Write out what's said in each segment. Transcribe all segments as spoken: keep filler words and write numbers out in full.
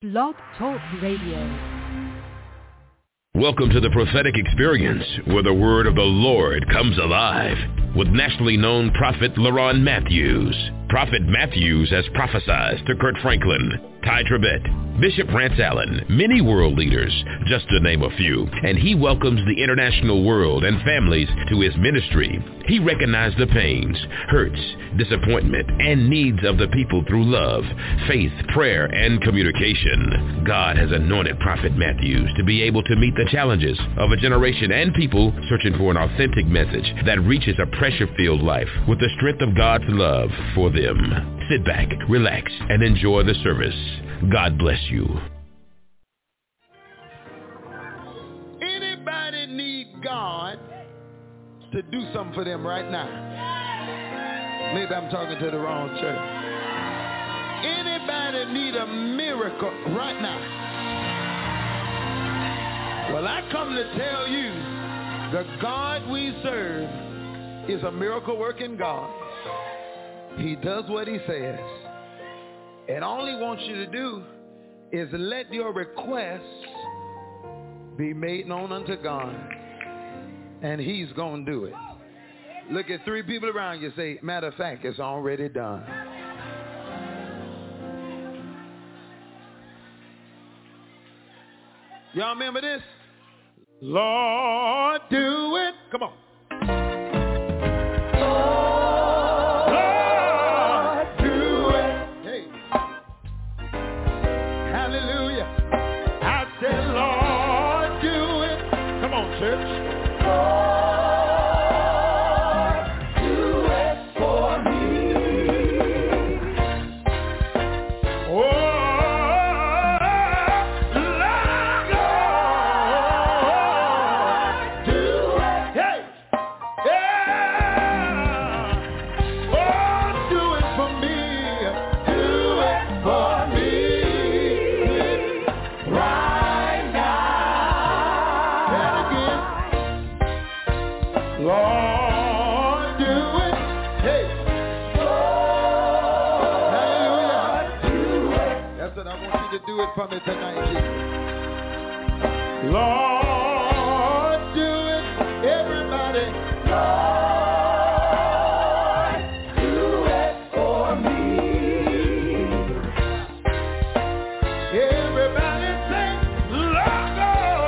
Blog Talk Radio. Welcome to the prophetic experience where the word of the Lord comes alive with nationally known prophet LaRon Matthews. Prophet Matthews has prophesied to Kurt Franklin, Ty Tribbett, Bishop Rance Allen, many world leaders, just to name a few, and he welcomes the international world and families to his ministry. He recognized the pains, hurts, disappointment, and needs of the people through love, faith, prayer, and communication. God has anointed Prophet Matthews to be able to meet the challenges of a generation and people searching for an authentic message that reaches a pressure-filled life with the strength of God's love for them. Sit back, relax, and enjoy the service. God bless you. Anybody need God to do something for them right now? Maybe I'm talking to the wrong church. Anybody need a miracle right now? Well, I come to tell you, the God we serve is a miracle-working God. He does what he says. And all he wants you to do is let your requests be made known unto God. And he's going to do it. Look at three people around you. Say, matter of fact, it's already done. Y'all remember this? Lord, do it. Come on. For me tonight, Jesus. Lord, do it, everybody. Lord, do it for me. Everybody say, Lord,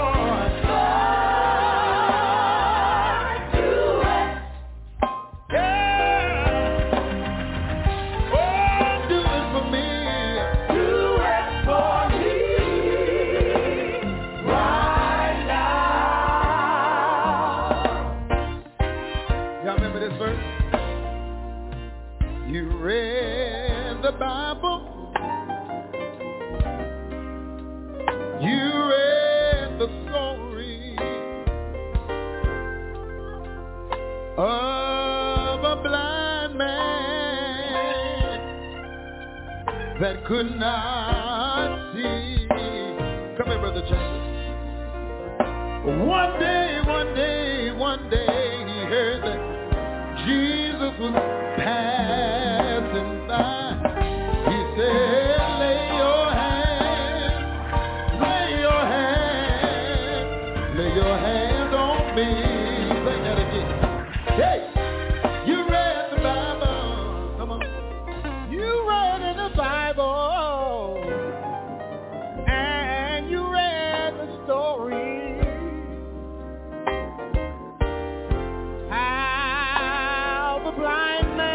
Lord, do it. Yeah. Oh, do it for me. Do it for me. Bible, you read the story of a blind man that could not see. Come here, Brother Chambers. One day, one day, one day he heard that Jesus was passing by. Say, lay your hand, lay your hand, lay your hand on me. Sing that again. Hey, you read the Bible. Come on. You read in the Bible, and you read the story. How the blind man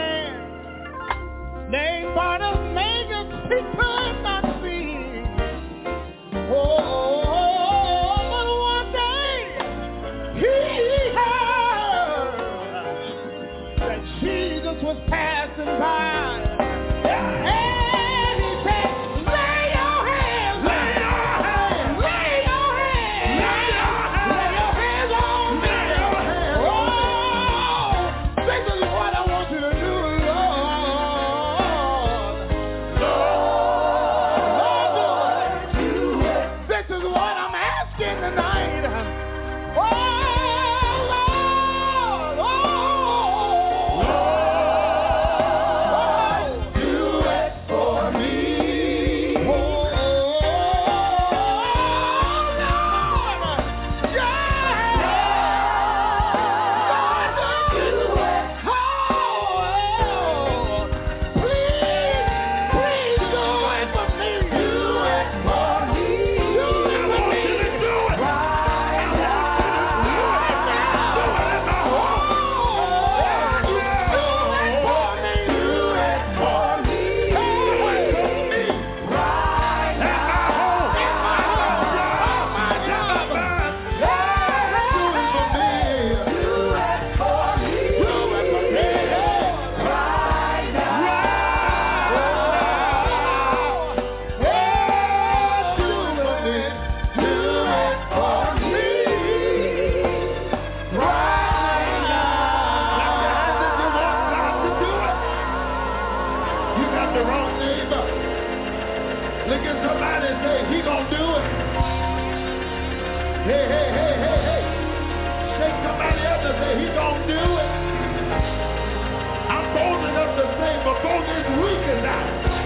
Hey, hey, hey, hey, hey. Shake somebody else and say, he gonna do it. I'm bold enough to say before this week is out.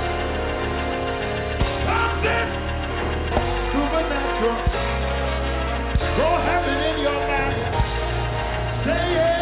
Something supernatural gonna happen in your life. Say it.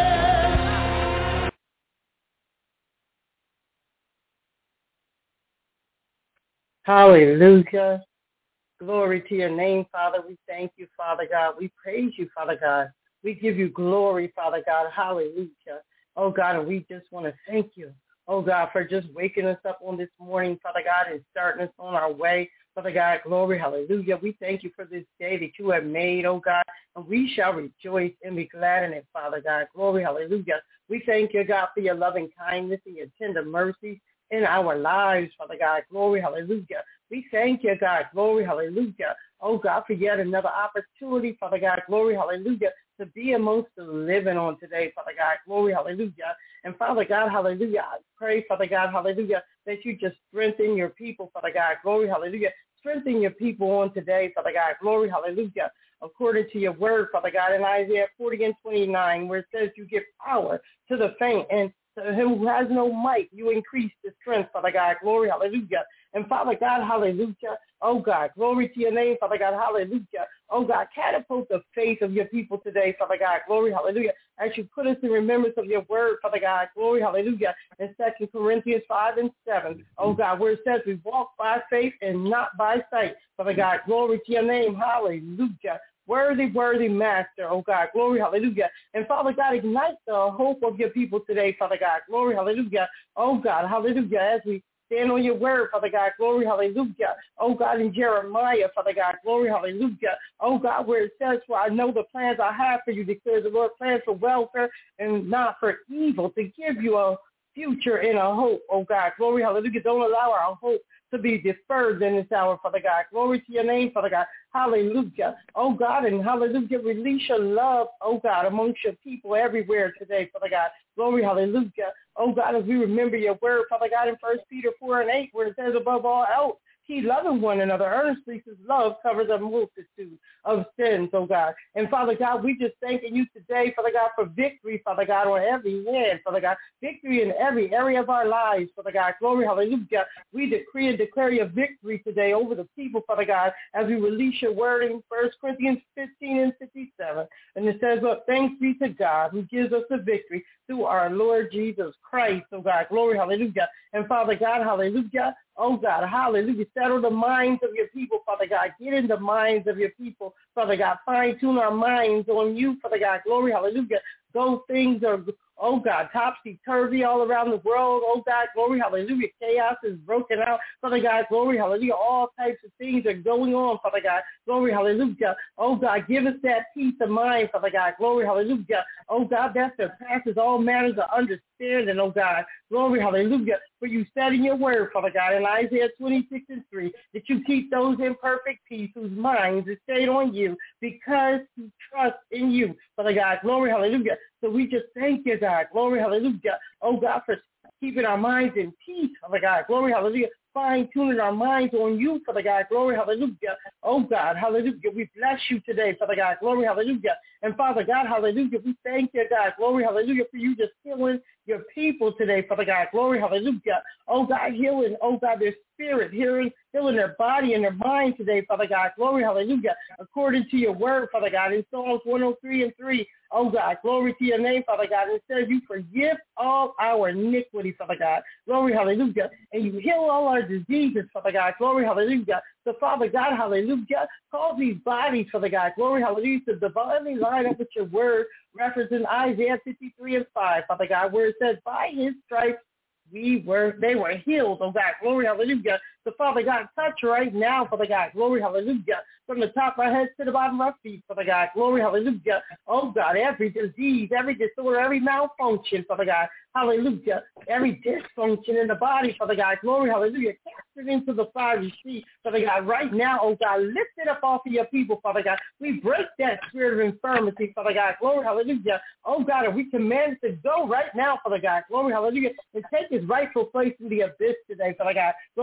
Hallelujah. Glory to your name, Father. We thank you, Father God. We praise you, Father God. We give you glory, Father God. Hallelujah. Oh, God, and we just want to thank you, oh, God, for just waking us up on this morning, Father God, and starting us on our way. Father God, glory, hallelujah. We thank you for this day that you have made, oh, God, and we shall rejoice and be glad in it, Father God. Glory, hallelujah. We thank you, God, for your loving kindness and your tender mercies in our lives, Father God. Glory, hallelujah. We thank you, God. Glory, hallelujah. Oh, God, for yet another opportunity, Father God. Glory, hallelujah, to be amongst the living on today, Father God. Glory, hallelujah. And Father God, hallelujah, I pray, Father God, hallelujah, that you just strengthen your people, Father God. Glory, hallelujah. Strengthen your people on today, Father God. Glory, hallelujah. According to your word, Father God, in Isaiah forty and twenty-nine, where it says you give power to the faint and to him who has no might, you increase the strength, Father God. Glory, hallelujah. And Father God, hallelujah. Oh, God, glory to your name, Father God, hallelujah. Oh, God, catapult the faith of your people today, Father God. Glory, hallelujah. As you put us in remembrance of your word, Father God. Glory, hallelujah. In Second Corinthians five and seven, oh, God, where it says we walk by faith and not by sight. Father God, glory to your name, hallelujah. Worthy, worthy Master, oh God, glory, hallelujah. And Father God, ignite the hope of your people today, Father God, glory, hallelujah. Oh God, hallelujah, as we stand on your word, Father God, glory, hallelujah. Oh God, in Jeremiah, Father God, glory, hallelujah. Oh God, where it says, for I know the plans I have for you, declares the Lord, plans for welfare and not for evil, to give you a future and a hope, oh God, glory, hallelujah. Don't allow our hope to be deferred in this hour, Father God. Glory to your name, Father God. Hallelujah. Oh, God, and hallelujah. Release your love, oh, God, amongst your people everywhere today, Father God. Glory, hallelujah. Oh, God, as we remember your word, Father God, in First Peter four and eight, where it says, above all else, keep loving one another earnestly, because love covers a multitude of sins, oh God. And Father God, we just thanking you today, Father God, for victory, Father God, on every hand, Father God. Victory in every area of our lives, Father God. Glory, hallelujah. We decree and declare your victory today over the people, Father God, as we release your word in First Corinthians fifteen and fifty-seven. And it says, well, thanks be to God who gives us the victory through our Lord Jesus Christ, oh God. Glory, hallelujah. And Father God, hallelujah. Oh, God, hallelujah. Settle the minds of your people, Father God. Get in the minds of your people, Father God. Fine-tune our minds on you, Father God. Glory, hallelujah. Those things are, oh, God, topsy-turvy all around the world. Oh, God, glory, hallelujah. Chaos is broken out, Father God. Glory, hallelujah. All types of things are going on, Father God. Glory, hallelujah. Oh, God, give us that peace of mind, Father God. Glory, hallelujah. Oh, God, that surpasses all matters of understanding, oh, God. Glory, hallelujah. For you said in your word, Father God, in Isaiah twenty-six and three, that you keep those in perfect peace whose minds are stayed on you because you trust in you, Father God. Glory, hallelujah. So we just thank you, God. Glory, hallelujah. Oh, God, for keeping our minds in peace, Father God. Glory, hallelujah. Fine-tuning our minds on you, Father God. Glory, hallelujah. Oh, God, hallelujah. We bless you today, Father God. Glory, hallelujah. And Father God, hallelujah. We thank you, God. Glory, hallelujah, for you just healing your people today, Father God. Glory, hallelujah. Oh, God, healing, oh, God, their spirit, healing, healing their body and their mind today, Father God. Glory, hallelujah. According to your word, Father God, in Psalms one oh three and three, oh, God, glory to your name, Father God. It says you forgive all our iniquity, Father God. Glory, hallelujah. And you heal all our diseases, Father God. Glory, hallelujah. So, Father God, hallelujah, cause these bodies, Father God, glory, hallelujah, to divinely line up with your word, referencing Isaiah fifty-three and five, Father God, where it says, by his stripes we were, they were healed, oh God, glory, hallelujah. So, Father God, touch right now, Father God, glory, hallelujah, from the top of our heads to the bottom of our feet, Father God, glory, hallelujah. Oh, God, every disease, every disorder, every malfunction, Father God, hallelujah, every dysfunction in the body, Father God, glory, hallelujah, cast it into the fiery sea, Father God, right now, oh God, lift it up off of your people, Father God. We break that spirit of infirmity, Father God, glory, hallelujah. Oh, God, and we command it to go right now, Father God, glory, hallelujah, and take his rightful place in the abyss today, Father God, glory, hallelujah.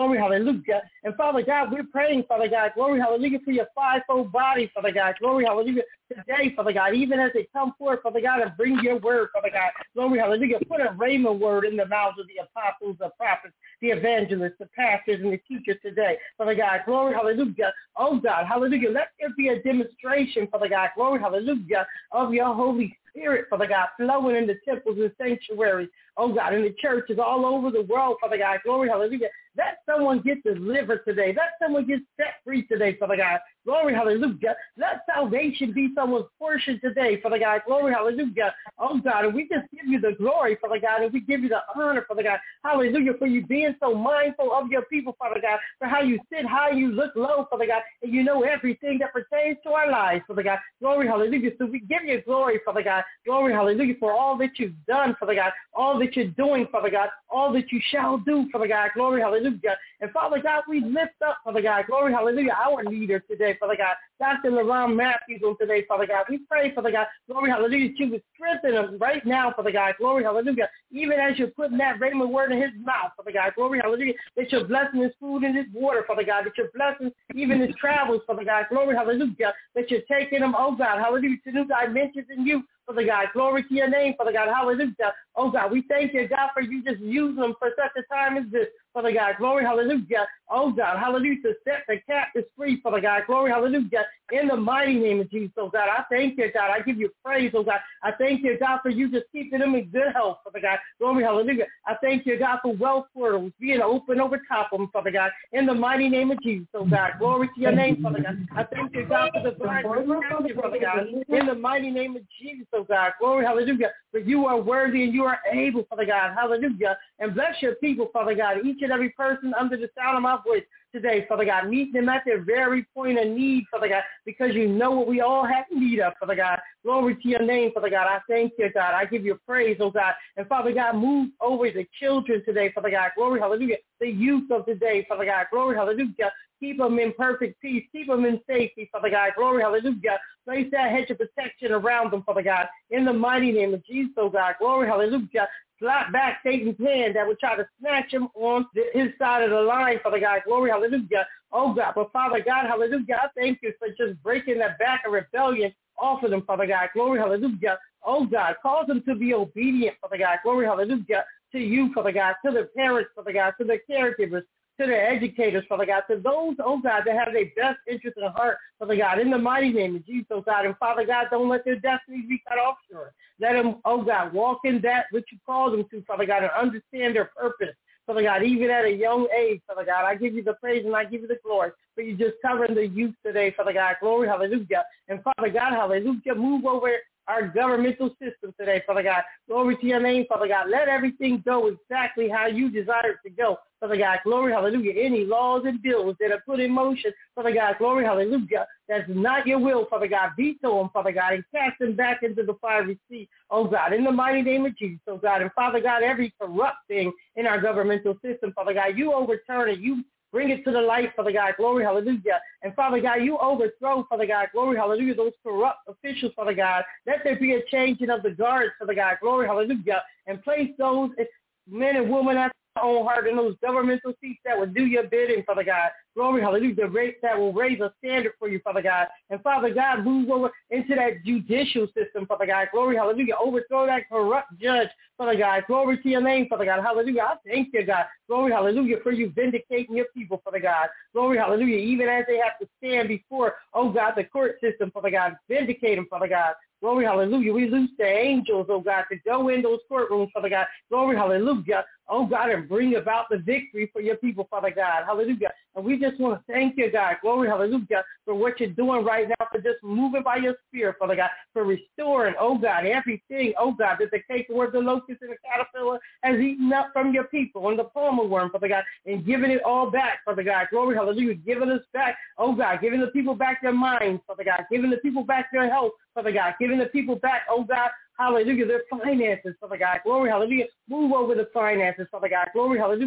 hallelujah. And Father God, we're praying, Father God, glory, hallelujah, for your fivefold body, Father God, glory, hallelujah, today, Father God, even as they come forth, Father God, and bring your word, Father God, glory, hallelujah, put a rhema word in the mouths of the apostles, the prophets, the evangelists, the pastors, and the teachers today, Father God, glory, hallelujah, oh God, hallelujah, let there be a demonstration, Father God, glory, hallelujah, of your Holy Spirit, Father God, flowing in the temples and sanctuaries, oh God, in the churches all over the world, Father God, glory, hallelujah. Let someone get delivered today. Let someone get set free today, Father God. Glory, hallelujah. Let salvation be someone's portion today, Father God. Glory, hallelujah. Oh, God, and we just give you the glory, Father God, and we give you the honor, Father God. Hallelujah, for you being so mindful of your people, Father God, for how you sit high and you look low, Father God, and you know everything that pertains to our lives, Father God. Glory, hallelujah. So we give you glory, Father God. Glory, hallelujah, for all that you've done, Father God, all that you're doing, Father God, all that you shall do, Father God. Glory, hallelujah. And Father God, we lift up, Father God, glory, hallelujah, our leader today, Father God, Doctor LaRon Matthews on today, Father God. We pray, Father God, glory, hallelujah, that you would strengthen him right now, Father God, glory, hallelujah, even as you're putting that rhema word in his mouth, Father God, glory, hallelujah, that you're blessing his food and his water, Father God, that you're blessing even his travels, Father God, glory, hallelujah, that you're taking him, oh God, hallelujah, to new dimensions in you, Father God, glory to your name, Father God, hallelujah. Oh God, we thank you, God, for you just using them for such a time as this, Father God, glory, hallelujah. Oh God, hallelujah, to set the captives free, Father God, glory, hallelujah, in the mighty name of Jesus, oh God. I thank you, God, I give you praise, oh God. I thank you, God, for you just keeping them in good health, Father God, glory, hallelujah. I thank you, God, for wealth portals being open over top of them, Father God, in the mighty name of Jesus, oh God, glory to your name, Father God. I thank you, God, for the blind, Father God, in the mighty name of Jesus, oh God, glory, hallelujah, for you are worthy and you are able, Father God, hallelujah, and bless your people, Father God, each and every person under the sound of my voice today, Father God, meet them at their very point of need, Father God, because you know what we all have need of, Father God, glory to your name, Father God, I thank you, God, I give you praise, oh God, and Father God, move over the children today, Father God, glory, hallelujah, the youth of today, Father God, glory, hallelujah, keep them in perfect peace. Keep them in safety, Father God. Glory, hallelujah. Place that hedge of protection around them, Father God. In the mighty name of Jesus, oh God. Glory, hallelujah. Slap back Satan's hand that would try to snatch him on his side of the line, Father God. Glory, hallelujah. Oh God. But Father God, hallelujah, I thank you for just breaking that back of rebellion off of them, Father God. Glory, hallelujah. Oh God. Cause them to be obedient, Father God. Glory, hallelujah. To you, Father God. To their parents, Father God. To their caregivers. To the educators, Father God, to those, oh God, that have their best interest in heart, Father God, in the mighty name of Jesus, oh God, and Father God, don't let their destinies be cut off short. Let them, oh God, walk in that which you called them to, Father God, and understand their purpose, Father God, even at a young age, Father God. I give you the praise and I give you the glory for you just covering the youth today, Father God. Glory, hallelujah. And Father God, hallelujah, move over our governmental system today, Father God. Glory to your name, Father God. Let everything go exactly how you desire it to go, Father God. Glory, hallelujah. Any laws and bills that are put in motion, Father God, glory, hallelujah, that's not your will, Father God. Veto them, Father God, and cast them back into the fiery sea, oh God, in the mighty name of Jesus, oh God. And Father God, every corrupt thing in our governmental system, Father God, you overturn it. You bring it to the light, Father God. Glory, hallelujah. And Father God, you overthrow, Father God. Glory, hallelujah, those corrupt officials, Father God. Let there be a changing of the guards, Father God. Glory, hallelujah. And place those men and women at their own heart in those governmental seats that will do your bidding, Father God. Glory, hallelujah, the rate that will raise a standard for you, Father God. And Father God, move over into that judicial system, Father God. Glory, hallelujah, overthrow that corrupt judge, Father God. Glory to your name, Father God. Hallelujah. I thank you, God. Glory, hallelujah, for you vindicating your people, Father God. Glory, hallelujah, even as they have to stand before, oh God, the court system, Father God. Vindicate them, Father God. Glory, hallelujah. We loose the angels, oh God, to go in those courtrooms, Father God. Glory, hallelujah. Oh God, and bring about the victory for your people, Father God. Hallelujah. And we just want to thank you, God. Glory, hallelujah, for what you're doing right now, for just moving by your spirit, Father God, for restoring, oh God, everything, oh God, that the cankerworm, the locust, and the caterpillar has eaten up from your people, and the palmer worm, Father God, and giving it all back, Father God. Glory, hallelujah, giving us back, oh God, giving the people back their minds, Father God, giving the people back their health, Father God, giving the people back, oh God, hallelujah, their finances, Father God. Glory, hallelujah. Move over the finances, Father God. Glory, hallelujah.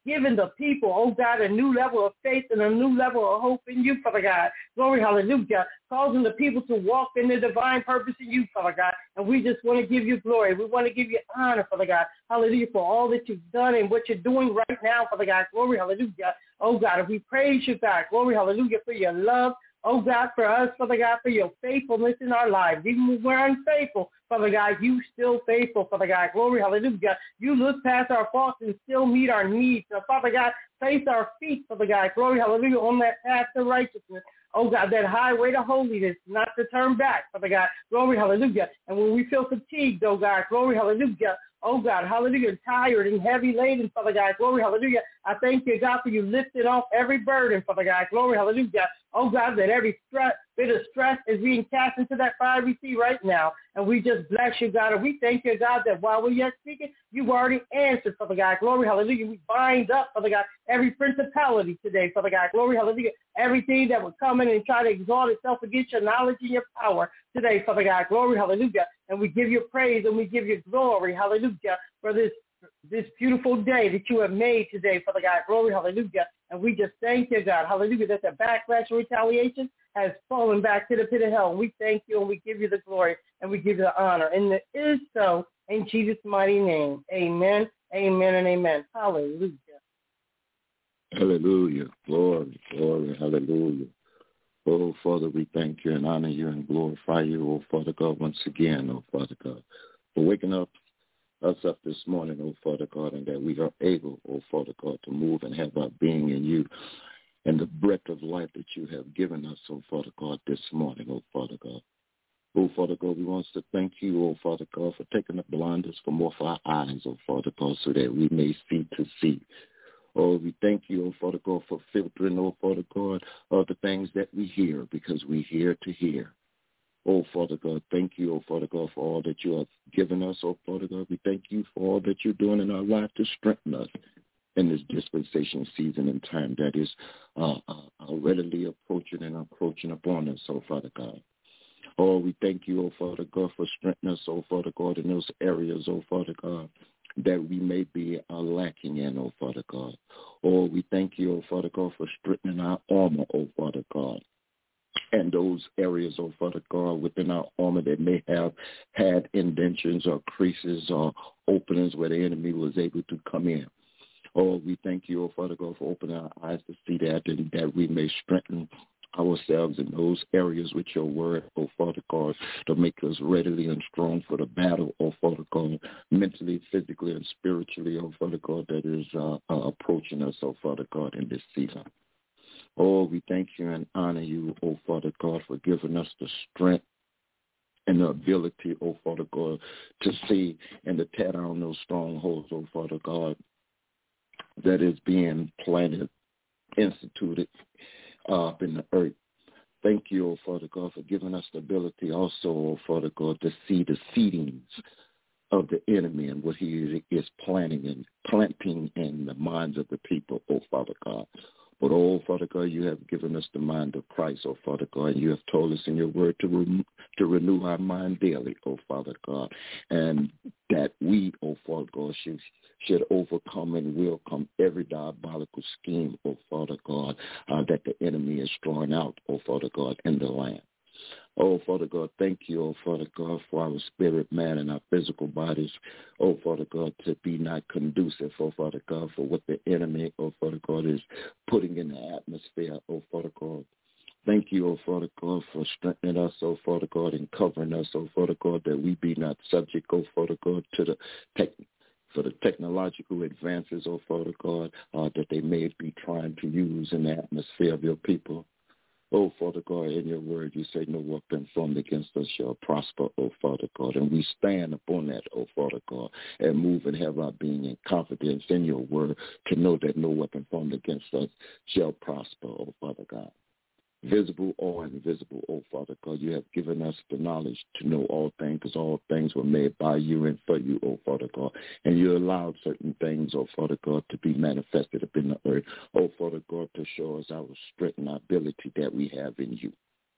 giving the people, oh God, a new level of faith and a new level of hope in you, Father God. Glory, hallelujah. Causing the people to walk in the divine purpose in you, Father God. And we just want to give you glory. We want to give you honor, Father God. Hallelujah, for all that you've done and what you're doing right now, Father God. Glory, hallelujah. Oh God, we praise you, God. Glory, hallelujah, for your love. Oh, God, for us, Father God, for your faithfulness in our lives. Even when we're unfaithful, Father God, you still faithful, Father God. Glory, hallelujah. You look past our faults and still meet our needs. So, Father God, place our feet, Father God. Glory, hallelujah, on that path to righteousness. Oh, God, that highway to holiness, not to turn back, Father God. Glory, hallelujah. And when we feel fatigued, oh, God, glory, hallelujah. Oh, God, hallelujah, tired and heavy laden, Father God. Glory, hallelujah. I thank you, God, for you lifting off every burden, Father God. Glory, hallelujah. Oh, God, that every stress, bit of stress is being cast into that fiery sea right now. And we just bless you, God. And we thank you, God, that while we're yet speaking, you've already answered, Father God. Glory, hallelujah. We bind up, Father God, every principality today, Father God. Glory, hallelujah. Everything that would come in and try to exalt itself against your knowledge and your power today, Father God. Glory, hallelujah. And we give you praise and we give you glory, hallelujah, for this this beautiful day that you have made today, Father God. Glory, hallelujah. And we just thank you, God, hallelujah, that the backlash and retaliation has fallen back to the pit of hell. And we thank you and we give you the glory and we give you the honor. And it is so in Jesus' mighty name. Amen, amen, and amen. Hallelujah. Hallelujah. Glory, glory, hallelujah. Oh, Father, we thank you and honor you and glorify you, oh, Father God, once again, oh, Father God, for waking up us up this morning, oh, Father God, and that we are able, oh, Father God, to move and have our being in you and the breath of life that you have given us, oh, Father God, this morning, oh, Father God. Oh, Father God, we want to thank you, oh, Father God, for taking the blinders from off our eyes, oh, Father God, so that we may see to see. Oh, we thank you, oh, Father God, for filtering, oh, Father God, uh, the things that we hear, because we hear to hear. Oh, Father God, thank you, oh, Father God, for all that you have given us, oh, Father God. We thank you for all that you're doing in our life to strengthen us in this dispensation season and time that is uh, uh, readily approaching and approaching upon us, oh, Father God. Oh, we thank you, oh, Father God, for strengthening us, oh, Father God, in those areas, oh, Father God, that we may be uh, lacking in, oh, Father God. Oh, we thank you, oh, Father God, for strengthening our armor, oh, Father God. And those areas, oh, Father God, within our armor that may have had indentions or creases or openings where the enemy was able to come in. Oh, we thank you, oh, Father God, for opening our eyes to see that and that we may strengthen ourselves in those areas with your word, oh, Father God, to make us readily and strong for the battle, oh, Father God, mentally, physically, and spiritually, oh, Father God, that is uh, uh, approaching us, oh, Father God, in this season. Oh, we thank you and honor you, oh, Father God, for giving us the strength and the ability, oh, Father God, to see and to tear down those strongholds, oh, Father God, that is being planted, instituted up in the earth. Thank you, oh, Father God, for giving us the ability also, oh, Father God, to see the seedings of the enemy and what he is planning and planting in the minds of the people, oh, Father God. But, oh, Father God, you have given us the mind of Christ, oh, Father God. And you have told us in your word to, re- to renew our mind daily, oh, Father God. And that we, oh, Father God, should, should overcome and will come every diabolical scheme, oh, Father God, uh, that the enemy is throwing out, oh, Father God, in the land. Oh, Father God, thank you, oh, Father God, for our spirit, man, and our physical bodies, oh, Father God, to be not conducive, oh, Father God, for what the enemy, oh, Father God, is putting in the atmosphere, oh, Father God. Thank you, oh, Father God, for strengthening us, oh, Father God, and covering us, oh, Father God, that we be not subject, oh, Father God, to the tech for the technological advances, oh, Father God, uh, that they may be trying to use in the atmosphere of your people. Oh, Father God, in your word, you say no weapon formed against us shall prosper, oh, Father God. And we stand upon that, oh, Father God, and move and have our being in confidence in your word to know that no weapon formed against us shall prosper, oh, Father God. Visible or invisible, oh, Father God, you have given us the knowledge to know all things, because all things were made by you and for you, oh, Father God. And you allowed certain things, oh, Father God, to be manifested up in the earth, oh, Father God, to show us our strength and our ability that we have in you.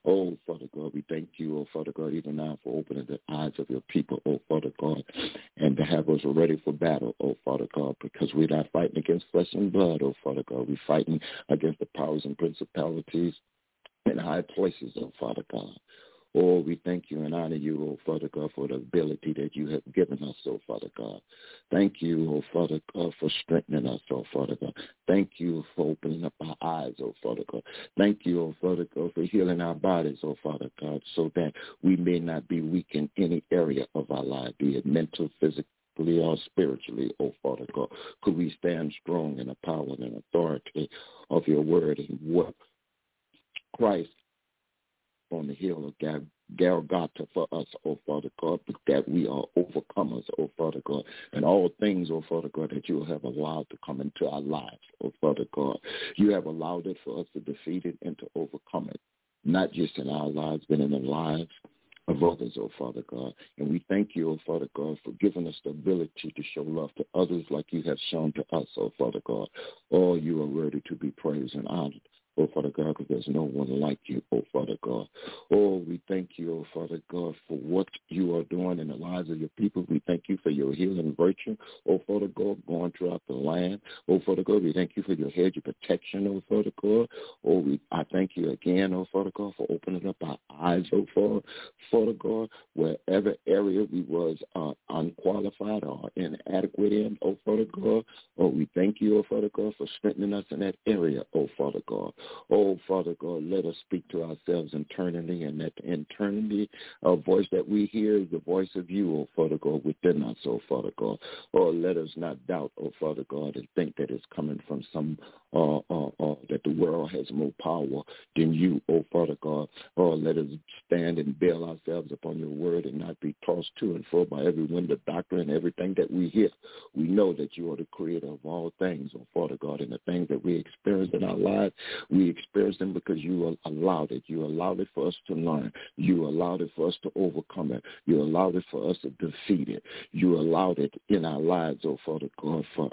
Oh, Father God, we thank you, oh, Father God, even now for opening the eyes of your people, oh, Father God, and to have us ready for battle, oh, Father God, because we're not fighting against flesh and blood, oh, Father God. We're fighting against the powers and principalities in high places, oh, Father God. Oh, we thank you and honor you, oh, Father God, for the ability that you have given us, oh, Father God. Thank you, oh, Father God, for strengthening us, oh, Father God. Thank you for opening up our eyes, oh, Father God. Thank you, oh, Father God, for healing our bodies, oh, Father God, so that we may not be weak in any area of our life, be it mental, physical, or spiritually, oh, Father God. Could we stand strong in the power and authority of your word and what Christ on the hill of Gal- Golgotha for us, oh, Father God, that we are overcomers, oh, Father God, and all things, oh, Father God, that you have allowed to come into our lives, oh, Father God. You have allowed it for us to defeat it and to overcome it, not just in our lives, but in the lives of others, oh, Father God. And we thank you, oh, Father God, for giving us the ability to show love to others like you have shown to us, oh, Father God. Oh, you are worthy to be praised and honored, oh, Father God, because there's no one like you, oh, Father God. Oh, we thank you, oh, Father God, for what you are doing in the lives of your people. We thank you for your healing virtue, oh, Father God, going throughout the land. Oh, Father God, we thank you for your hedge of protection, oh, Father God. Oh, we, I thank you again, oh, Father God, for opening up our eyes, oh, Father, Father God, wherever area we was uh, unqualified or inadequate in, oh, Father God. Oh, we thank you, oh, Father God, for strengthening us in that area, oh, Father God. Oh, Father God, let us speak to ourselves internally, and that internally, a voice that we hear is the voice of you, oh, Father God, within us, oh, Father God. Oh, let us not doubt, oh, Father God, and think that it's coming from some, uh, uh, uh, that the world has more power than you, oh, Father God. Oh, let us stand and bail ourselves upon your word and not be tossed to and fro by every wind of doctrine and everything that we hear. We know that you are the creator of all things, oh, Father God, and the things that we experience in our lives, we experience them because you allowed it. You allowed it for us to learn. You allowed it for us to overcome it. You allowed it for us to defeat it. You allowed it in our lives, oh, Father God, for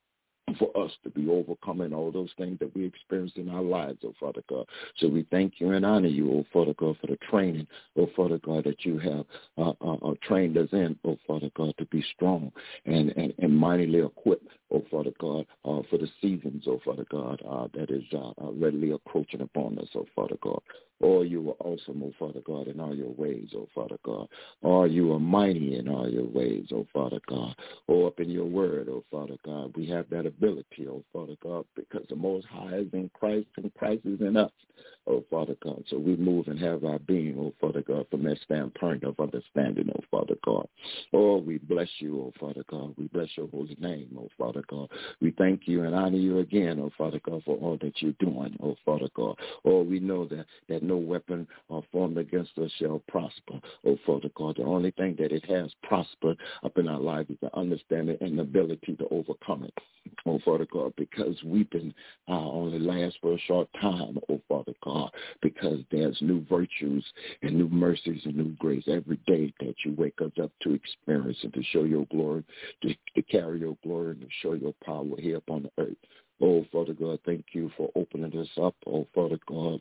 for us to be overcoming all those things that we experienced in our lives, oh, Father God. So we thank you and honor you, oh, Father God, for the training, oh, Father God, that you have uh, uh, uh, trained us in, oh, Father God, to be strong and, and, and mightily equipped, oh, Father God, uh, for the seasons, oh, Father God, uh, that is uh, uh, readily approaching upon us, oh, Father God. Oh, you are awesome, oh, Father God, in all your ways, oh, Father God. Oh, you are mighty in all your ways, oh, Father God. Oh, up in your word, oh, Father God, we have that ability, oh, Father God, because the Most High is in Christ and Christ is in us, oh, Father God. So we move and have our being, oh, Father God, from that standpoint of understanding, oh, Father God. Oh, we bless you, oh, Father God. We bless your holy name, oh, Father God. We thank you and honor you again, oh, Father God, for all that you're doing, oh, Father God. Oh, we know that, that no weapon uh, formed against us shall prosper, oh, Father God. The only thing that it has prospered up in our life is the understanding and the ability to overcome it, oh, Father God, because weeping uh, only lasts for a short time, oh, Father God, because there's new virtues and new mercies and new grace every day that you wake us up to experience and to show your glory, to, to carry your glory and to show your power here upon the earth. Oh, Father God, thank you for opening us up, oh, Father God,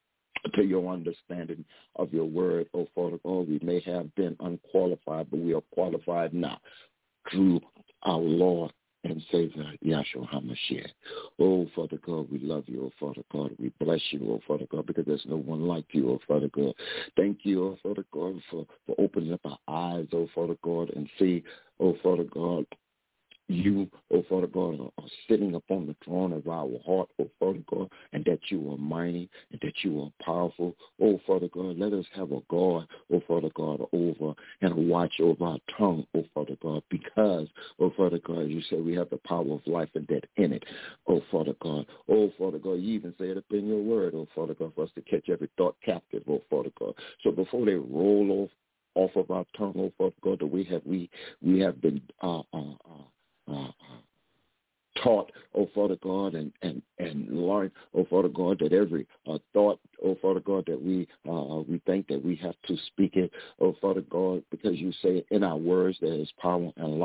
to your understanding of your word, oh, Father God. We may have been unqualified, but we are qualified now through our Lord and Savior, Yahshua HaMashiach. Oh, Father God, we love you, oh, Father God. We bless you, oh, Father God, because there's no one like you, oh, Father God. Thank you, oh, Father God, for, for opening up our eyes, oh, Father God, and see, oh, Father God, you, oh, Father God, are, are sitting upon the throne of our heart, oh, Father God, and that you are mighty and that you are powerful. Oh, Father God, let us have a guard, oh, Father God, over and a watch over our tongue, oh, Father God, because, oh, Father God, you say we have the power of life and death in it, oh, Father God. Oh, Father God, you even say it up in your word, oh, Father God, for us to catch every thought captive, oh, Father God. So before they roll off, off of our tongue, oh, Father God, that we have, we, we have been, uh, uh, uh, Uh, taught, oh, Father God, and, and, and learned, oh, Father God, that every uh, thought, oh, Father God, that we uh, we think that we have to speak it, oh, Father God, because you say in our words there is power and life,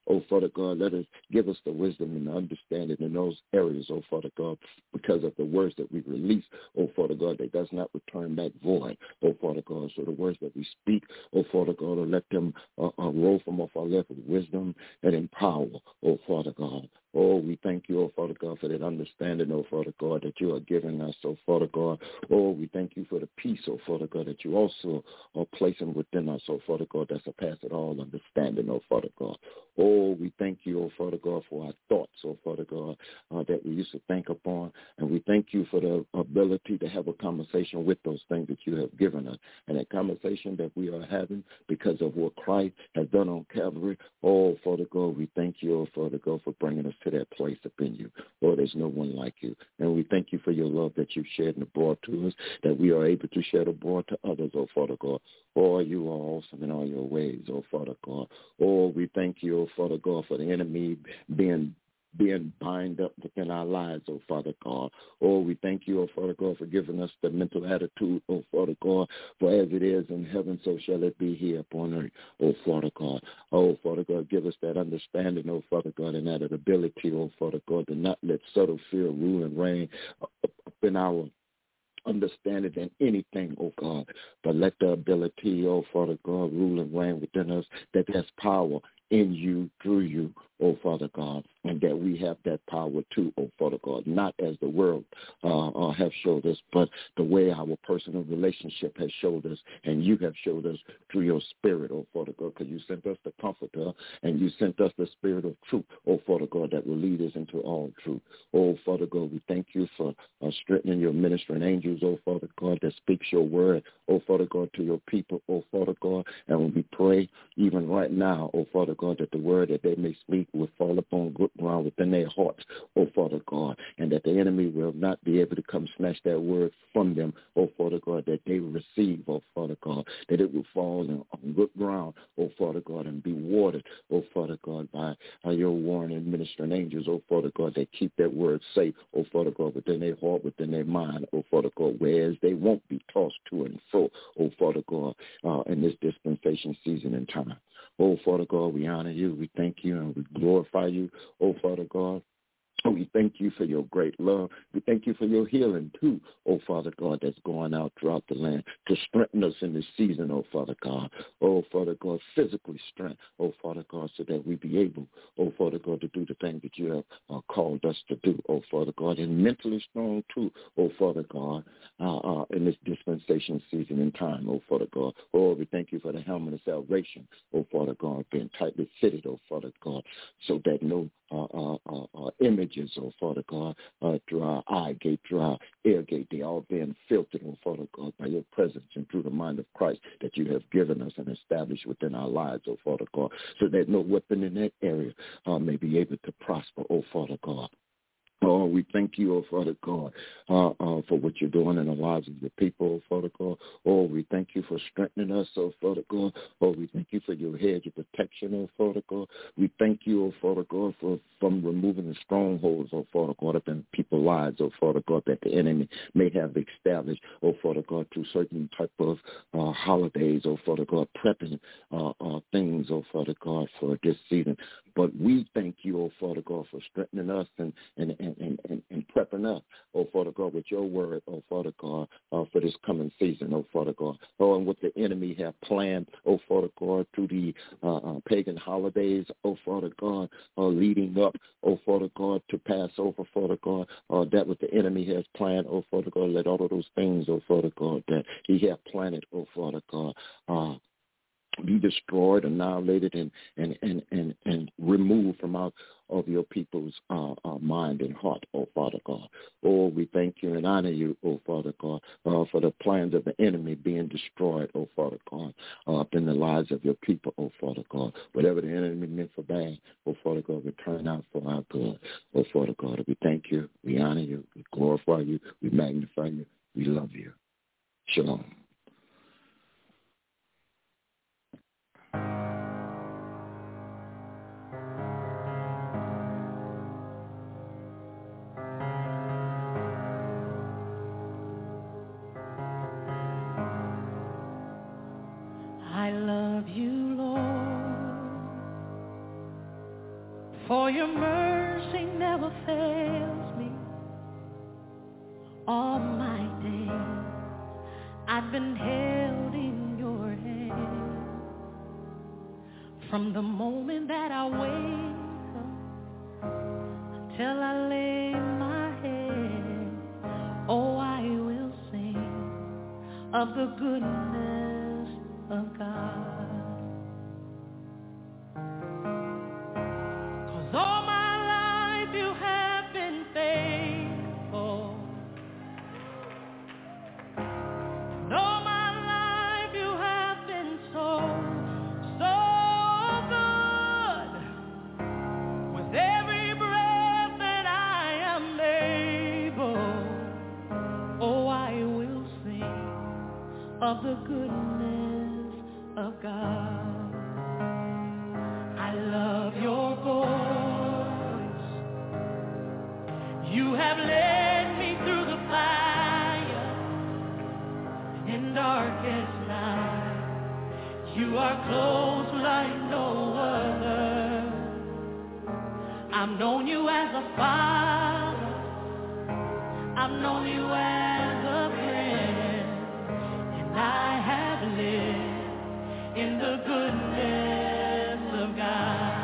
Oh, Father God, let us give us the wisdom and the understanding in those areas, oh, Father God, because of the words that we release, oh, Father God, that does not return back void, oh, Father God. So the words that we speak, oh, Father God, oh, let them uh, uh, roll from off our left with wisdom and in power, oh, Father God. Oh, we thank you, oh, Father God, for that understanding, oh, Father God, that you are giving us, oh, Father God. Oh, we thank you for the peace, oh, Father God, that you also are placing within us, oh, Father God, that surpasses all understanding, oh, Father God. Oh, we thank you, oh, Father God, for our thoughts, oh, Father God, uh, that we used to think upon. And we thank you for the ability to have a conversation with those things that you have given us. And that conversation that we are having because of what Christ has done on Calvary. Oh, Father God, we thank you, oh, Father God, for bringing us to that place up in you. Lord, there's no one like you. And we thank you for your love that you've shared and brought to us, that we are able to share abroad to others, oh, Father God. Oh, you are awesome in all your ways, oh, Father God. Oh, we thank you, oh, Father God, for the enemy being being bind up within our lives, oh, Father God. Oh, we thank you, oh, Father God, for giving us the mental attitude, oh, Father God, for as it is in heaven, so shall it be here upon earth, oh, Father God. Oh, Father God, give us that understanding, oh, Father God, and that ability, oh, Father God, to not let subtle fear rule and reign up in our understanding than anything, oh God, but let the ability, oh Father God, rule and reign within us, that there's power in you, through you, oh Father God, and that we have that power too, oh Father God, not as the world uh, uh, have showed us, but the way our personal relationship has showed us, and you have showed us through your spirit, oh Father God, because you sent us the comforter, and you sent us the spirit of truth, oh Father God, that will lead us into all truth. Oh Father God, we thank you for uh, strengthening your ministering angels, oh Father God, that speaks your word, oh Father God, to your people, oh Father God, and when we pray, even right now, oh Father God, that the word that they may speak will fall upon good ground within their hearts, oh Father God, and that the enemy will not be able to come snatch that word from them, oh Father God, that they will receive, oh Father God, that it will fall on good ground, oh Father God, and be watered, oh Father God, by, by your warring and ministering angels, oh Father God, that keep that word safe, oh Father God, within their heart, within their mind, oh Father God, whereas they won't be tossed to and fro, oh Father God, uh, in this dispensation season and time. Oh, Father God, we honor you, we thank you, and we glorify you, oh, Father God. We thank you for your great love. We thank you for your healing, too, oh, Father God, that's going out throughout the land to strengthen us in this season, oh, Father God. Oh, Father God, physically strength, oh, Father God, so that we be able, oh, Father God, to do the thing that you have uh, called us to do, oh, Father God, and mentally strong, too, oh, Father God, uh, uh, in this dispensation season and time, oh, Father God. Oh, we thank you for the helmet of salvation, oh, Father God, being tightly fitted, oh, Father God, so that no uh, uh, uh, uh, images, oh, Father God, uh, through our eye gate, through our ear gate, they all being filtered, oh, Father God, by your presence and through the mind of Christ that you have given us and established within our lives, oh, Father God, so that no weapon in that area uh, may be able to prosper, oh, Father God. Oh, we thank you, oh, Father God, uh, uh, for what you're doing in the lives of your people, oh, Father God. Oh, we thank you for strengthening us, oh, Father God. Oh, we thank you for your hedge of protection, oh, Father God. We thank you, oh, Father God, for from removing the strongholds, oh, Father God, up in people's lives, oh, Father God, that the enemy may have established, oh, Father God, through certain type of uh, holidays, oh, Father God, prepping uh, uh, things, oh, Father God, for this season. But we thank you, oh, Father God, for strengthening us and, and, and And, and, and prepping up, oh, Father God, with your word, oh, Father God, uh, for this coming season, oh, Father God. Oh, and what the enemy have planned, oh, Father God, through the uh, uh, pagan holidays, oh, Father God, uh, leading up, oh, Father God, to Passover, Father God, uh, that what the enemy has planned, oh, Father God, let all of those things, oh, Father God, that he have planted, oh, Father God, uh, be destroyed, annihilated, and and and and, and removed from out of your people's uh, uh, mind and heart, oh Father God. Oh, we thank you and honor you, oh Father God, uh, for the plans of the enemy being destroyed, oh Father God, uh, up in the lives of your people, oh Father God. Whatever the enemy meant for bad, oh Father God, we turn out for our good, oh Father God. We thank you, we honor you, we glorify you, we magnify you, we love you. Shalom. I love you, Lord, For your mercy never fails me. All my days I've been held in your hand. From the moment that I wake up till I lay my head, oh, I will sing of the goodness of God. All my life you have been faithful. And all my life you have been so, so good. With every breath that I am able, oh, I will sing of the goodness of God. I love your voice. You have led me through the fire in darkest night. You are close like no other. I've known you as a father. I've known you as a friend. And I have lived in the goodness of God.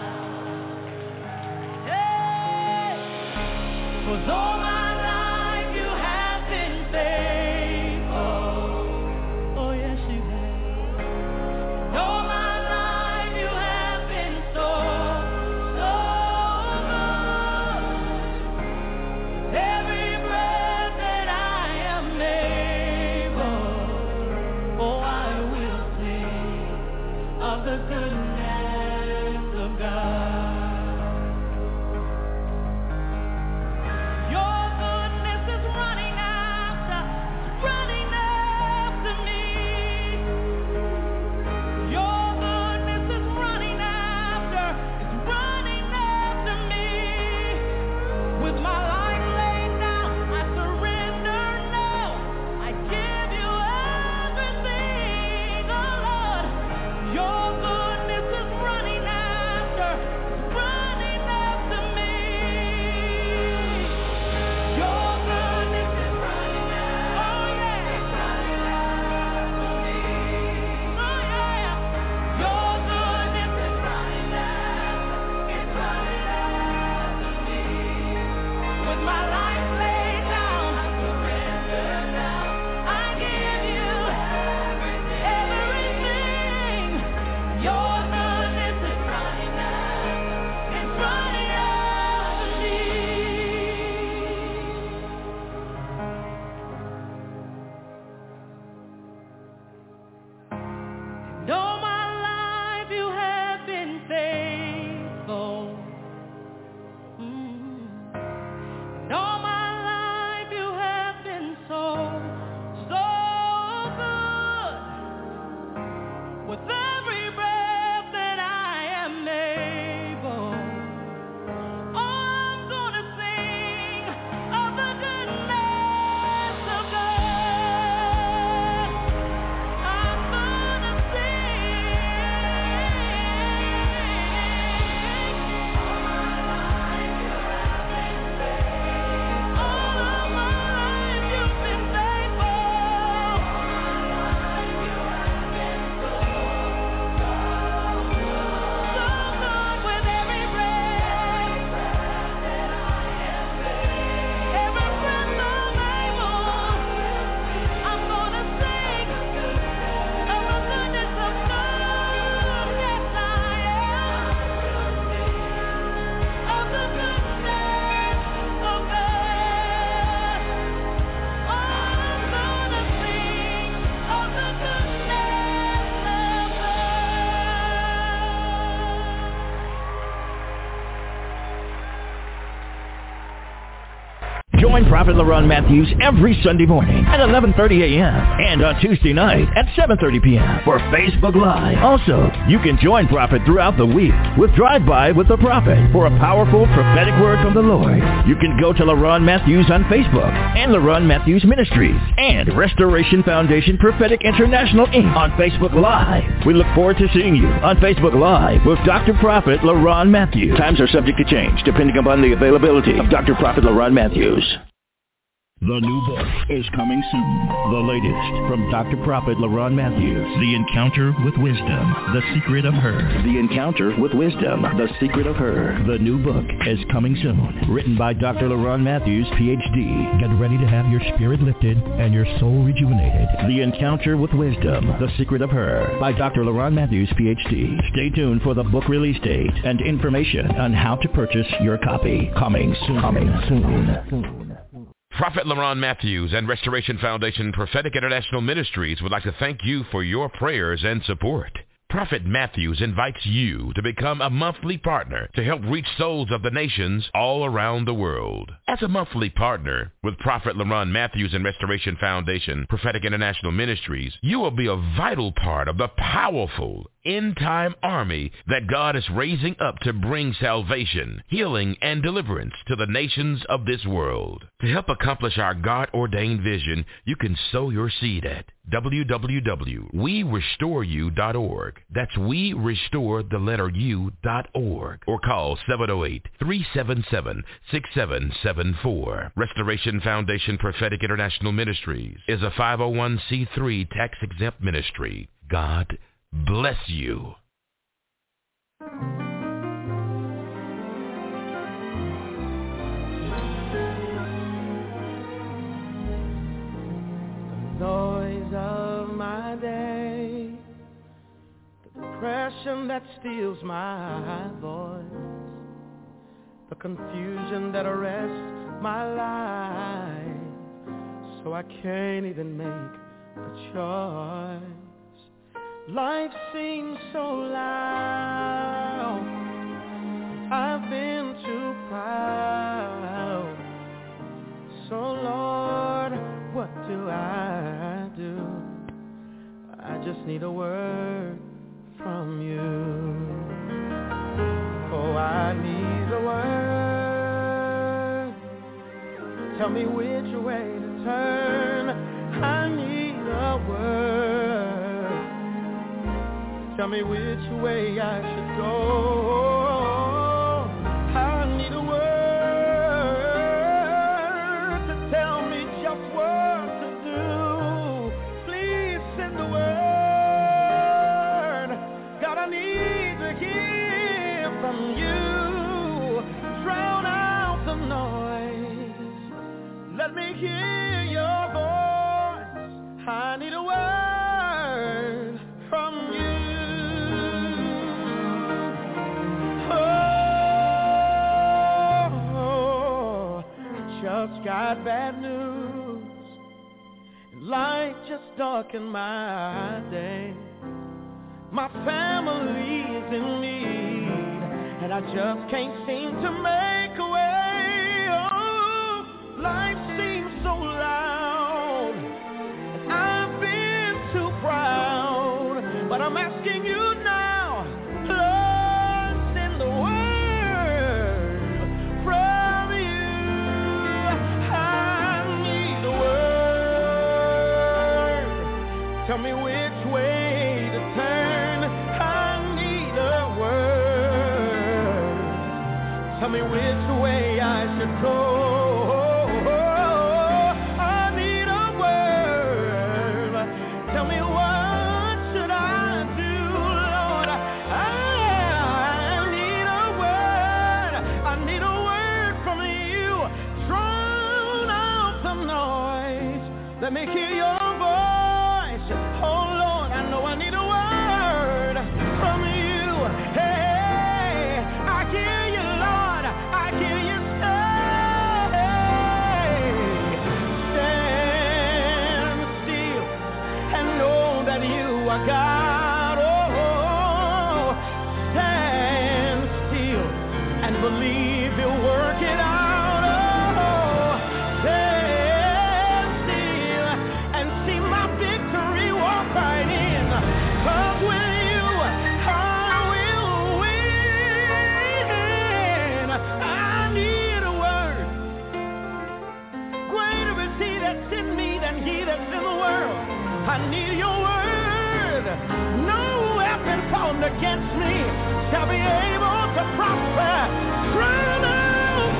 Cause all my life you have been faithful. Oh yes you have. And all my life you have been so, so good. Every breath that I am able, oh I will sing of the goodness of God. Your goodness Join Prophet LaRon Matthews every Sunday morning at eleven thirty a.m. and on Tuesday night at seven thirty p.m. for Facebook Live. Also, you can join Prophet throughout the week with Drive-By with the Prophet for a powerful prophetic word from the Lord. You can go to LaRon Matthews on Facebook and LaRon Matthews Ministries and Restoration Foundation Prophetic International Incorporated on Facebook Live. We look forward to seeing you on Facebook Live with Doctor Prophet LaRon Matthews. Times are subject to change depending upon the availability of Doctor Prophet LaRon Matthews. The new book is coming soon. The latest from Doctor Prophet LaRon Matthews. The Encounter with Wisdom. The Secret of Her. The Encounter with Wisdom. The Secret of Her. The new book is coming soon. Written by Doctor LaRon Matthews, P H D. Get ready to have your spirit lifted and your soul rejuvenated. The Encounter with Wisdom. The Secret of Her. By Doctor LaRon Matthews, P H D. Stay tuned for the book release date and information on how to purchase your copy. Coming soon. Coming soon. soon. Prophet LaRon Matthews and Restoration Foundation Prophetic International Ministries would like to thank you for your prayers and support. Prophet Matthews invites you to become a monthly partner to help reach souls of the nations all around the world. As a monthly partner with Prophet LaRon Matthews and Restoration Foundation Prophetic International Ministries, you will be a vital part of the powerful end-time army that God is raising up to bring salvation, healing, and deliverance to the nations of this world. To help accomplish our God-ordained vision, you can sow your seed at w w w dot we restore you dot org. That's we restore the letter u dot org. Or call seven oh eight, three seven seven, six seven seven four. Restoration Foundation Prophetic International Ministries is a five oh one c three tax-exempt ministry. God bless you. The noise of my day, the depression that steals my voice, the confusion that arrests my life, so I can't even make a choice. Life seems so loud, I've been too proud. So Lord, what do I do? I just need a word from you. Oh, I need a word. Tell me which way to turn. I need a word. Tell me which way I should go. I need a word to tell me just what to do. Please send a word. God, I need to hear from you. Drown out the noise. Let me hear your voice. I need a word from you. Just got bad news. Life just darkened my day. My family is in need, and I just can't seem to make a way. Oh, life seems so loud, and I've been too proud. But I'm asking you now, Lord, send the word from you. Tell me which way to turn. I need a word. Tell me which way I should go. I need a word. Tell me what should I do, Lord. I need a word. I need a word from you. Drown out the noise. Let me hear your voice. Oh Lord, I know I need a word from you. Hey, I hear you, Lord. I hear you say, stand still and know that you are God. Oh, stand still and believe you'll work it out. Oh, stand I need your word. No weapon formed against me shall be able to prosper. Troubles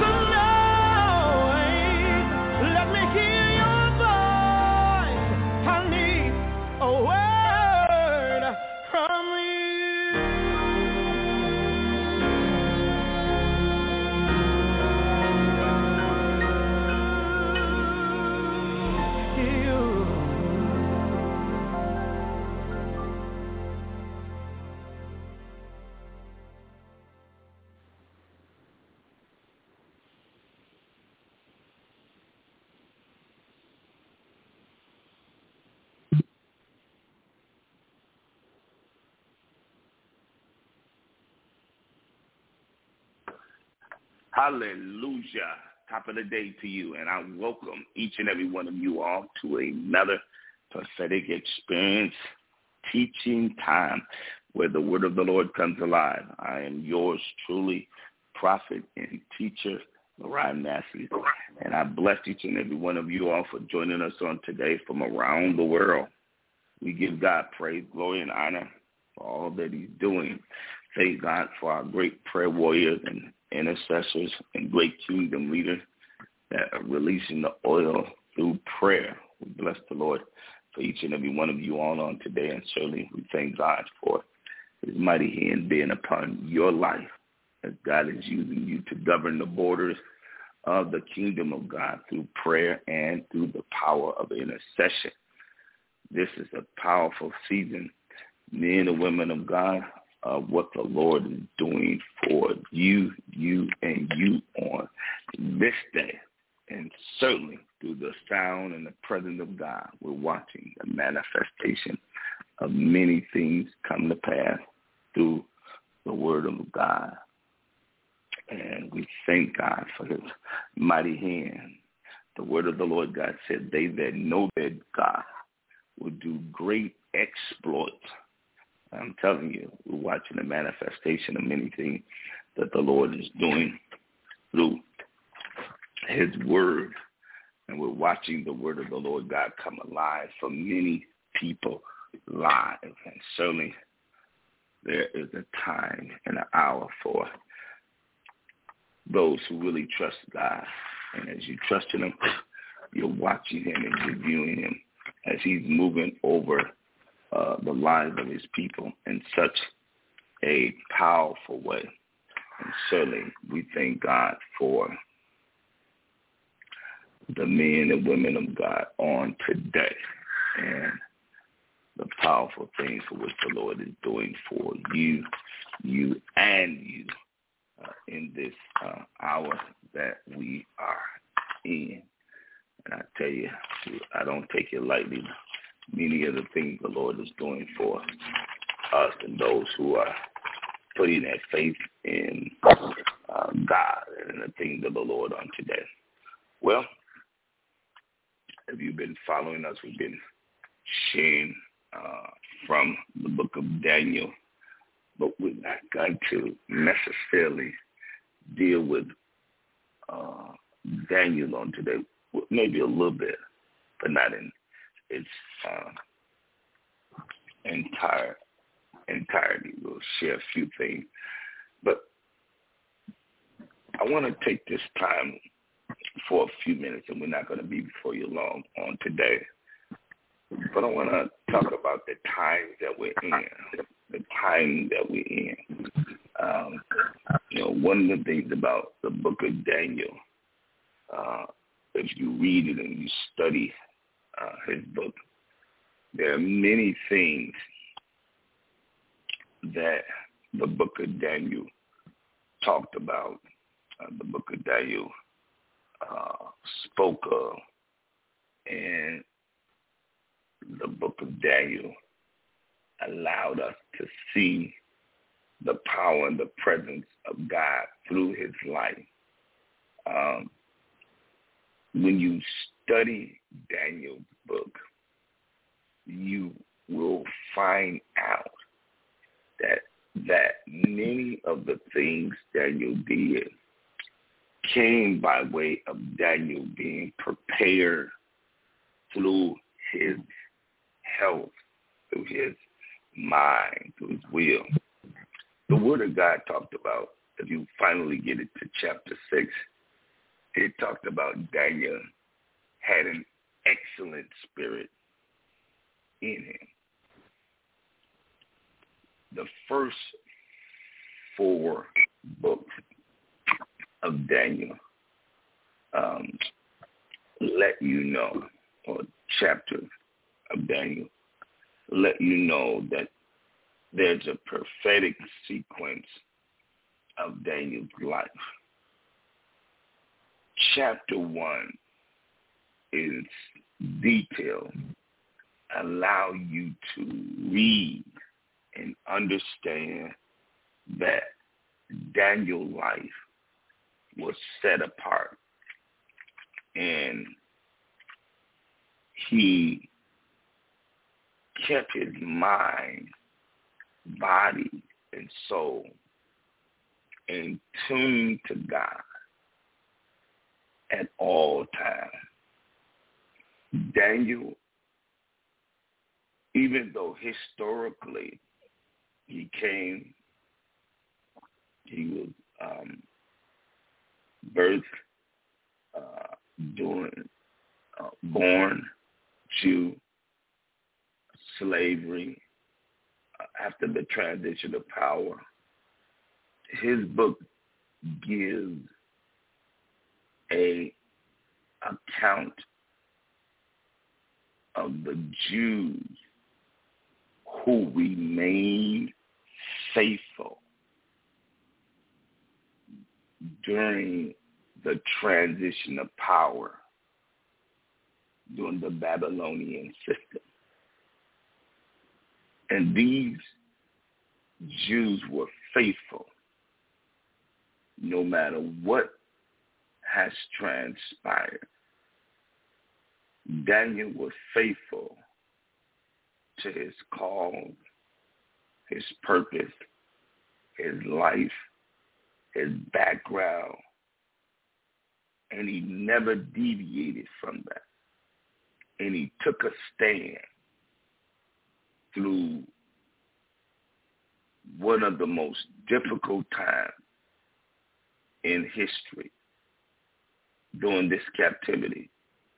alone. Let me hear your voice. I need a word from you. Hallelujah. Top of the day to you, and I welcome each and every one of you all to another prophetic experience teaching time where the word of the Lord comes alive. I am yours truly, prophet and teacher, LaRon Matthews, and I bless each and every one of you all for joining us on today from around the world. We give God praise, glory, and honor for all that he's doing. Thank God for our great prayer warriors and intercessors and great kingdom leaders that are releasing the oil through prayer. We bless the Lord for each and every one of you all on today, and certainly we thank God for his mighty hand being upon your life as God is using you to govern the borders of the kingdom of God through prayer and through the power of intercession. This is a powerful season, men and women of God, of what the Lord is doing for you, you, and you on this day. And certainly through the sound and the presence of God, we're watching the manifestation of many things come to pass through the word of God. And we thank God for his mighty hand. The word of the Lord God said, they that know that God will do great exploits. I'm telling you, we're watching the manifestation of many things that the Lord is doing through his word. And we're watching the word of the Lord God come alive for many people live. And certainly there is a time and an hour for those who really trust God. And as you trust in him, you're watching him and you're viewing him as he's moving over Uh, the lives of his people in such a powerful way. And certainly we thank God for the men and women of God on today and the powerful things for which the Lord is doing for you, you, and you uh, in this uh, hour that we are in. And I tell you, I don't take it lightly. Many of the things the Lord is doing for us and those who are putting their faith in uh, God and the things of the Lord on today. Well, if you've been following us, we've been sharing uh, from the book of Daniel, but we're not going to necessarily deal with uh, Daniel on today. Maybe a little bit, but not in its uh, entire entirety. We'll share a few things, but I want to take this time for a few minutes, and we're not going to be before you long on today. But I want to talk about the times that we're in, the time that we're in. Um, you know, one of the things about the book of Daniel, uh, if you read it and you study Uh, his book, there are many things that the book of Daniel talked about, uh, the book of Daniel uh, spoke of, and the book of Daniel allowed us to see the power and the presence of God through his life. Um, when you study Daniel's book, you will find out that that many of the things Daniel did came by way of Daniel being prepared through his health through his mind, through his will. The Word of God talked about, if you finally get it to chapter six, it talked about Daniel had an excellent spirit in him. The first four books of Daniel um, let you know, or chapters of Daniel let you know that there's a prophetic sequence of Daniel's life. Chapter one is detailed, allow you to read and understand that Daniel's life was set apart, and he kept his mind, body, and soul in tune to God at all times. Daniel, even though historically he came, he was um, birthed, uh, during, uh, born Jew, slavery, uh, after the transition of power. His book gives a account of the Jews who remained faithful during the transition of power during the Babylonian system. And these Jews were faithful no matter what has transpired. Daniel was faithful to his call, his purpose, his life, his background, and he never deviated from that. And he took a stand through one of the most difficult times in history during this captivity.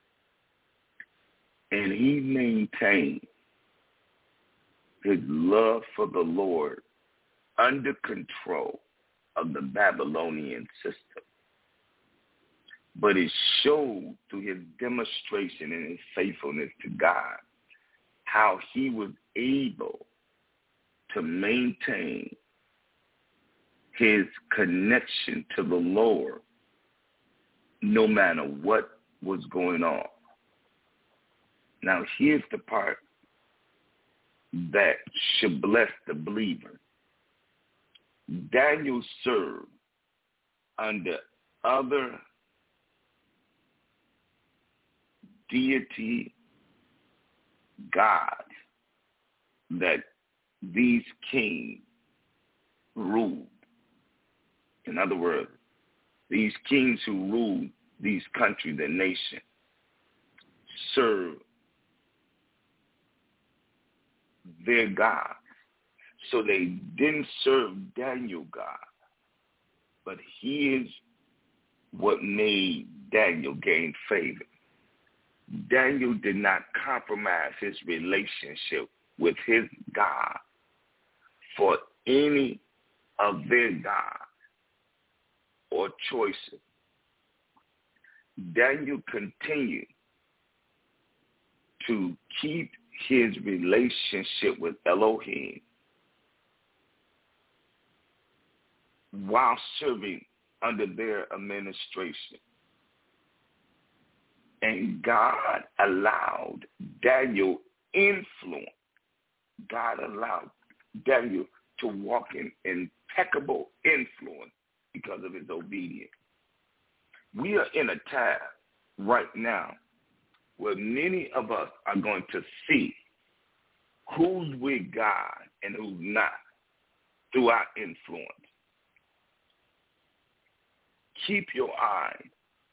And he maintained his love for the Lord under control of the Babylonian system. But it showed through his demonstration and his faithfulness to God how he was able to maintain his connection to the Lord no matter what was going on. Now, here's the part that should bless the believer. Daniel served under other deity gods that these kings ruled. In other words, these kings who ruled these countries and nations served their God. So they didn't serve Daniel God, but here's what made Daniel gain favor. Daniel did not compromise his relationship with his God for any of their gods or choices. Daniel continued to keep his relationship with Elohim while serving under their administration. And God allowed Daniel influence. God allowed Daniel to walk in impeccable influence because of his obedience. We are in a time right now where many of us are going to see who's with God and who's not through our influence. Keep your eye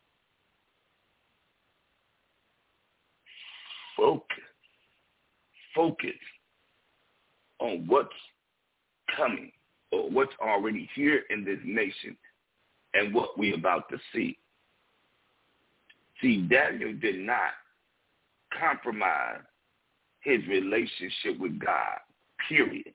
focused, focus on what's coming or what's already here in this nation and what we're about to see. See, Daniel did not compromise his relationship with God, period.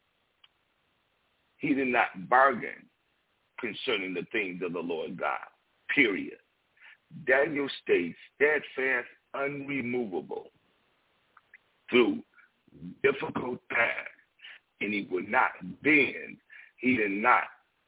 He did not bargain concerning the things of the Lord God, period. Daniel stayed steadfast, unremovable through difficult times, and he would not bend. He did not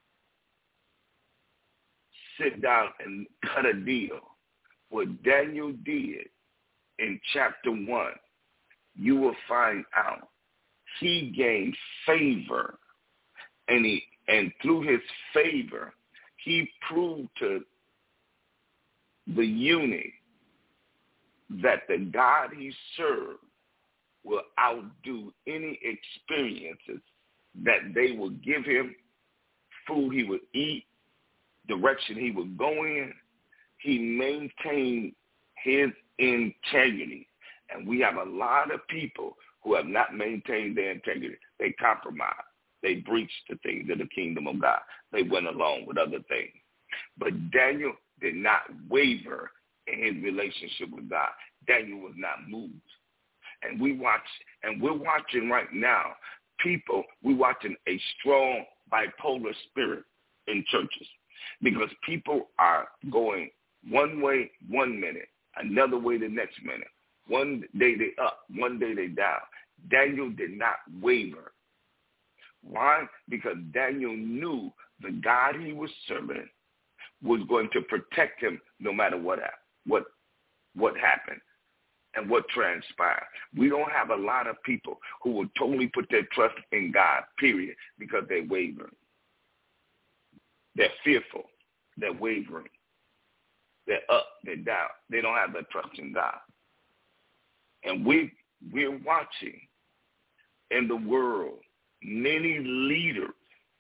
sit down and cut a deal. What Daniel did in chapter one, you will find out he gained favor, and he and through his favor, he proved to the eunuch that the God he served will outdo any experiences that they would give him, food he would eat, direction he would go in. He maintained his integrity. And we have a lot of people who have not maintained their integrity. They compromise. They breached the things of the kingdom of God. They went along with other things. But Daniel did not waver in his relationship with God. Daniel was not moved. And we watch, and we're watching right now, people, we're watching a strong bipolar spirit in churches because people are going one way one minute, another way the next minute. One day they up, one day they down. Daniel did not waver. Why? Because Daniel knew the God he was serving was going to protect him no matter what what what happened and what transpired. We don't have a lot of people who will totally put their trust in God, period, because they're wavering. They're fearful. They're wavering. They're up. They're down. They don't have the trust in God. And we, we're watching in the world many leaders,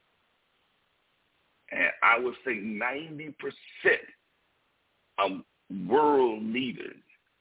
and I would say ninety percent of world leaders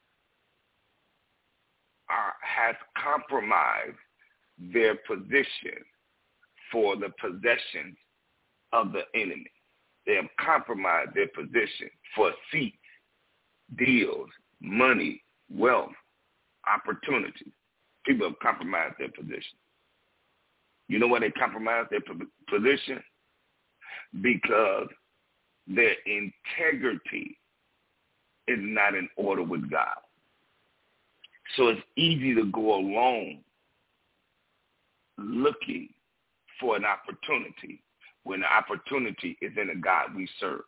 are, have compromised their position for the possessions of the enemy. They have compromised their position for seats, deals, money, wealth, opportunities. People have compromised their position. You know why they compromise their position? Because their integrity is not in order with God. So it's easy to go along looking for an opportunity when the opportunity is in the God we serve.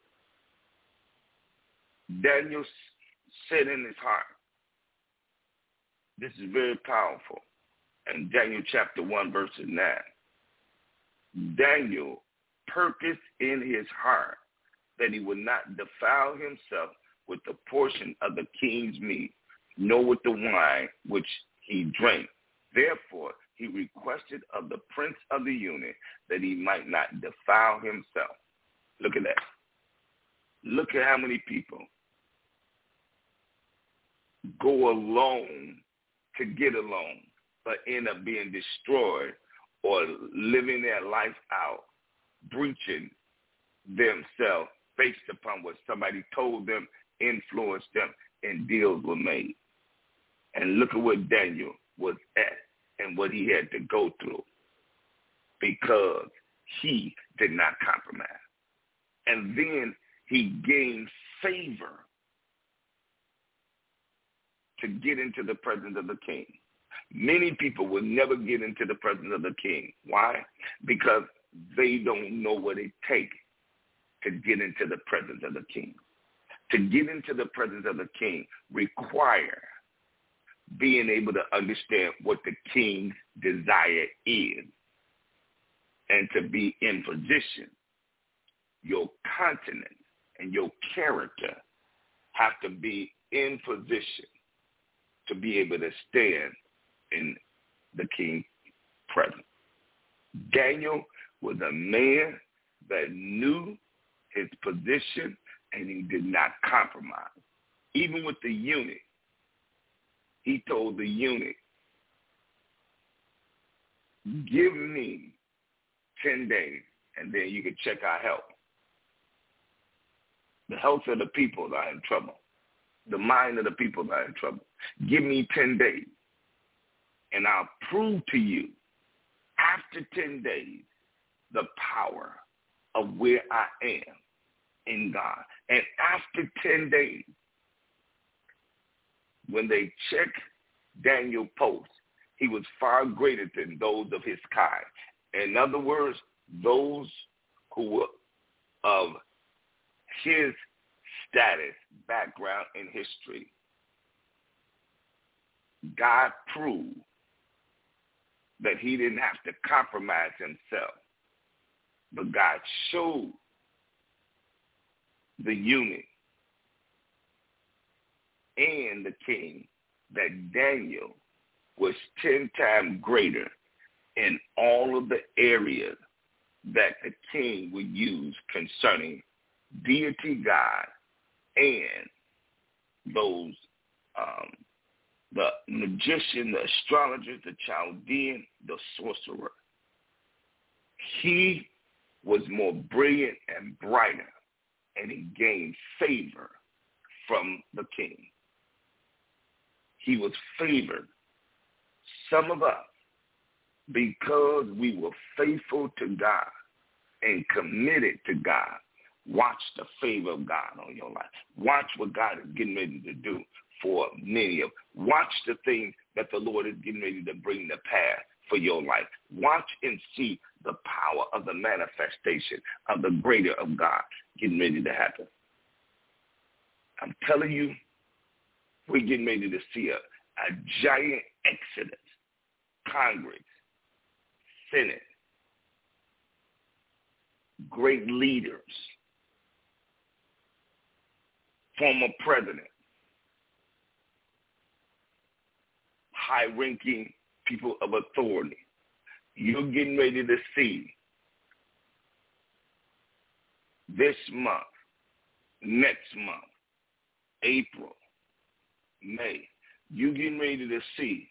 Daniel said in his heart, this is very powerful. In Daniel chapter one, verse nine, Daniel purposed in his heart that he would not defile himself with the portion of the king's meat, nor with the wine which he drank. Therefore, he requested of the prince of the eunuchs that he might not defile himself. Look at that. Look at how many people go alone to get along, but end up being destroyed or living their life out, breaching themselves based upon what somebody told them, influenced them, and deals were made. And look at what Daniel was at and what he had to go through because he did not compromise. And then he gained favor to get into the presence of the king. Many people will never get into the presence of the king. Why? Because they don't know what it takes to get into the presence of the king. To get into the presence of the king require being able to understand what the king's desire is and to be in position. Your countenance and your character have to be in position to be able to stand in the king's presence. Daniel was a man that knew his position and he did not compromise. Even with the eunuch, he told the eunuch, give me ten days, and then you can check our health. The health of the people that are in trouble. The mind of the people that are in trouble. Give me ten days, and I'll prove to you after ten days the power of where I am in God. And after ten days, when they checked Daniel's post, he was far greater than those of his kind. In other words, those who were of his status, background, and history. God proved that he didn't have to compromise himself, but God showed the eunuch and the king that Daniel was ten times greater in all of the areas that the king would use concerning deity God and those, um, the magician, the astrologer, the Chaldean, the sorcerer. He was more brilliant and brighter, and he gained favor from the king. He was favored. Some of us, because we were faithful to God and committed to God, watch the favor of God on your life. Watch what God is getting ready to do for many of. Watch the things that the Lord is getting ready to bring to pass for your life. Watch and see the power of the manifestation of the greater of God getting ready to happen. I'm telling you, we're getting ready to see a, a giant exodus. Congress, Senate, great leaders, former president, high-ranking people of authority. You're getting ready to see this month, next month, April, May, you're getting ready to see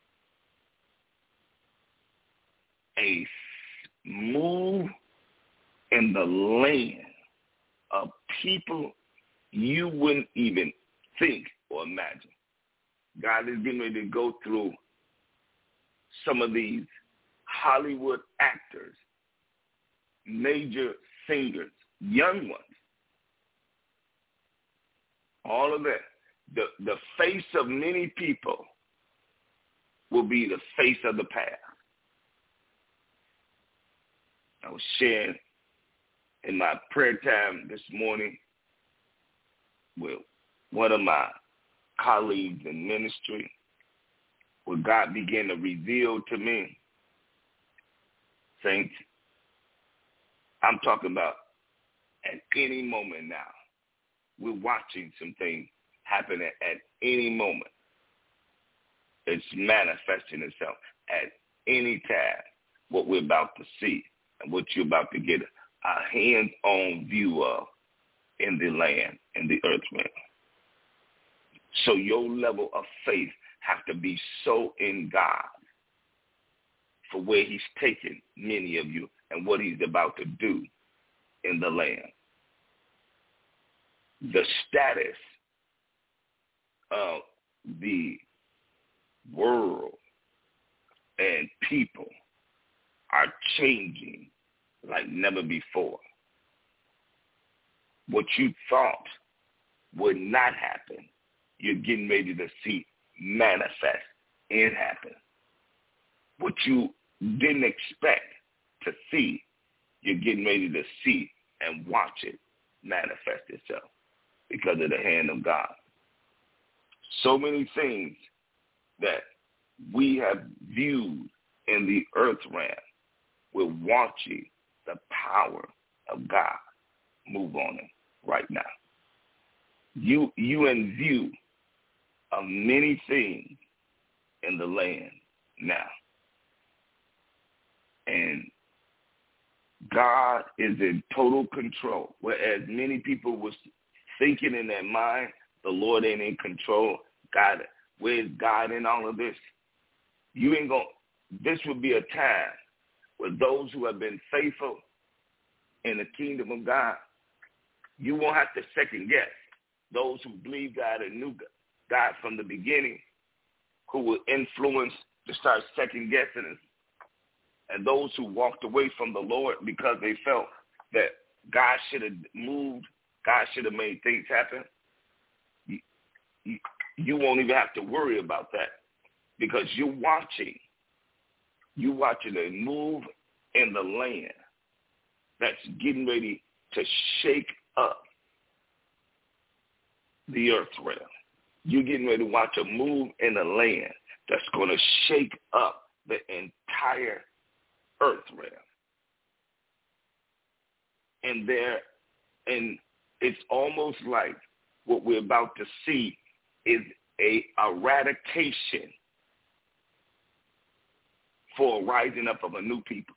a move in the land of people you wouldn't even think or imagine. God is getting ready to go through some of these Hollywood actors, major singers, young ones, all of that. The, the face of many people will be the face of the past. I was sharing in my prayer time this morning with one of my colleagues in ministry, where God began to reveal to me, saints, I'm talking about at any moment now. We're watching some things happen at, at any moment. It's manifesting itself at any time, what we're about to see and what you're about to get a hands-on view of in the land, in the earth realm. So your level of faith has to be so in God for where he's taken many of you and what he's about to do in the land. The status of the world and people are changing like never before. What you thought would not happen, you're getting ready to see manifest and happen. What you didn't expect to see, you're getting ready to see and watch it manifest itself because of the hand of God. So many things that we have viewed in the earth realm, we're watching the power of God move on it right now. You you in view of many things in the land now. And God is in total control. Whereas many people was thinking in their mind, the Lord ain't in control. God, where's God in all of this? You ain't going this would be a time where those who have been faithful in the kingdom of God, you won't have to second guess. Those who believe God and knew God from the beginning, who were influenced to start second guessing, and those who walked away from the Lord because they felt that God should have moved, God should have made things happen, you, you, you won't even have to worry about that because you're watching, you're watching a move in the land that's getting ready to shake up the earth realm. You're getting ready to watch a move in the land that's going to shake up the entire earth realm. And there, and it's almost like what we're about to see is a eradication for a rising up of a new people.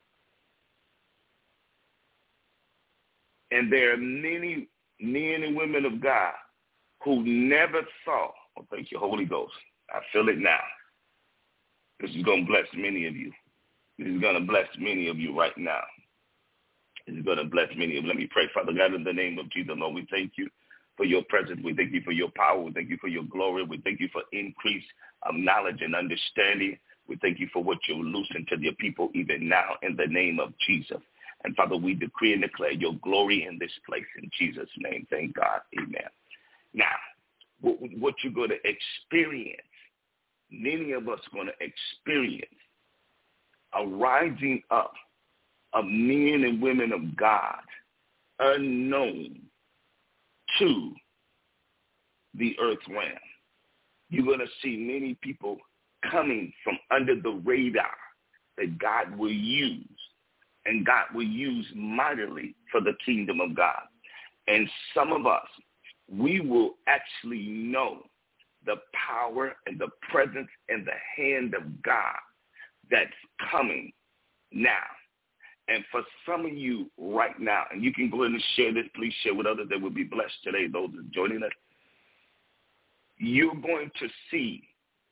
And there are many men and women of God who never saw, oh, thank you, Holy Ghost. I feel it now. This is going to bless many of you. This is going to bless many of you right now. This is going to bless many of you. Let me pray, Father God, in the name of Jesus, Lord, we thank you for your presence. We thank you for your power. We thank you for your glory. We thank you for increase of knowledge and understanding. We thank you for what you're loosing to your people even now in the name of Jesus. And, Father, we decree and declare your glory in this place in Jesus' name. Thank God. Amen. Now, what, what you're going to experience, many of us are going to experience a rising up of men and women of God unknown to the earth realm. You're going to see many people coming from under the radar that God will use, and God will use mightily for the kingdom of God. And some of us, we will actually know the power and the presence and the hand of God that's coming now. And for some of you right now, and you can go ahead and share this, please share with others that will be blessed today, those that are joining us, you're going to see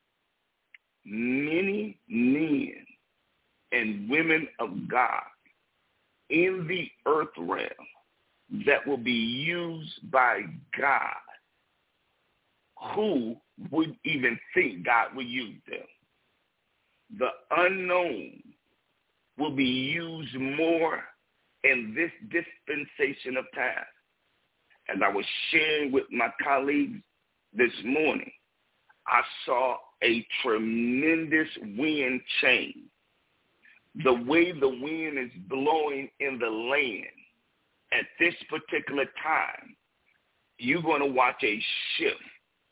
many men and women of God in the earth realm that will be used by God who would even think God would use them. The unknown will be used more in this dispensation of time. As I was sharing with my colleagues this morning, I saw a tremendous wind change. The way the wind is blowing in the land at this particular time, you're going to watch a shift.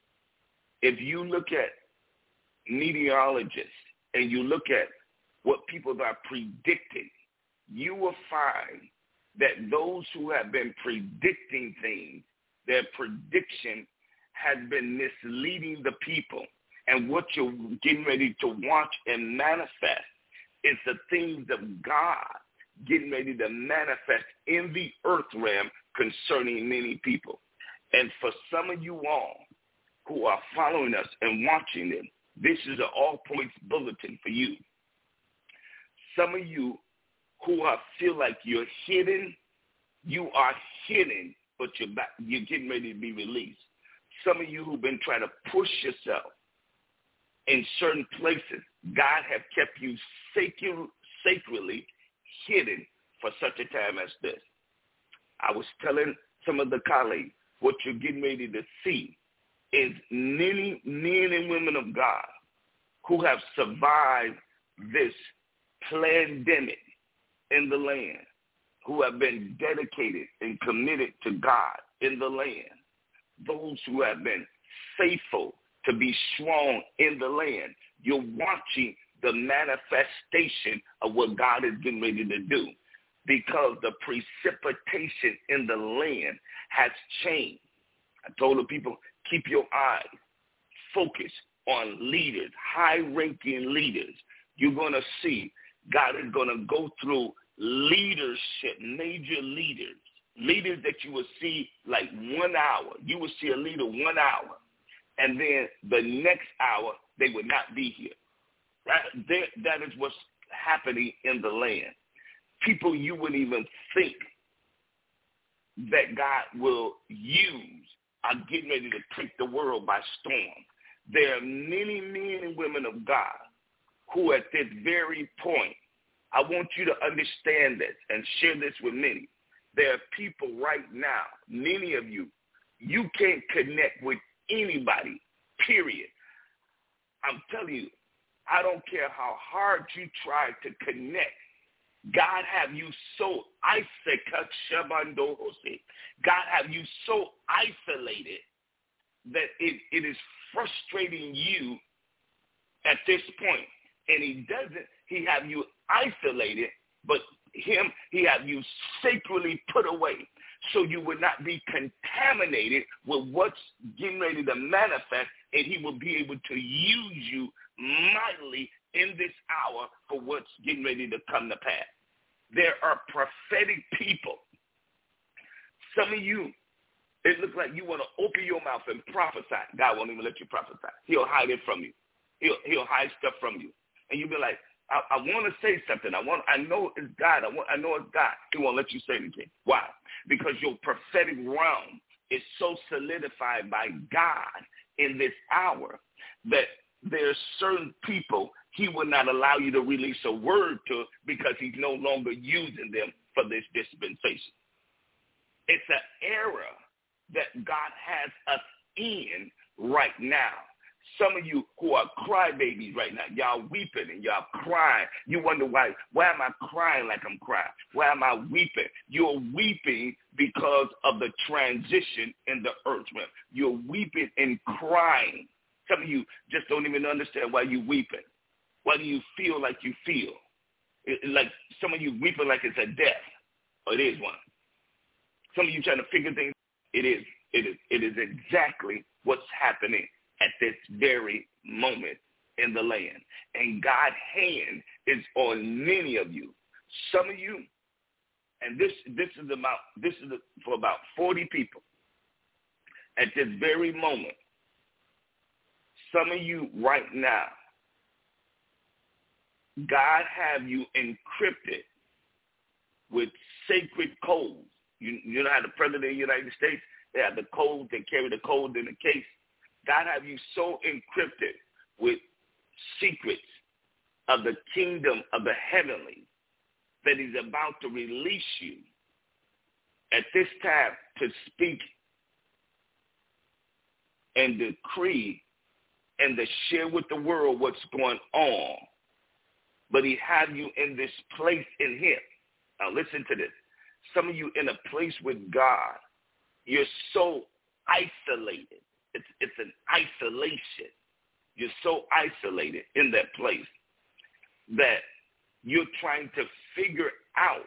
If you look at meteorologists and you look at what people are predicting, you will find that those who have been predicting things, their prediction has been misleading the people. And what you're getting ready to watch and manifest is the things of God getting ready to manifest in the earth realm concerning many people. And for some of you all who are following us and watching them, this is an all points bulletin for you. Some of you who are, feel like you're hidden, you are hidden, but you're, back, you're getting ready to be released. Some of you who've been trying to push yourself in certain places, God have kept you sacred, sacredly hidden for such a time as this. I was telling some of the colleagues, what you're getting ready to see is many men and women of God who have survived this pandemic in the land, who have been dedicated and committed to God in the land, those who have been faithful to be strong in the land. You're watching the manifestation of what God is getting ready to do, because the precipitation in the land has changed. I told the people, keep your eyes focused on leaders, high-ranking leaders. You're going to see God is going to go through leadership, major leaders, leaders that you will see like one hour. You will see a leader one hour, and then the next hour they would not be here. That, that is what's happening in the land. People you wouldn't even think that God will use are getting ready to take the world by storm. There are many men and women of God who at this very point, I want you to understand this and share this with many. There are people right now, many of you, you can't connect with anybody, period. I'm telling you, I don't care how hard you try to connect. God have you so isolated. God have you so isolated that it, it is frustrating you at this point. And he doesn't, he have you isolated, but him, he have you sacredly put away so you would not be contaminated with what's getting ready to manifest, and he will be able to use you mightily in this hour for what's getting ready to come to pass. There are prophetic people. Some of you, it looks like you want to open your mouth and prophesy. God won't even let you prophesy. He'll hide it from you. He'll, he'll hide stuff from you. And you'll be like, I, I want to say something. I want. I know it's God. I want. I know it's God. He won't let you say anything. Why? Because your prophetic realm is so solidified by God in this hour that there's certain people he will not allow you to release a word to because he's no longer using them for this dispensation. It's an era that God has us in right now. Some of you who are crybabies right now, y'all weeping and y'all crying. You wonder why, why am I crying like I'm crying? Why am I weeping? You're weeping because of the transition in the earth realm. You're weeping and crying. Some of you just don't even understand why you're weeping. Why do you feel like you feel? It, like some of you weeping like it's a death, or it is one. Some of you trying to figure things. It is. It is. It is exactly what's happening at this very moment in the land. And God's hand is on many of you. Some of you, and this this is about this is for about forty people at this very moment. Some of you right now, God have you encrypted with sacred codes. You, you know how the President of the United States, they have the code, they carry the code in the case. God have you so encrypted with secrets of the kingdom of the heavenly that he's about to release you at this time to speak and decree and to share with the world what's going on. But he have you in this place in him. Now listen to this. Some of you in a place with God, you're so isolated. It's, it's an isolation. You're so isolated in that place that you're trying to figure out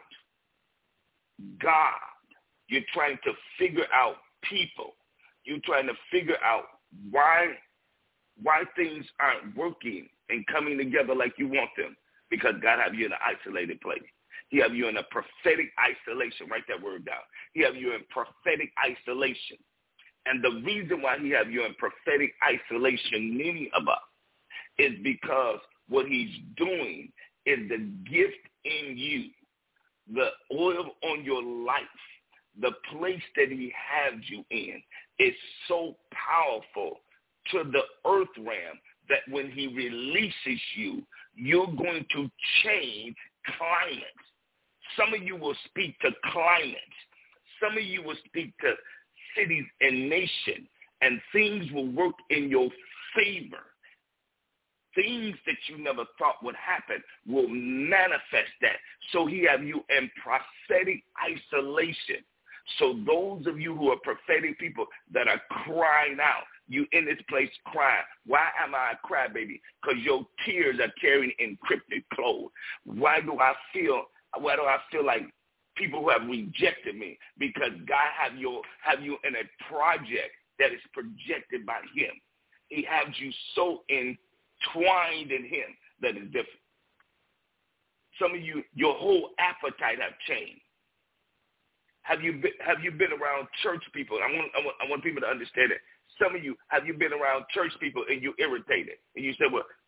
God. You're trying to figure out people. You're trying to figure out why, why things aren't working and coming together like you want them, because God have you in an isolated place. He have you in a prophetic isolation. Write that word down. He have you in prophetic isolation. And the reason why he have you in prophetic isolation, many of us, is because what he's doing is the gift in you, the oil on your life, the place that he has you in is so powerful to the earth realm that when he releases you, you're going to change climates. Some of you will speak to climates. Some of you will speak to cities and nations, and things will work in your favor. Things that you never thought would happen will manifest that. So he have you in prophetic isolation. So those of you who are prophetic people that are crying out, you in this place crying. Why am I a crybaby? Because your tears are carrying encrypted code. Why do I feel, why do I feel like people who have rejected me? Because God have you, have you in a project that is projected by him. He has you so entwined in him that is different. Some of you, your whole appetite have changed. Have you been, have you been around church people? I want, I want, I want people to understand it. Some of you, have you been around church people and you irritated? And you said, well,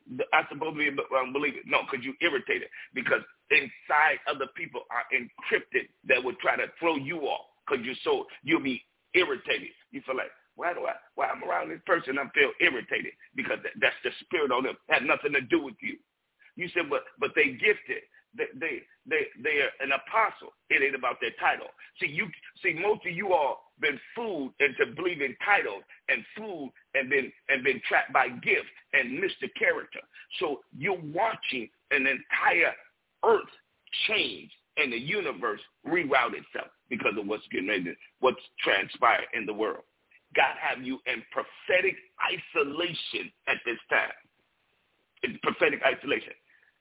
I'm supposed to be an unbeliever. No, because you irritated. Because inside other people are encrypted that would try to throw you off. Because you're so, you'll be irritated. You feel like, why do I, why I'm around this person, I feel irritated. Because that's the spirit on them. It had nothing to do with you. You said, but but they gifted. They they they they are an apostle. It ain't about their title. See you see most of you all been fooled into believing titles and fooled and been and been trapped by gifts and missed the character. So you're watching an entire earth change and the universe reroute itself because of what's getting ready, to, what's transpired in the world. God have you in prophetic isolation at this time. It's prophetic isolation.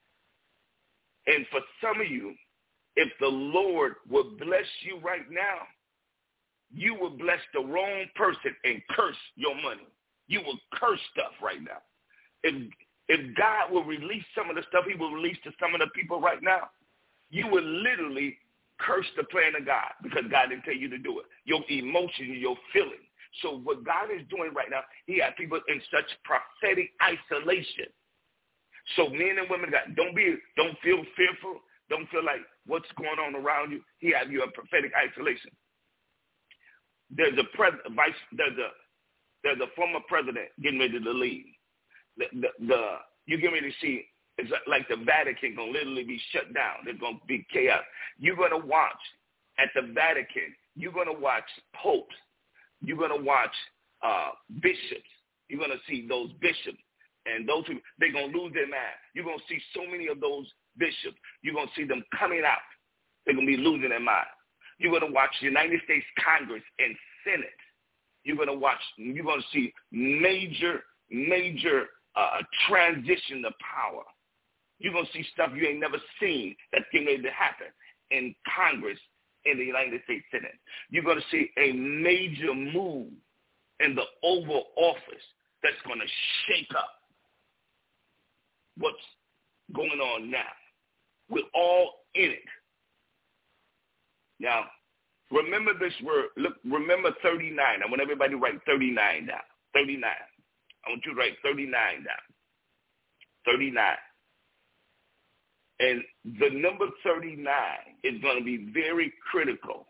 And for some of you, if the Lord would bless you right now, you will bless the wrong person and curse your money. You will curse stuff right now. If if God will release some of the stuff he will release to some of the people right now, you will literally curse the plan of God because God didn't tell you to do it. Your emotions, your feelings. So what God is doing right now, he has people in such prophetic isolation. So men and women, God, don't be, don't feel fearful. Don't feel like what's going on around you. He have you in prophetic isolation. There's a pres, vice, there's a, there's a former president getting ready to leave. The, the, the you get ready to see, it's like the Vatican gonna literally be shut down. There's gonna be chaos. You're gonna watch at the Vatican. You're gonna watch popes. You're gonna watch uh, bishops. You're gonna see those bishops. And those who, they're going to lose their mind. You're going to see so many of those bishops. You're going to see them coming out. They're going to be losing their mind. You're going to watch the United States Congress and Senate. You're going to watch, you're going to see major, major uh, transition of power. You're going to see stuff you ain't never seen that's getting ready to happen in Congress, in the United States Senate. You're going to see a major move in the Oval Office that's going to shake up what's going on now. We're all in it. Now, remember this word. Look, remember thirty-nine. I want everybody to write thirty-nine down. thirty-nine. I want you to write thirty-nine down. thirty-nine. And the number thirty-nine is going to be very critical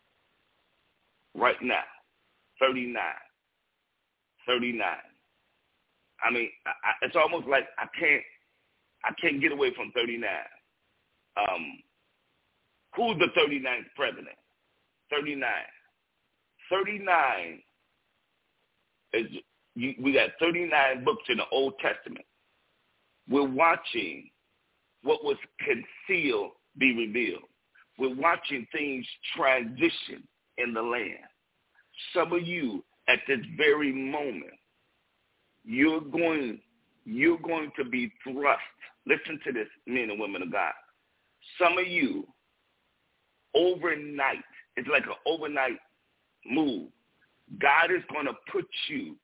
right now. thirty-nine. thirty-nine. I mean, I, it's almost like I can't, I can't get away from thirty-nine. Um, who's the thirty-ninth president? thirty-nine. thirty-nine is, you, we got thirty-nine books in the Old Testament. We're watching what was concealed be revealed. We're watching things transition in the land. Some of you at this very moment, You're going, you're going to be thrust. Listen to this, men and women of God. Some of you, overnight, it's like an overnight move. God is going to put you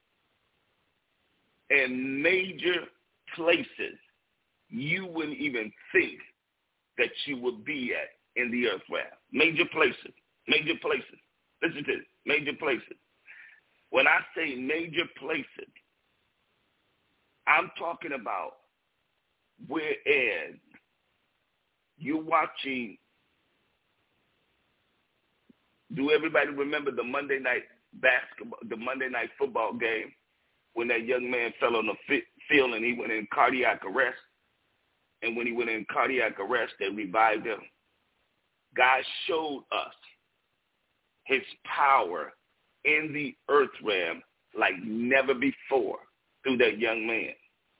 in major places you wouldn't even think that you would be at in the earth realm. Major places, major places. Listen to this, major places. When I say major places, I'm talking about whereas you're watching, do everybody remember the Monday night basketball, the Monday night football game when that young man fell on the field and he went in cardiac arrest? And when he went in cardiac arrest, they revived him. God showed us his power in the earth realm like never before through that young man.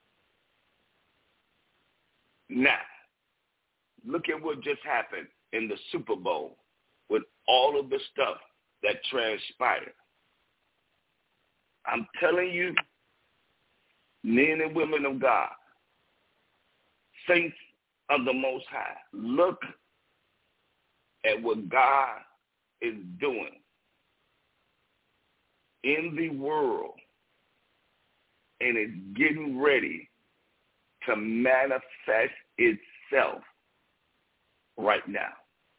Now, look at what just happened in the Super Bowl with all of the stuff that transpired. I'm telling you, men and women of God, saints of the Most High, look at what God is doing in the world, and it's getting ready to manifest itself right now.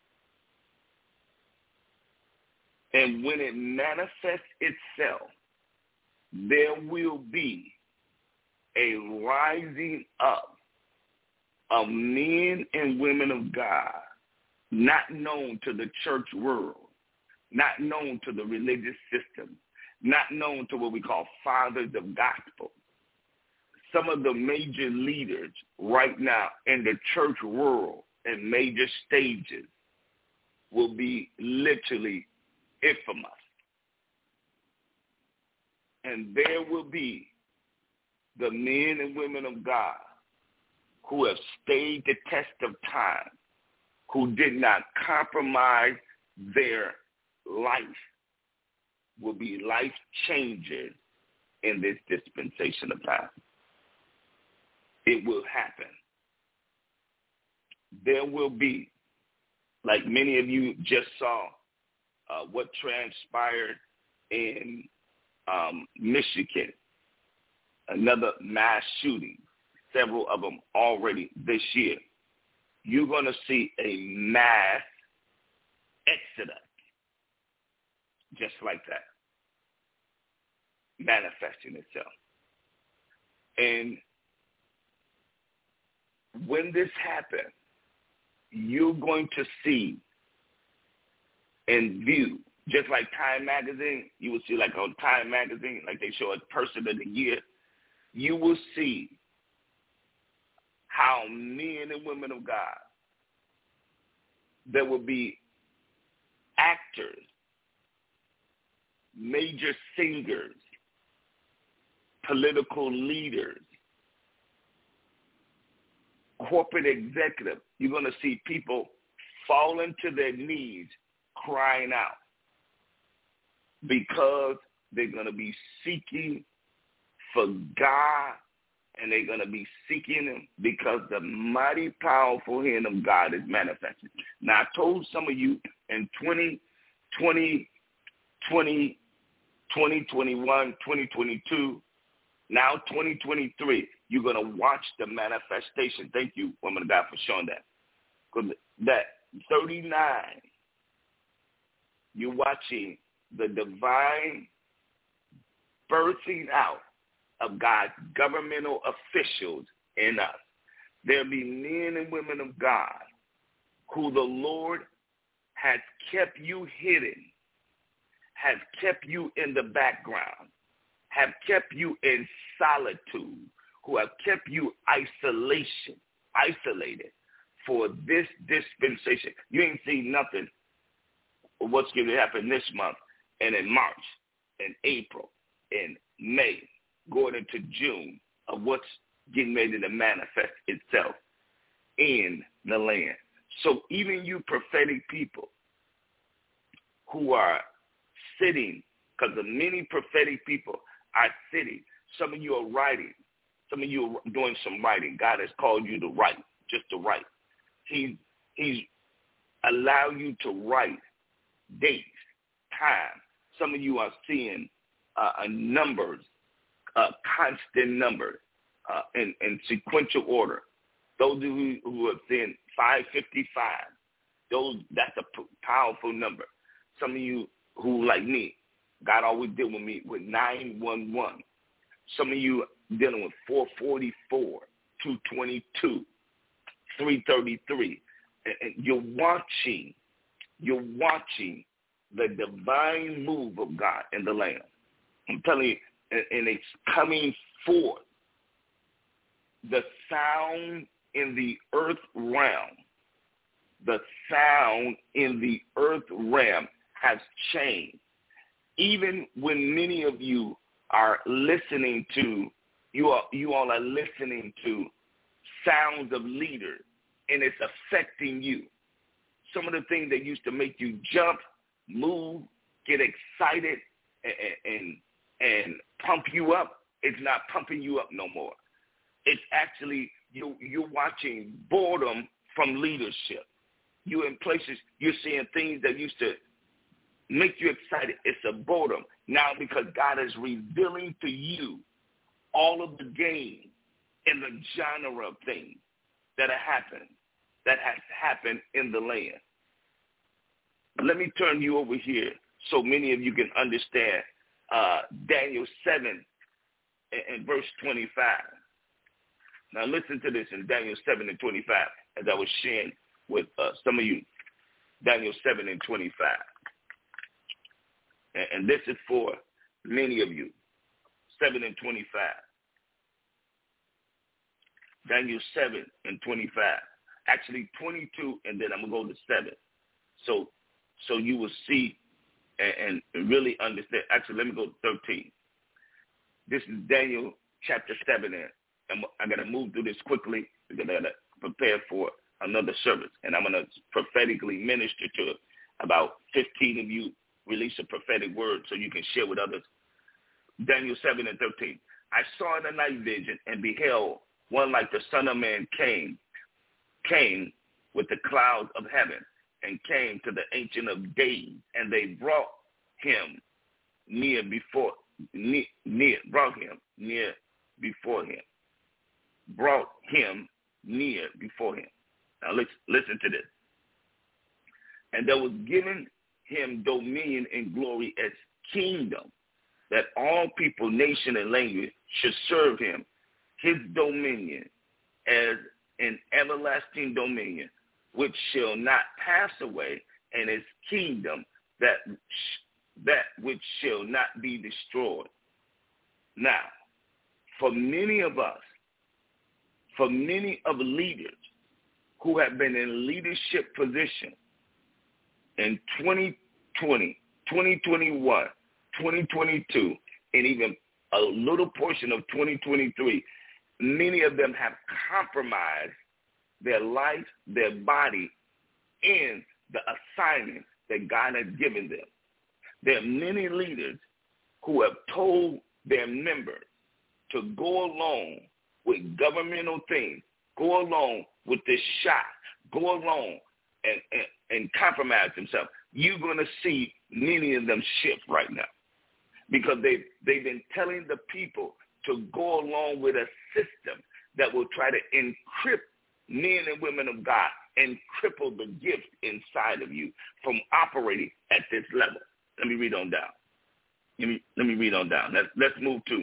And when it manifests itself, there will be a rising up of men and women of God, not known to the church world, not known to the religious system, not known to what we call fathers of gospel. Some of the major leaders right now in the church world and major stages will be literally infamous. And there will be the men and women of God who have stayed the test of time, who did not compromise their life, will be life changers in this dispensation of time. It will happen. There will be, like many of you just saw, uh, what transpired in um, Michigan, another mass shooting, several of them already this year. You're going to see a mass exodus, just like that, manifesting itself. And when this happens, you're going to see and view, just like Time Magazine, you will see like on Time Magazine, like they show a person of the year, you will see how men and women of God, there will be actors, major singers, political leaders, corporate executives. You're going to see people falling to their knees crying out because they're going to be seeking for God, and they're going to be seeking him because the mighty, powerful hand of God is manifested. Now, I told some of you in twenty twenty, twenty, twenty twenty-one, twenty twenty-two, now twenty twenty-three, you're going to watch the manifestation. Thank you, woman of God, for showing that. Because that thirty-nine, you're watching the divine birthing out of God's governmental officials in us. There'll be men and women of God who the Lord has kept you hidden, has kept you in the background, have kept you in solitude, who have kept you isolation, isolated for this dispensation. You ain't seen nothing of what's going to happen this month and in March and April and May, going into June, of what's getting ready to manifest itself in the land. So even you prophetic people who are sitting, because the many prophetic people are sitting, some of you are writing, some of you are doing some writing. God has called you to write, just to write. He, he's allowed you to write dates, time. Some of you are seeing uh, numbers, uh, constant numbers uh, in, in sequential order. Those of you who have seen five fifty-five, those that's a p- powerful number. Some of you who, like me, God always deal with me with nine one one. Some of you dealing with four forty-four, two twenty-two, three thirty-three. And, and you're watching, you're watching the divine move of God in the land. I'm telling you, and, and it's coming forth. The sound in the earth realm, the sound in the earth realm has changed. Even when many of you are listening to, you are, you all are listening to sounds of leaders, and it's affecting you. Some of the things that used to make you jump, move, get excited, and, and, and pump you up, it's not pumping you up no more. It's actually, you, you're watching boredom from leadership. You're in places, you're seeing things that used to make you excited. It's a boredom. Now, because God is revealing to you all of the game in the genre of things that have happened, that has happened in the land. Let me turn you over here so many of you can understand uh, Daniel seven and, and verse twenty-five. Now listen to this in Daniel seven and twenty-five, as I was sharing with uh, some of you. Daniel seven and twenty-five. And, and this is for many of you. seven and twenty-five. Daniel seven and twenty-five. Actually twenty-two, and then I'm going to go to seven. So so you will see and, and really understand. Actually, let me go to thirteen. This is Daniel chapter seven. And I'm going to move through this quickly because I got to prepare for another service. And I'm going to prophetically minister to about fifteen of you, release a prophetic word so you can share with others. Daniel seven and thirteen. I saw in a night vision and beheld one like the Son of Man came, came with the clouds of heaven and came to the Ancient of Days, and they brought him near before, near, near brought him near before him, brought him near before him. Now listen, listen to this. And there was given him dominion and glory as kingdom, that all people, nation, and language should serve him. His dominion as an everlasting dominion, which shall not pass away, and his kingdom that that which shall not be destroyed. Now, for many of us, for many of the leaders who have been in leadership position in twenty twenty, twenty twenty-one, twenty twenty-two, and even a little portion of twenty twenty-three, many of them have compromised their life, their body, in the assignment that God has given them. There are many leaders who have told their members to go along with governmental things, go along with this shot, go along and, and, and compromise themselves. You're going to see many of them shift right now because they've, they've been telling the people to go along with a system that will try to encrypt men and women of God and cripple the gift inside of you from operating at this level. Let me read on down. Let me, let me read on down. Let's, let's move to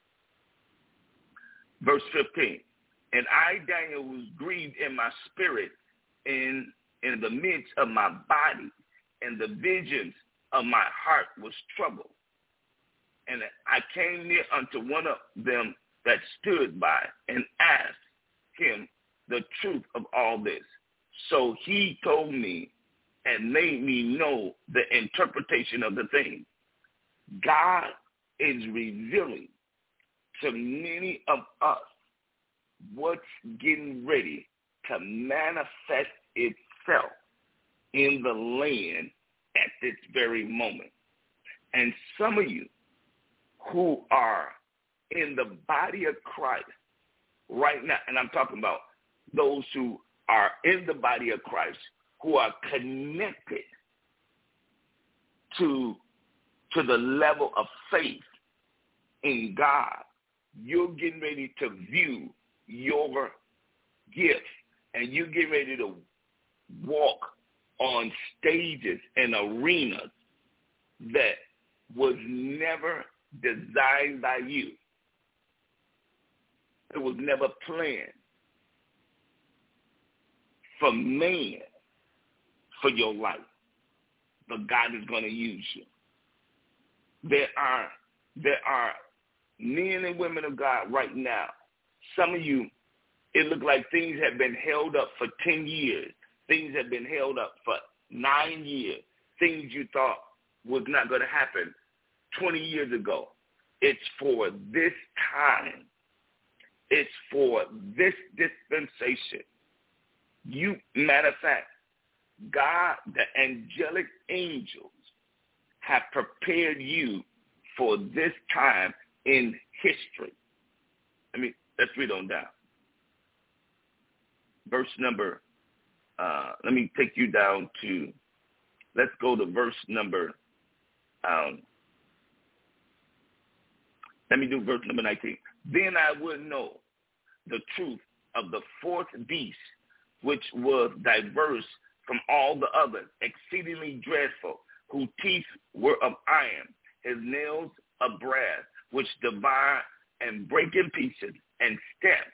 verse fifteen. And I, Daniel, was grieved in my spirit in, in the midst of my body, and the visions of my heart was troubled. And I came near unto one of them that stood by and asked him the truth of all this. So he told me and made me know the interpretation of the thing. God is revealing to many of us what's getting ready to manifest itself in the land at this very moment. And some of you who are in the body of Christ right now, and I'm talking about those who are in the body of Christ, who are connected to, to the level of faith in God, you're getting ready to view your gift, and you're getting ready to walk on stages and arenas that was never designed by you. It was never planned for man for your life, but God is going to use you. There are there are men and women of God right now. Some of you, it looks like things have been held up for ten years. Things have been held up for nine years. Things you thought was not going to happen twenty years ago. It's for this time. It's for this dispensation. You, matter of fact, God, the angelic angels, have prepared you for this time in history. I mean, let's read on down. Verse number, uh, let me take you down to, let's go to verse number, um, let me do verse number nineteen. Then I would know the truth of the fourth beast, which was diverse from all the others, exceedingly dreadful, whose teeth were of iron, his nails of brass, which devour and break in pieces, and step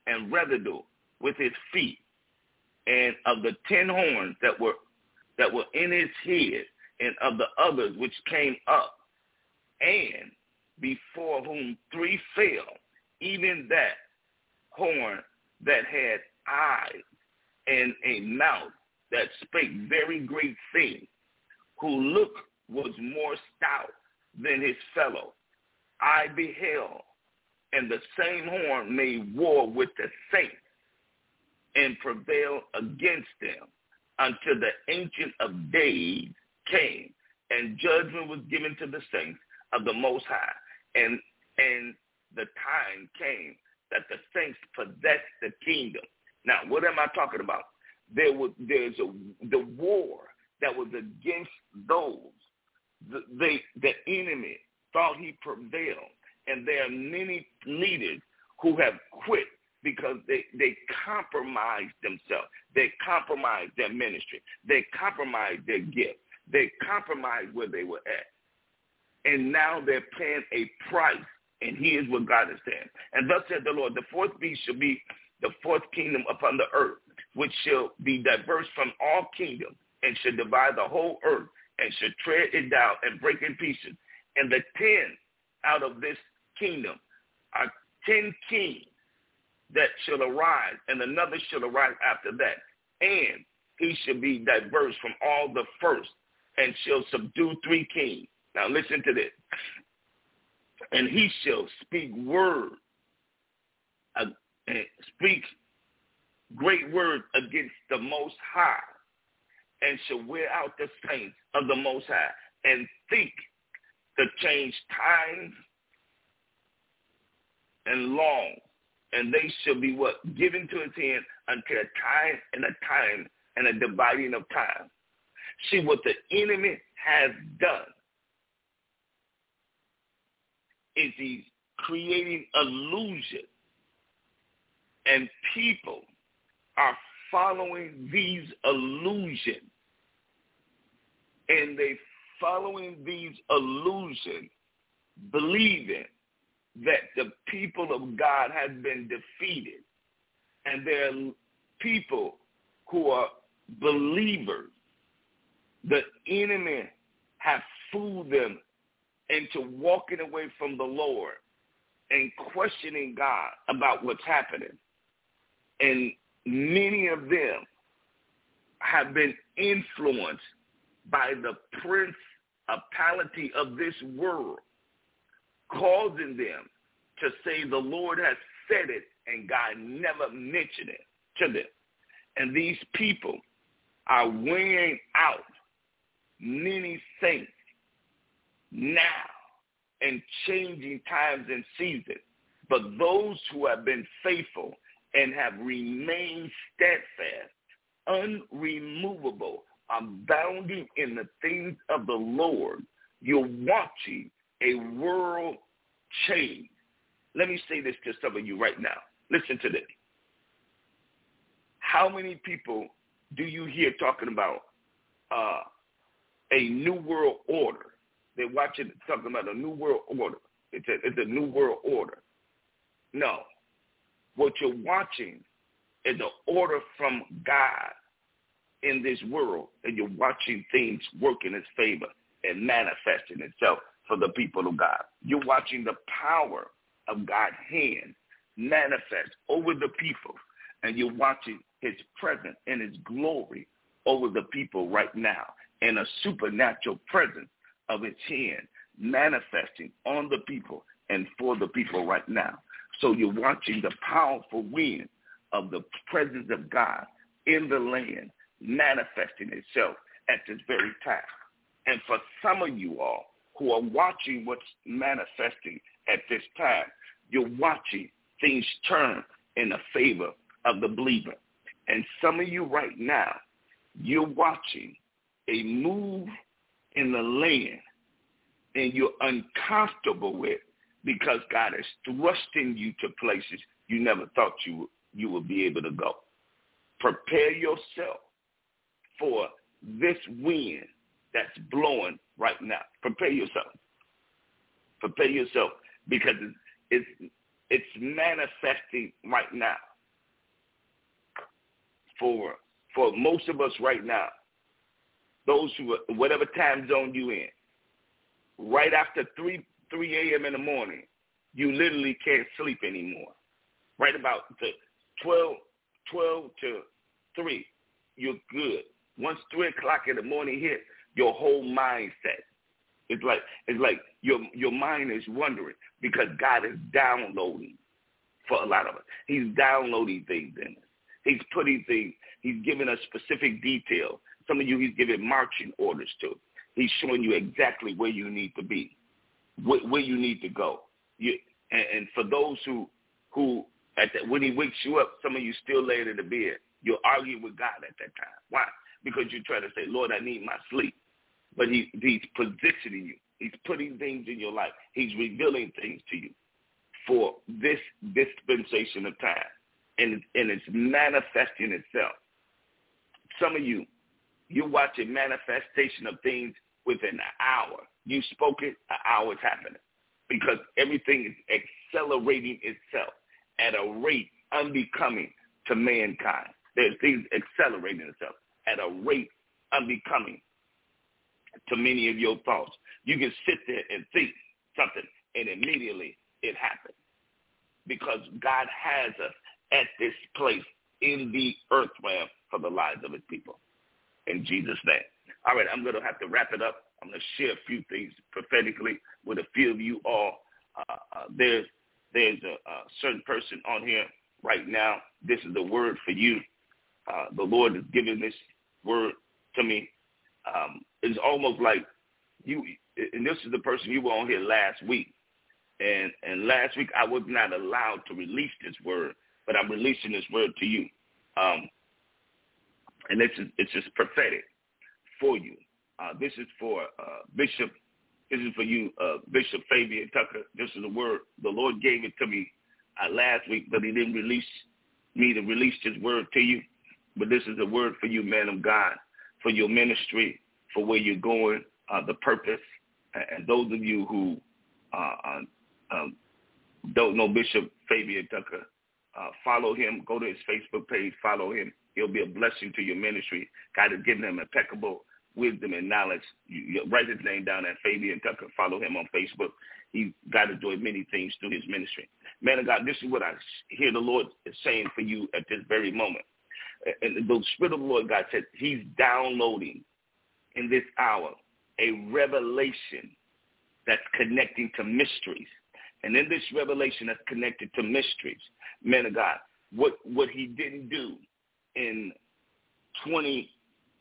and residue with his feet, and of the ten horns that were that were in his head, and of the others which came up, and before whom three fell, even that horn that had eyes and a mouth that spake very great things, who look was more stout than his fellow. I beheld, and the same horn made war with the saints, and prevailed against them, until the Ancient of Days came, and judgment was given to the saints of the Most High. And and the time came that the saints possessed the kingdom. Now, what am I talking about? There was there's a the war that was against those. The, they the enemy thought he prevailed, and there are many leaders who have quit because they, they compromised themselves. They compromised their ministry. They compromised their gift. They compromised where they were at. And now they're paying a price, and here's what God is saying. And thus said the Lord, the fourth beast shall be the fourth kingdom upon the earth, which shall be diverse from all kingdoms, and shall divide the whole earth, and shall tread it down and break in pieces. And the ten out of this kingdom are ten kings that shall arise, and another shall arise after that. And he shall be diverse from all the first, and shall subdue three kings. Now listen to this. And he shall speak word, uh, speak great words against the Most High, and shall wear out the saints of the Most High, and think to change times and long, and they shall be what? Given to his hand until a time and a time and a dividing of time. See, what the enemy has done is he's creating illusion, and people are following these illusions, and they following these illusions, believing that the people of God have been defeated, and there are people who are believers. The enemy have fooled them into walking away from the Lord and questioning God about what's happening. And many of them have been influenced by the principality of this world, causing them to say the Lord has said it and God never mentioned it to them. And these people are wearing out many saints now and changing times and seasons. But those who have been faithful and have remained steadfast, unremovable, abounding in the things of the Lord, you're watching a world change. Let me say this to some of you right now. Listen to this. How many people do you hear talking about uh, a new world order? They're watching, talking about a new world order. It's a, it's a new world order. No. What you're watching is an order from God in this world, and you're watching things work in his favor and manifesting itself for the people of God. You're watching the power of God's hand manifest over the people, and you're watching his presence and his glory over the people right now, and a supernatural presence of his hand manifesting on the people and for the people right now. So you're watching the powerful wind of the presence of God in the land manifesting itself at this very time. And for some of you all who are watching what's manifesting at this time, you're watching things turn in the favor of the believer. And some of you right now, you're watching a move in the land, and you're uncomfortable with, because God is thrusting you to places you never thought you, you would be able to go. Prepare yourself for this wind that's blowing right now. Prepare yourself. Prepare yourself, because it's, it's, it's manifesting right now. for for most of us right now, those who are, whatever time zone you in, right after three a.m. in the morning, you literally can't sleep anymore. Right about the twelve, twelve to three, you're good. Once three o'clock in the morning hit, your whole mindset. It's like it's like your your mind is wondering because God is downloading for a lot of us. He's downloading things in us. He's putting things, he's giving us specific detail. Some of you he's giving marching orders to. He's showing you exactly where you need to be, where, where you need to go. You, and, and for those who, who at the, when he wakes you up, some of you still laying in the bed, you're arguing with God at that time. Why? Because you're trying to say, Lord, I need my sleep. But he, he's positioning you. He's putting things in your life. He's revealing things to you for this dispensation of time. And, and it's manifesting itself. Some of you, you're watching manifestation of things within an hour. You spoke it, an hour is happening. Because everything is accelerating itself at a rate unbecoming to mankind. There's things accelerating itself at a rate unbecoming to many of your thoughts. You can sit there and think something, and immediately it happens. Because God has us at this place in the earth realm for the lives of his people. In Jesus' name. All right, I'm going to have to wrap it up. I'm going to share a few things prophetically with a few of you all. Uh, uh, there's there's a, a certain person on here right now. This is the word for you. Uh, the Lord is giving this word to me. Um, it's almost like you, and this is the person you were on here last week. And, and last week I was not allowed to release this word, but I'm releasing this word to you. Um, and this is, it's just prophetic for you. Uh, this is for uh, Bishop. This is for you, uh, Bishop Fabian Tucker. This is a word. The Lord gave it to me uh, last week, but he didn't release me to release this word to you. But this is a word for you, man of God, for your ministry, for where you're going, uh, the purpose. And those of you who uh, um, don't know Bishop Fabian Tucker, uh, follow him. Go to his Facebook page. Follow him. He'll be a blessing to your ministry. God has given him impeccable wisdom and knowledge. You, you write his name down at Fabian Tucker. Follow him on Facebook. He God is doing many things through his ministry. Man of God, this is what I hear the Lord is saying for you at this very moment. And the Spirit of the Lord God said he's downloading in this hour a revelation that's connecting to mysteries. And in this revelation that's connected to mysteries, man of God, what, what he didn't do in twenty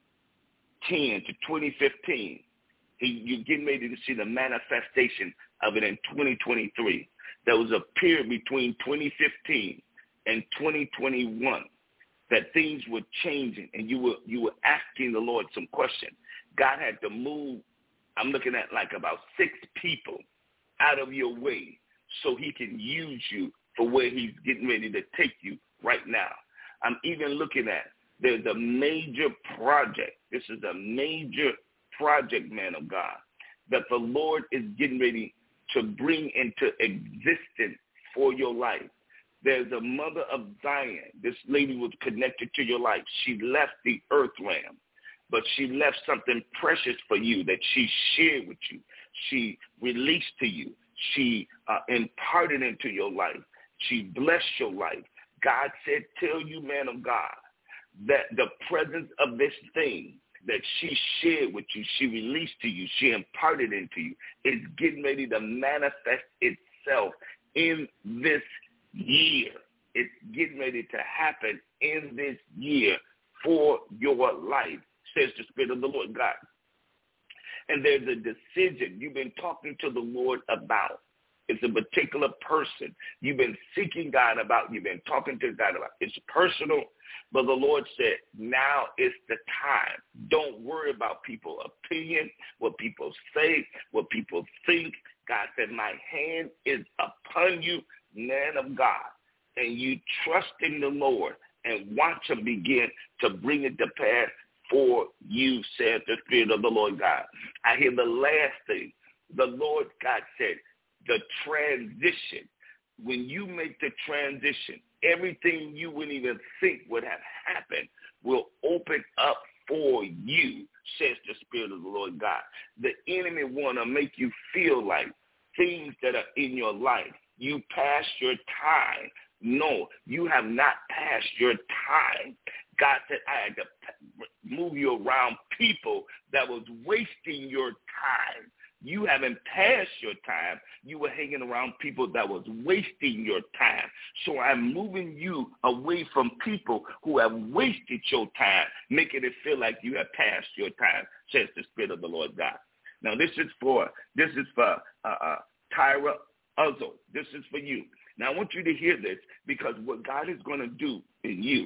ten to twenty fifteen, he, you're getting ready to see the manifestation of it in twenty twenty-three. There was a period between twenty fifteen and twenty twenty-one that things were changing, and you were you were asking the Lord some questions. God had to move, I'm looking at like about six people out of your way so he can use you for where he's getting ready to take you right now. I'm even looking at, there's a major project. This is a major project, man of God, that the Lord is getting ready to bring into existence for your life. There's a mother of Zion. This lady was connected to your life. She left the earth realm, but she left something precious for you that she shared with you. She released to you. She uh, imparted into your life. She blessed your life. God said, tell you, man of God, that the presence of this thing that she shared with you, she released to you, she imparted into you, is getting ready to manifest itself in this year. It's getting ready to happen in this year for your life, says the Spirit of the Lord God. And there's a decision you've been talking to the Lord about. It's a particular person you've been seeking God about. You've been talking to God about. It's personal, but the Lord said, now is the time. Don't worry about people's opinion, what people say, what people think. God said, my hand is upon you, man of God, and you trust in the Lord and watch him begin to bring it to pass for you, said the Spirit of the Lord God. I hear the last thing. The Lord God said, the transition. When you make the transition, everything you wouldn't even think would have happened will open up for you, says the Spirit of the Lord God. The enemy want to make you feel like things that are in your life, you passed your time. No, you have not passed your time. God said, I had to move you around people that was wasting your time. You haven't passed your time. You were hanging around people that was wasting your time. So I'm moving you away from people who have wasted your time, making it feel like you have passed your time, says the Spirit of the Lord God. Now, this is for, this is for uh, uh, Tyra Uzzo. This is for you. Now, I want you to hear this, because what God is going to do in you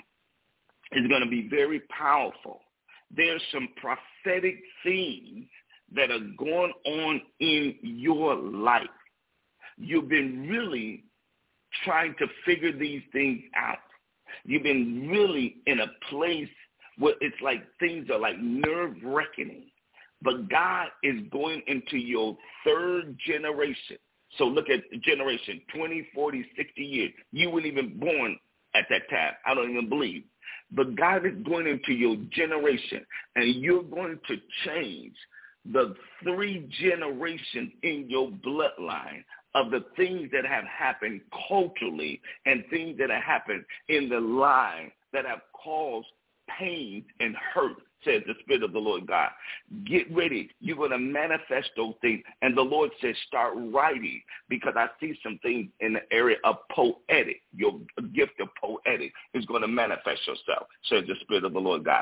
is going to be very powerful. There's some prophetic things that are going on in your life. You've been really trying to figure these things out. You've been really in a place where it's like things are like nerve-wracking. But God is going into your third generation. So look at the generation, twenty, forty, sixty years. You weren't even born at that time. I don't even believe. But God is going into your generation, and you're going to change the three generations in your bloodline of the things that have happened culturally and things that have happened in the line that have caused pain and hurt, says the Spirit of the Lord God. Get ready. You're going to manifest those things. And the Lord says start writing, because I see some things in the area of poetic. Your gift of poetic is going to manifest yourself, says the Spirit of the Lord God.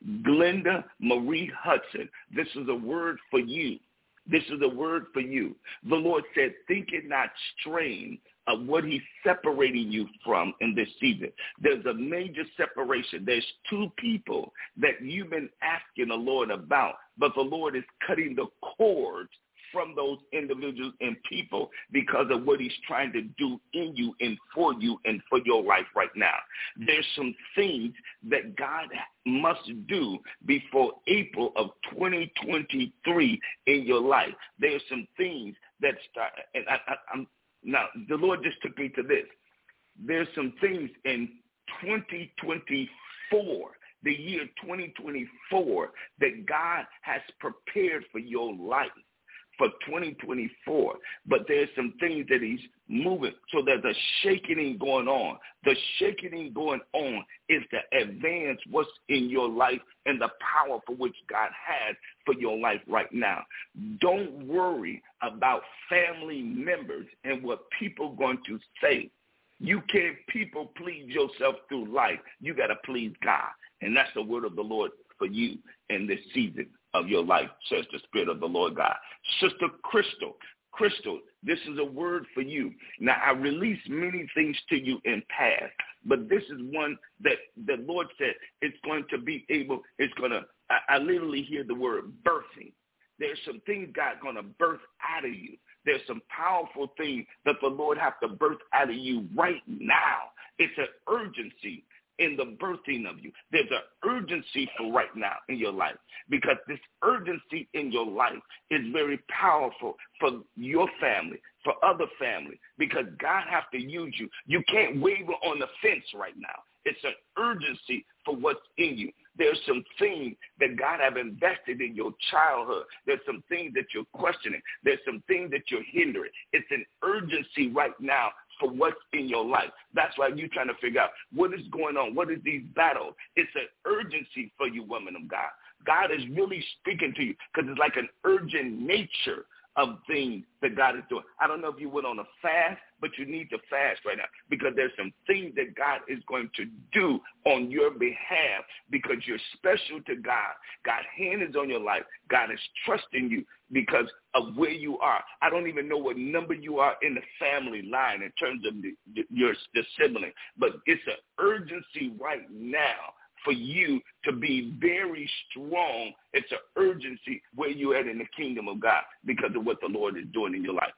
Glenda Marie Hudson, this is a word for you. This is a word for you. The Lord said, think it not strange of what he's separating you from in this season. There's a major separation. There's two people that you've been asking the Lord about, but the Lord is cutting the cords from those individuals and people because of what he's trying to do in you and for you and for your life right now. There's some things that God must do before April of twenty twenty-three in your life. There's some things that start, and I, I, I'm Now, the Lord just took me to this. There's some things in twenty twenty-four, the year twenty twenty-four, that God has prepared for your life for twenty twenty-four. But there's some things that he's moving. So there's a shaking going on. The shaking going on is to advance what's in your life and the power for which God has for your life right now. Don't worry about family members and what people are going to say. You can't people please yourself through life. You got to please God. And that's the word of the Lord for you in this season of your life, says the Spirit of the Lord God. Sister Crystal, Crystal, this is a word for you. Now, I released many things to you in past, but this is one that the Lord said it's going to be able, it's going to, I, I literally hear the word birthing. There's some things God going to birth out of you. There's some powerful things that the Lord have to birth out of you right now. It's an urgency in the birthing of you. There's an urgency for right now in your life, because this urgency in your life is very powerful for your family, for other family, because God has to use you. You can't waver on the fence right now. It's an urgency for what's in you. There's some things that God have invested in your childhood. There's some things that you're questioning. There's some things that you're hindering. It's an urgency right now for what's in your life. That's why you're trying to figure out what is going on. What is these battles? It's an urgency for you, women of God. God is really speaking to you because it's like an urgent nature of things that God is doing. I don't know if you went on a fast, but you need to fast right now, because there's some things that God is going to do on your behalf, because you're special to God. God's hand is on your life. God is trusting you because of where you are. I don't even know what number you are in the family line in terms of the, the, your the sibling, but it's an urgency right now for you to be very strong. It's an urgency where you're at in the kingdom of God because of what the Lord is doing in your life.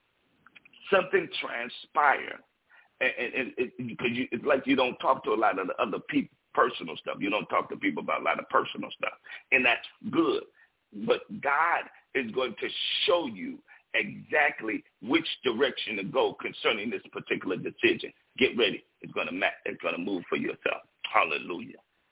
Something transpire, and, and, and because you, it's like you don't talk to a lot of the other people, personal stuff. You don't talk to people about a lot of personal stuff, and that's good. But God is going to show you exactly which direction to go concerning this particular decision. Get ready. It's going to match. It's going to move for yourself. Hallelujah.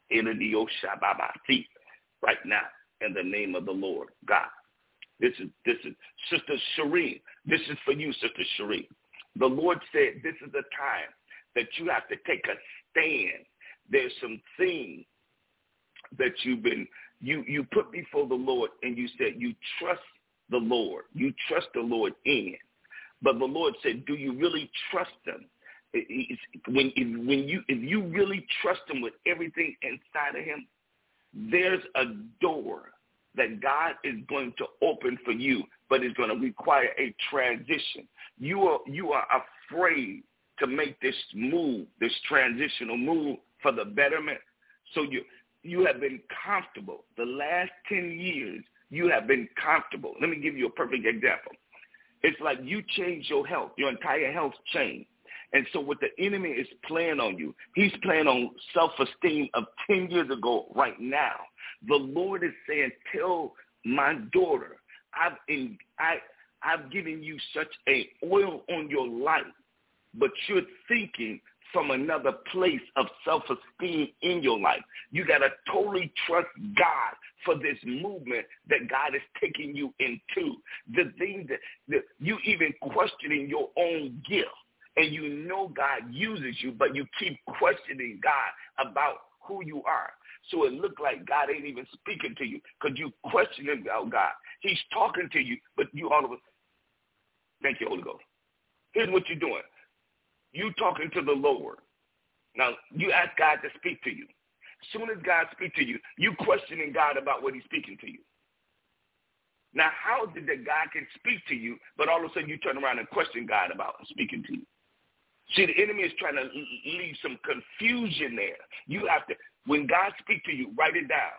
right now in the name of the Lord God. This is this is Sister Cherie. This is for you, Sister Cherie. The Lord said this is the time that you have to take a stand. There's some things that you've been you you put before the Lord, and you said you trust the Lord. You trust the Lord in. But the Lord said, do you really trust him? It's, when if, when you if you really trust him with everything inside of him, there's a door that God is going to open for you, but it's going to require a transition. You are you are afraid to make this move, this transitional move for the betterment. So you you have been comfortable. The last ten years, you have been comfortable. Let me give you a perfect example. It's like you changed your health. Your entire health changed. And so what the enemy is playing on you, he's playing on self-esteem of ten years ago right now. The Lord is saying, tell my daughter, I've, in, I, I've given you such a oil on your life, but you're thinking from another place of self-esteem in your life. You got to totally trust God for this movement that God is taking you into. The thing that, that you even questioning your own gift. And you know God uses you, but you keep questioning God about who you are. So it looked like God ain't even speaking to you because you questioning about God. He's talking to you, but you all of a thank you, Holy Ghost. Here's what you're doing. You talking to the Lord. Now, you ask God to speak to you. As soon as God speaks to you, you questioning God about what he's speaking to you. Now, how did that God can speak to you, but all of a sudden you turn around and question God about speaking to you? See, the enemy is trying to leave some confusion there. You have to, when God speaks to you, write it down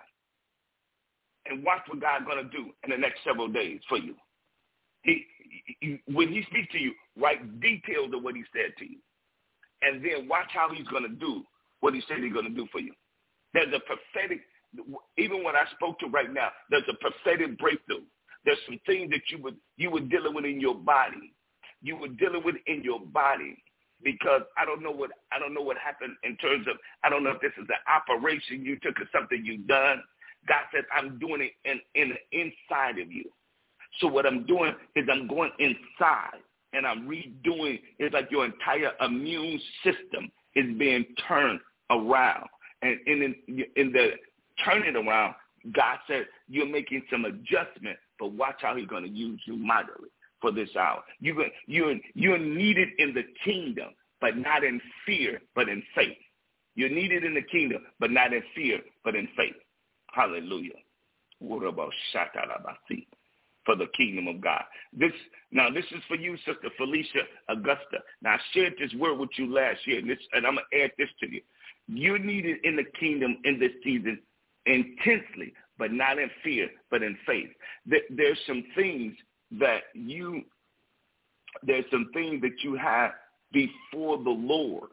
and watch what God's going to do in the next several days for you. He, he, when he speaks to you, write details of what he said to you. And then watch how he's going to do what he said he's going to do for you. There's a prophetic, even what I spoke to right now, there's a prophetic breakthrough. There's some things that you were, you were dealing with in your body. You were dealing with in your body because I don't know what I don't know what happened in terms of, I don't know if this is an operation you took or something you done. God says, I'm doing it in, in the inside of you. So what I'm doing is I'm going inside and I'm redoing. It's like your entire immune system is being turned around. And in, in the turning around, God said, you're making some adjustment, but watch how he's going to use you mightily for this hour. You're, you're, you're needed in the kingdom, but not in fear, but in faith. You're needed in the kingdom, but not in fear, but in faith. Hallelujah. What about Shatalabasi? For the kingdom of God. This now, this is for you, Sister Felicia Augusta. Now, I shared this word with you last year, and, this, and I'm going to add this to you. You're needed in the kingdom in this season intensely, but not in fear, but in faith. There's some things that you, there's some things that you have before the Lord,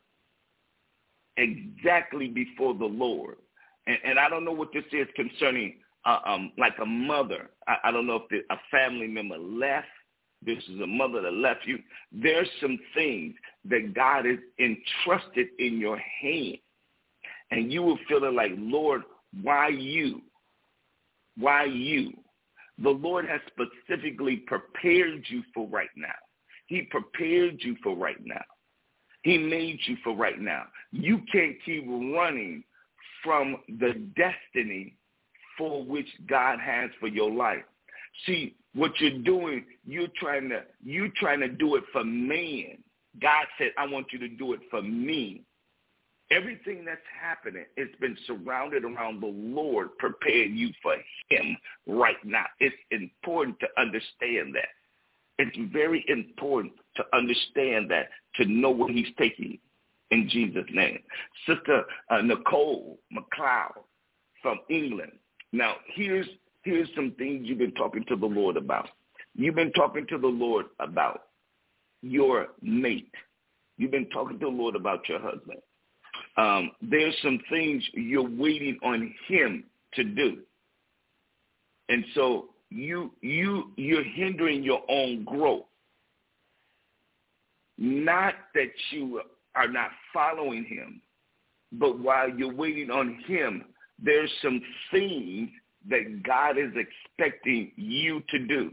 exactly before the Lord. And, and I don't know what this is concerning Uh, um, like a mother. I, I don't know if the, a family member left. This is a mother that left you. There's some things that God has entrusted in your hand. And you were feeling like, Lord, why you? Why you? The Lord has specifically prepared you for right now. He prepared you for right now. He made you for right now. You can't keep running from the destiny for which God has for your life. See, what you're doing, you're trying to you're trying to do it for man. God said, I want you to do it for me. Everything that's happening, it's been surrounded around the Lord preparing you for him right now. It's important to understand that. It's very important to understand that, to know what he's taking in Jesus' name. Sister uh, Nicole McLeod from England. Now, here's here's some things you've been talking to the Lord about. You've been talking to the Lord about your mate. You've been talking to the Lord about your husband. Um, there's some things you're waiting on him to do. And so you, you, you're hindering your own growth. Not that you are not following him, But while you're waiting on him, there's some things that God is expecting you to do.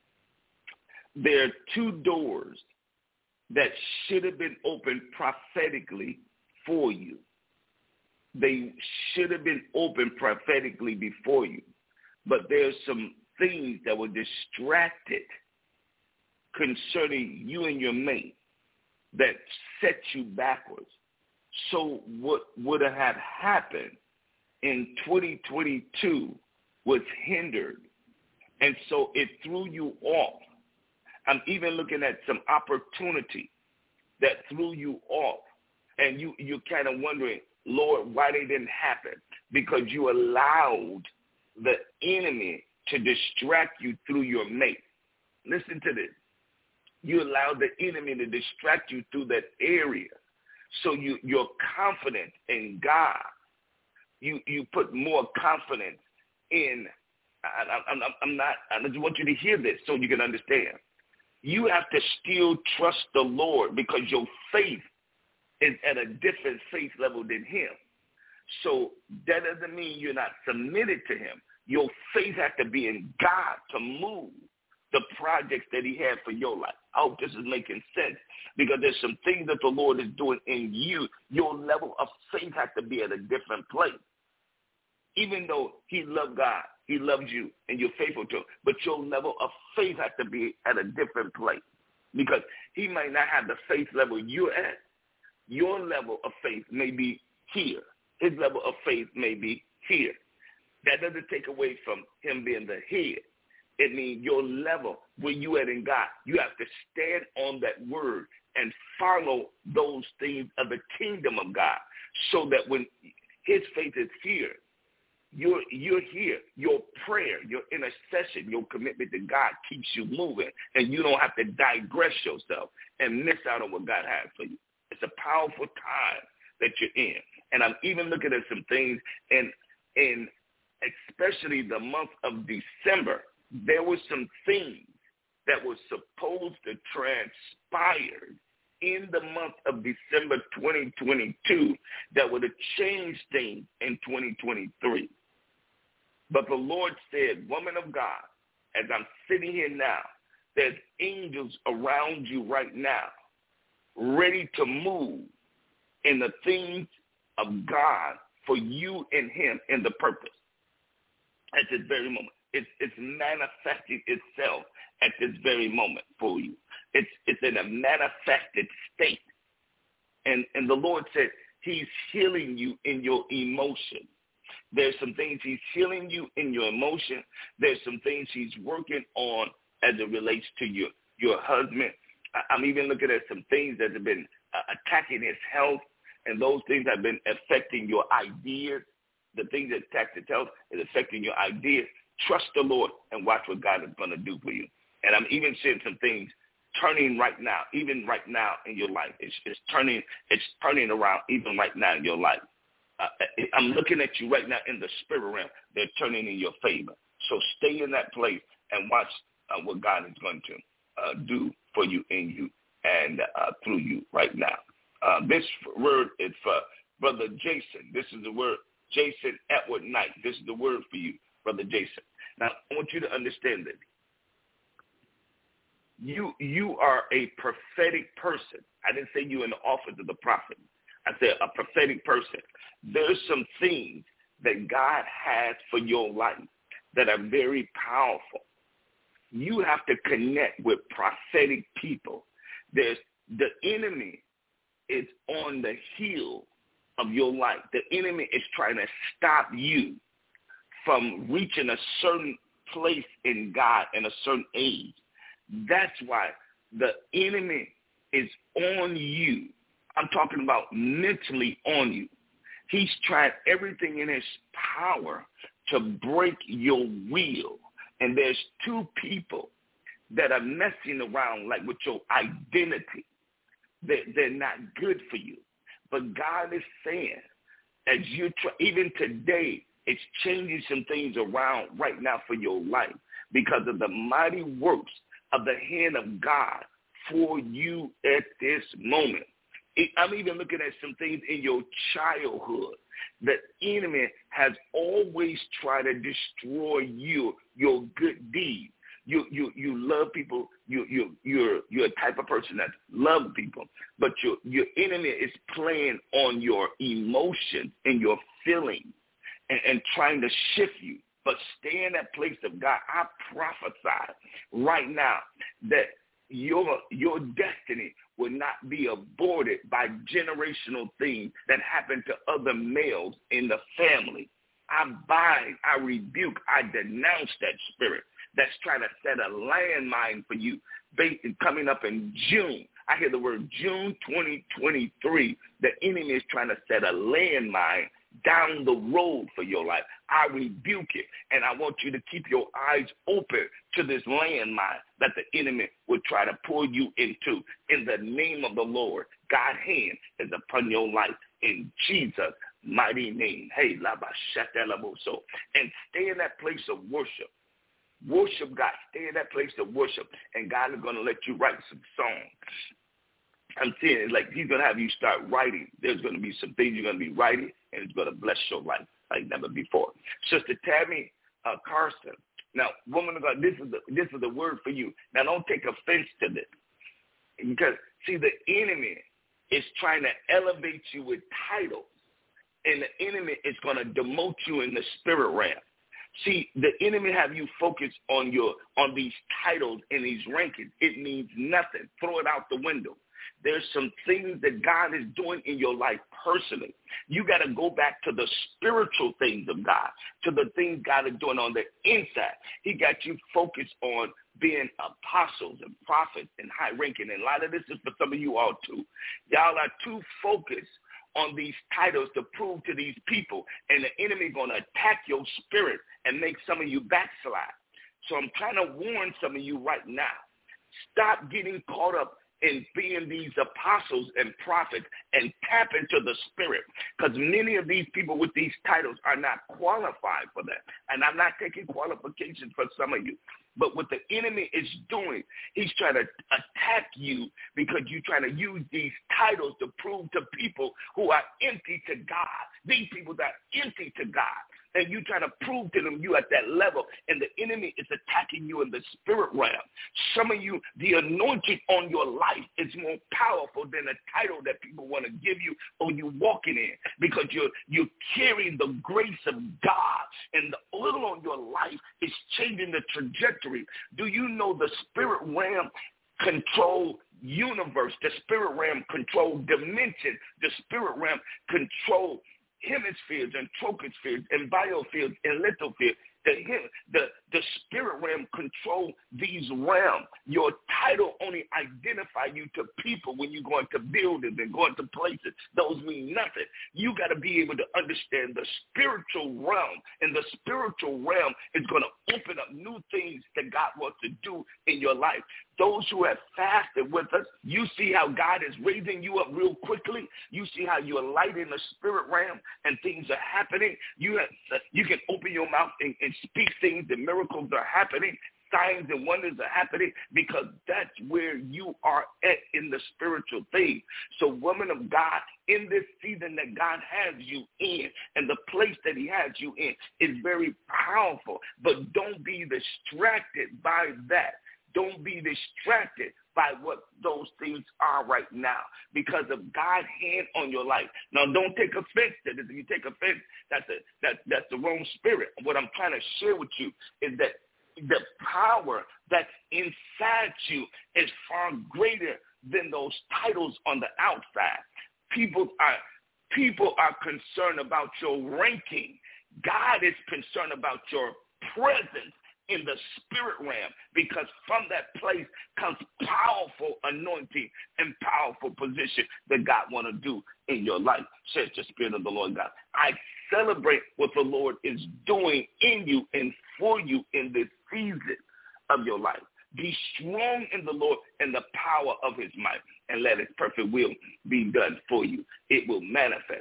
There are two doors that should have been opened prophetically for you. They should have been opened prophetically before you. But there's some things that were distracted concerning you and your mate that set you backwards. So what would have happened in twenty twenty-two was hindered. And so it threw you off. I'm even looking at some opportunity that threw you off. And you, you're kind of wondering, Lord, why they didn't happen? Because you allowed the enemy to distract you through your mate. Listen to this. You allowed the enemy to distract you through that area. So you, you're confident in God. You you put more confidence in, I, I'm, I'm not, I just want you to hear this so you can understand. You have to still trust the Lord because your faith is at a different faith level than him. So that doesn't mean you're not submitted to him. Your faith has to be in God to move the projects that he had for your life. I hope this is making sense because there's some things that the Lord is doing in you. Your level of faith has to be at a different place. Even though he loved God, he loves you, and you're faithful to him, but your level of faith has to be at a different place because he might not have the faith level you're at. Your level of faith may be here. His level of faith may be here. That doesn't take away from him being the head. It means your level, where you at in God, you have to stand on that word and follow those things of the kingdom of God so that when his faith is here, you're, you're here. Your prayer, your intercession, your commitment to God keeps you moving, and you don't have to digress yourself and miss out on what God has for you. It's a powerful time that you're in. And I'm even looking at some things, in, in especially the month of December, there were some things that were supposed to transpire in the month of December twenty twenty-two that would have changed things in twenty twenty-three. But the Lord said, woman of God, as I'm sitting here now, there's angels around you right now, ready to move in the things of God for you and him in the purpose at this very moment. It's, it's manifesting itself at this very moment for you. It's, it's in a manifested state. And, and the Lord said he's healing you in your emotion. There's some things he's healing you in your emotion. There's some things he's working on as it relates to your, your husband. I'm even looking at some things that have been uh, attacking his health, and those things have been affecting your ideas. The things that attack his health is affecting your ideas. Trust the Lord and watch what God is going to do for you. And I'm even seeing some things turning right now, even right now in your life. It's, it's turning it's turning around even right now in your life. Uh, I'm looking at you right now in the spirit realm. They're turning in your favor. So stay in that place and watch uh, what God is going to uh, do for you, in you, and uh, through you right now. Uh, this word is for Brother Jason. This is the word, Jason Edward Knight. This is the word for you, Brother Jason. Now, I want you to understand that you you are a prophetic person. I didn't say you in the office of the prophet. I said a prophetic person. There's some things that God has for your life that are very powerful. You have to connect with prophetic people. There's the enemy is on the heel of your life. The enemy is trying to stop you from reaching a certain place in God in a certain age. That's why the enemy is on you. I'm talking about mentally on you. He's tried everything in his power to break your will. And there's two people that are messing around like with your identity. They're, they're not good for you. But God is saying, as you try, even today, it's changing some things around right now for your life because of the mighty works of the hand of God for you at this moment. I'm even looking at some things in your childhood. The enemy has always tried to destroy you, your good deeds. You you you love people. You you you're you're a type of person that loves people, but your your enemy is playing on your emotions and your feelings and, and trying to shift you. But stay in that place of God. I prophesy right now that your your destiny will not be aborted by generational things that happen to other males in the family. I bind, I rebuke, I denounce that spirit that's trying to set a landmine for you coming up in June. I hear the word June twenty twenty-three. The enemy is trying to set a landmine down the road for your life. I rebuke it, and I want you to keep your eyes open to this landmine that the enemy will try to pull you into. In the name of the Lord, God's hand is upon your life in Jesus' mighty name. Hey, so and stay in that place of worship. Worship God. Stay in that place of worship, and God is going to let you write some songs. I'm saying it like he's going to have you start writing. There's going to be some things you're going to be writing, and it's going to bless your life like never before. Sister Tammy uh, Carson. Now, woman of God, this is the, this is the word for you. Now, don't take offense to this, because see, the enemy is trying to elevate you with titles, and the enemy is going to demote you in the spirit realm. See, the enemy have you focus on your on these titles and these rankings. It means nothing. Throw it out the window. There's some things that God is doing in your life personally. You got to go back to the spiritual things of God, to the things God is doing on the inside. He got you focused on being apostles and prophets and high ranking. And a lot of this is for some of you all too. Y'all are too focused on these titles to prove to these people, and the enemy going to attack your spirit and make some of you backslide. So I'm trying to warn some of you right now. Stop getting caught up in being these apostles and prophets and tap into the spirit, because many of these people with these titles are not qualified for that. And I'm not taking qualifications for some of you. But what the enemy is doing, he's trying to attack you because you're trying to use these titles to prove to people who are empty to God, these people that are empty to God. And you trying to prove to them you at that level, and the enemy is attacking you in the spirit realm. Some of you, the anointing on your life is more powerful than a title that people want to give you or you walking in, because you're you're carrying the grace of God, and the oil on your life is changing the trajectory. Do you know the spirit realm control universe? The spirit realm control dimension. The spirit realm control hemispheres and tropospheres and biospheres and lithospheres. The, the, the spirit realm control these realms. Your title only identify you to people when you go into buildings and go into places. Those mean nothing. You got to be able to understand the spiritual realm, and the spiritual realm is going to open up new things that God wants to do in your life. Those who have fasted with us, you see how God is raising you up real quickly. You see how you're light in the spirit realm and things are happening. You have, you can open your mouth and, and speak things, and miracles are happening. Signs and wonders are happening, because that's where you are at in the spiritual thing. So, woman of God, in this season that God has you in, and the place that he has you in is very powerful, but don't be distracted by that. Don't be distracted by what those things are right now, because of God's hand on your life. Now, don't take offense to this. If you take offense, that's a, that, that's the wrong spirit. What I'm trying to share with you is that the power that's inside you is far greater than those titles on the outside. People are people are concerned about your ranking. God is concerned about your presence in the spirit realm, because from that place comes powerful anointing and powerful position that God want to do in your life, says the Spirit of the Lord God. I celebrate what the Lord is doing in you and for you in this season of your life. Be strong in the Lord and the power of his might, and let his perfect will be done for you. It will manifest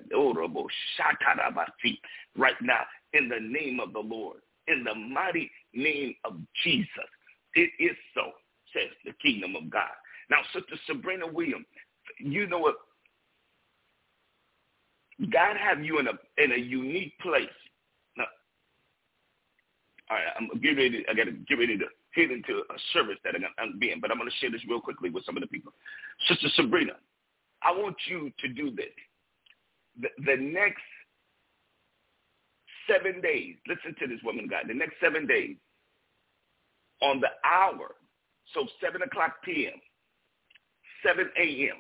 right now in the name of the Lord. In the mighty name of Jesus. It is so, says the kingdom of God. Now, Sister Sabrina Williams, you know what? God have you in a in a unique place. Now, all right, I'm getting ready. I got to get ready to head into a service that I'm being, but I'm going to share this real quickly with some of the people. Sister Sabrina, I want you to do this. The, the next seven days, listen to this, woman of God, the next seven days, on the hour, so seven o'clock p.m., seven a.m.,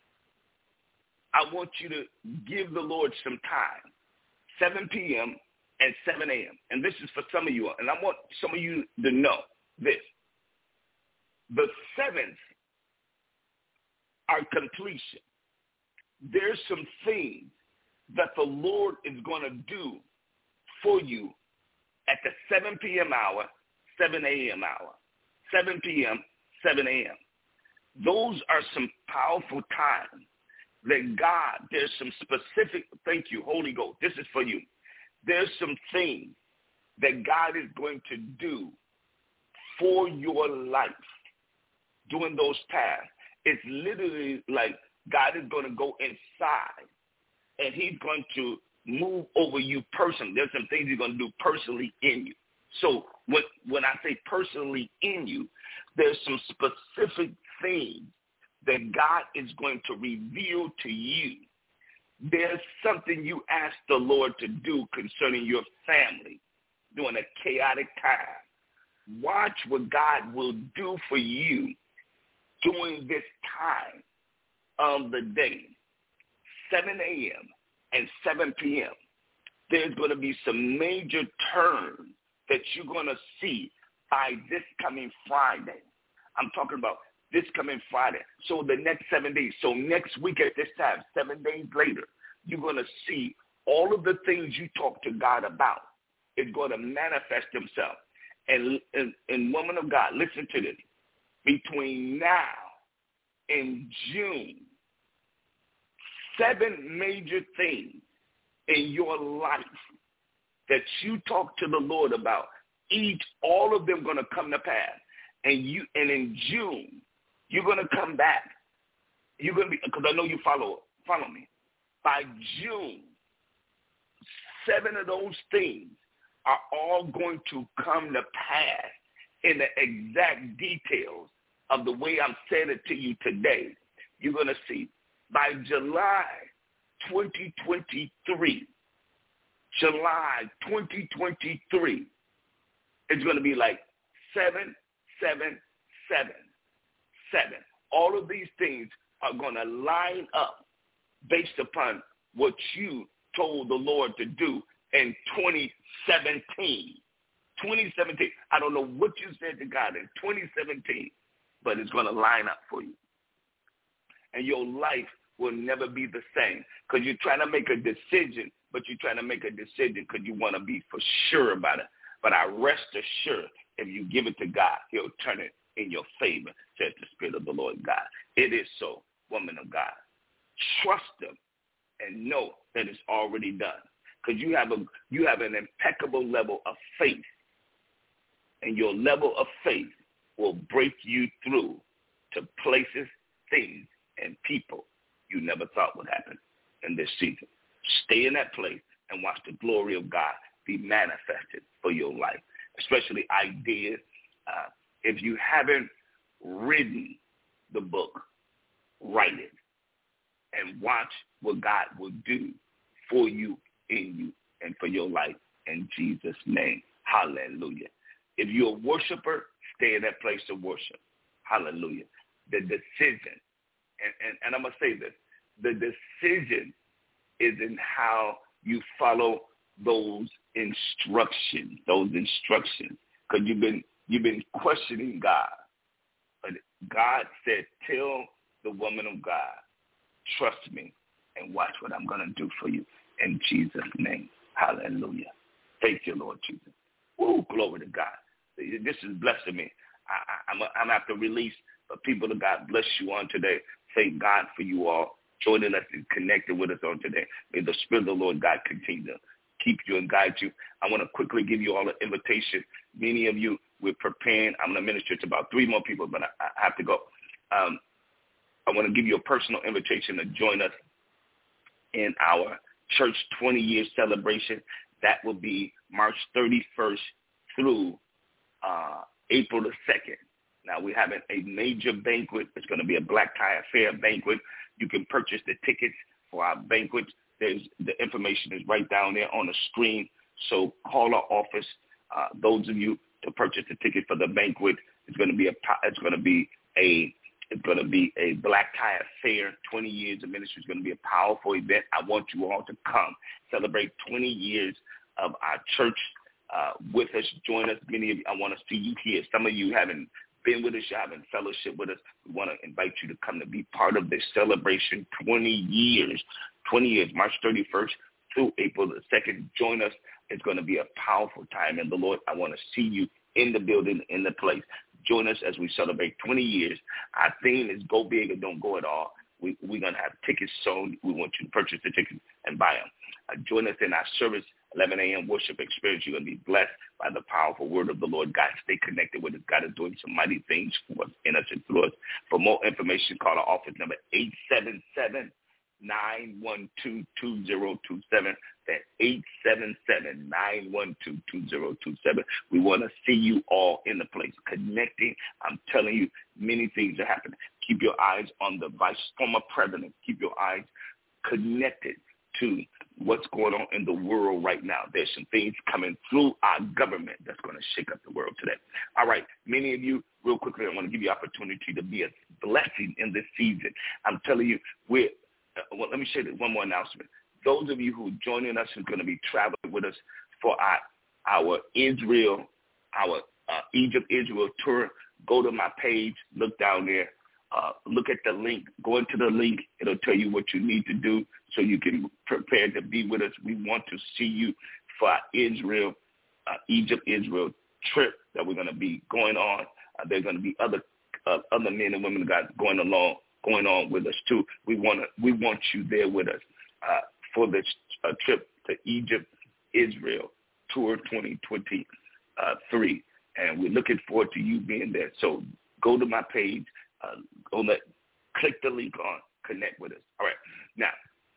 I want you to give the Lord some time, seven p.m. and seven a.m. And this is for some of you, and I want some of you to know this. The seventh are completion. There's some things that the Lord is going to do for you at the seven p.m. hour, seven a.m. hour, seven p.m., seven a.m. Those are some powerful times that God, there's some specific, thank you, Holy Ghost, this is for you. There's some things that God is going to do for your life during those times. It's literally like God is going to go inside and he's going to move over you personally. There's some things he's going to do personally in you. So when, when I say personally in you, there's some specific things that God is going to reveal to you. There's something you ask the Lord to do concerning your family during a chaotic time. Watch what God will do for you during this time of the day, seven a.m. and seven p.m. There's going to be some major turns that you're going to see by this coming Friday. I'm talking about this coming Friday. So the next seven days. So next week at this time, seven days later, you're going to see all of the things you talk to God about is going to manifest themselves. And, and, and woman of God, listen to this. Between now and June, seven major things in your life that you talk to the Lord about, each, all of them going to come to pass. And you, and in June, you're going to come back. You're going to be, because I know you follow, follow me. By June, seven of those things are all going to come to pass in the exact details of the way I'm saying it to you today. You're going to see by July twenty twenty-three, July twenty twenty-three, it's going to be like seven, seven, seven, seven. All of these things are going to line up based upon what you told the Lord to do in twenty seventeen. twenty seventeen. I don't know what you said to God in twenty seventeen, but it's going to line up for you. And your life will never be the same because you're trying to make a decision, but you're trying to make a decision because you want to be for sure about it. But I rest assured, if you give it to God, he'll turn it in your favor, says the Spirit of the Lord God. It is so, woman of God. Trust him and know that it's already done. Because you have a you have an impeccable level of faith. And your level of faith will break you through to places, things, and people you never thought would happen in this season. Stay in that place and watch the glory of God be manifested for your life, especially ideas. Uh, if you haven't written the book, write it and watch what God will do for you, in you, and for your life in Jesus' name. Hallelujah. If you're a worshiper, stay in that place of worship. Hallelujah. The decision, and, and, and I'm going to say this, the decision is in how you follow those instructions, those instructions, because you've been, you've been questioning God. But God said, tell the woman of God, trust me and watch what I'm going to do for you in Jesus' name. Hallelujah. Thank you, Lord Jesus. Woo, glory to God. This is blessing me. I, I, I'm, I'm have to release, but people of God, bless you on today. Thank God for you all joining us and connecting with us on today. May the Spirit of the Lord God continue to keep you and guide you. I want to quickly give you all an invitation. Many of you, we're preparing. I'm going to minister to about three more people, but I, I have to go. Um, I want to give you a personal invitation to join us in our church twenty-year celebration. That will be March thirty-first through uh, April the second. Now, we're having a major banquet. It's going to be a black tie affair banquet. You can purchase the tickets for our banquet. There's, the information is right down there on the screen. So call our office. Uh, those of you to purchase the ticket for the banquet, it's going to be a it's going to be a it's going to be a black tie affair. twenty years of ministry is going to be a powerful event. I want you all to come celebrate twenty years of our church uh, with us. Join us. Many of you, I want to see you here. Some of you haven't been with us, you haven't fellowship with us. We want to invite you to come to be part of this celebration. twenty years, twenty years, March thirty-first through April the second. Join us. It's going to be a powerful time in the Lord. I want to see you in the building, in the place. Join us as we celebrate twenty years. Our theme is go big or don't go at all. We, we're going to have tickets sold. We want you to purchase the tickets and buy them. Uh, join us in our service, eleven a.m. worship experience. You're going to be blessed by the powerful word of the Lord. God, stay connected with us. God is doing some mighty things for us, in us, and through us. For more information, call our office number eight seven seven, nine one two, two zero two seven. That's eight seven seven, nine one two, two zero two seven. We want to see you all in the place, connecting. I'm telling you, many things are happening. Keep your eyes on the vice former president. Keep your eyes connected to what's going on in the world right now. There's some things coming through our government that's going to shake up the world today. All right, many of you, real quickly, I want to give you opportunity to be a blessing in this season. I'm telling you, we're, uh, well, let me share one more announcement. Those of you who are joining us, who are going to be traveling with us for our, our Israel, our uh, Egypt, Israel tour, go to my page, look down there. Uh, look at the link. Go into the link. It'll tell you what you need to do so you can prepare to be with us. We want to see you for our Israel, uh, Egypt, Israel trip that we're going to be going on. Uh, there's going to be other uh, other men and women of God going along, going on with us too. We want to, we want you there with us uh, for this uh, trip to Egypt, Israel tour twenty twenty-three, and we're looking forward to you being there. So go to my page. Uh, go let, click the link on, connect with us. All right. Now,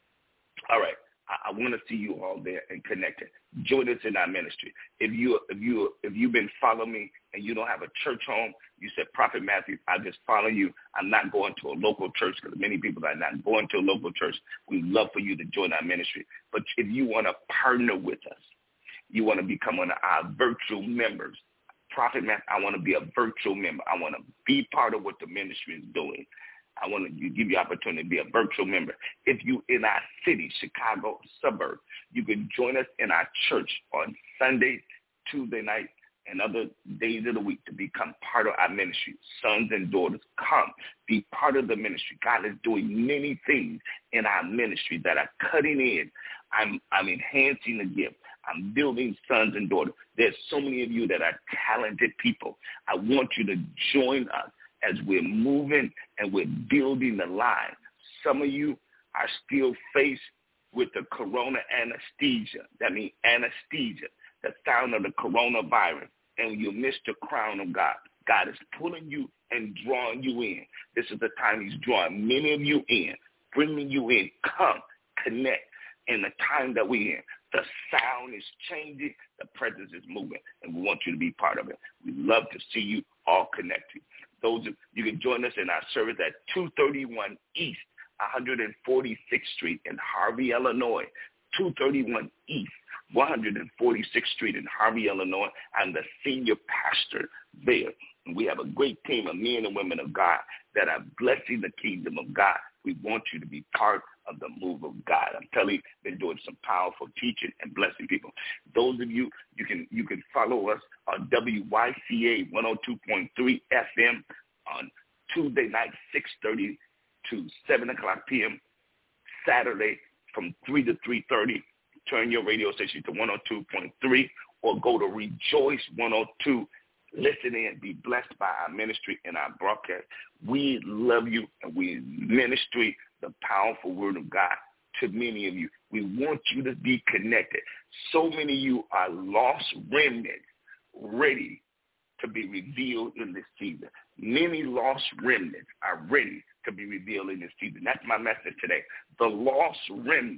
all right. I, I want to see you all there and connected. Join us in our ministry. If you if you if you've been following me and you don't have a church home, you said, Prophet Matthew, I just follow you. I'm not going to a local church, because many people are not going to a local church. We'd love for you to join our ministry. But if you want to partner with us, you want to become one of our virtual members. Prophet Matt, I want to be a virtual member. I want to be part of what the ministry is doing. I want to give you opportunity to be a virtual member. If you in our city, Chicago suburb, you can join us in our church on Sunday, Tuesday night, and other days of the week to become part of our ministry. Sons and daughters, come be part of the ministry. God is doing many things in our ministry that are cutting in. I'm I'm enhancing the gift. I'm building sons and daughters. There's so many of you that are talented people. I want you to join us as we're moving and we're building the line. Some of you are still faced with the corona anesthesia. That means anesthesia, the sound of the coronavirus, and you miss the crown of God. God is pulling you and drawing you in. This is the time he's drawing many of you in, bringing you in. Come, connect. In the time that we're in, the sound is changing, the presence is moving, and we want you to be part of it. We'd love to see you all connected. Those of, you can join us in our service at two thirty-one East one forty-sixth Street in Harvey, Illinois. two thirty-one East one forty-sixth Street in Harvey, Illinois. I'm the senior pastor there. And we have a great team of men and women of God that are blessing the kingdom of God. We want you to be part of the move of God. I'm telling you, been doing some powerful teaching and blessing people. Those of you, you can you can follow us on W Y C A one oh two point three F M on Tuesday night, six thirty to seven o'clock p.m. Saturday from three to three thirty. Turn your radio station to one oh two point three or go to Rejoice one oh two. Listen in, be blessed by our ministry and our broadcast. We love you, and we ministry the powerful word of God to many of you. We want you to be connected. So many of you are lost remnants ready to be revealed in this season. Many lost remnants are ready to be revealed in this season. That's my message today. The lost remnant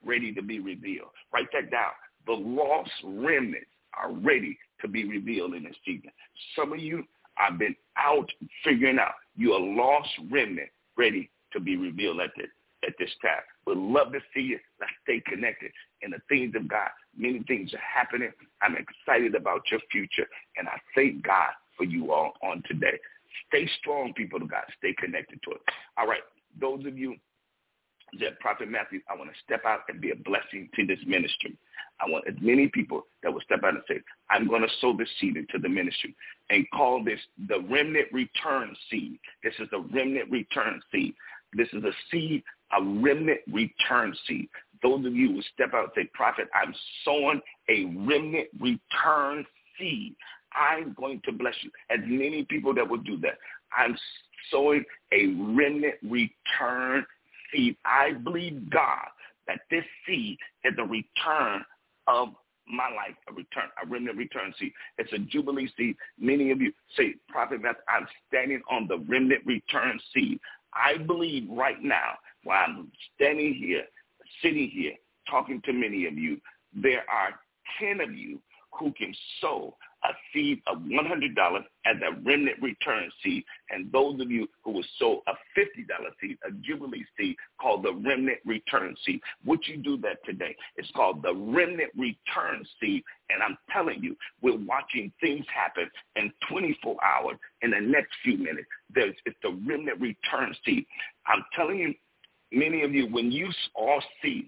ready to be revealed. Write that down. The lost remnants are ready to be revealed in this season. Some of you have been out figuring out you're a lost remnant ready to be revealed at this, at this time. We'd love to see you. Let's stay connected in the things of God. Many things are happening. I'm excited about your future, and I thank God for you all on today. Stay strong, people of God. Stay connected to it. All right, those of you that Prophet Matthew, I want to step out and be a blessing to this ministry. I want as many people that will step out and say, I'm going to sow this seed into the ministry and call this the remnant return seed. This is the remnant return seed. This is a seed, a remnant return seed. Those of you who step out and say, Prophet, I'm sowing a remnant return seed. I'm going to bless you. As many people that will do that, I'm sowing a remnant return seed. I believe, God, that this seed is a return of my life, a return, a remnant return seed. It's a Jubilee seed. Many of you say, Prophet, I'm standing on the remnant return seed. I believe right now, while I'm standing here, sitting here, talking to many of you, there are ten of you who can sow a seed of one hundred dollars as a remnant return seed, and those of you who will sow a fifty dollars seed, a Jubilee seed called the remnant return seed. Would you do that today? It's called the remnant return seed, and I'm telling you, we're watching things happen in twenty-four hours in the next few minutes. There's, it's the remnant return seed. I'm telling you, many of you, when you all see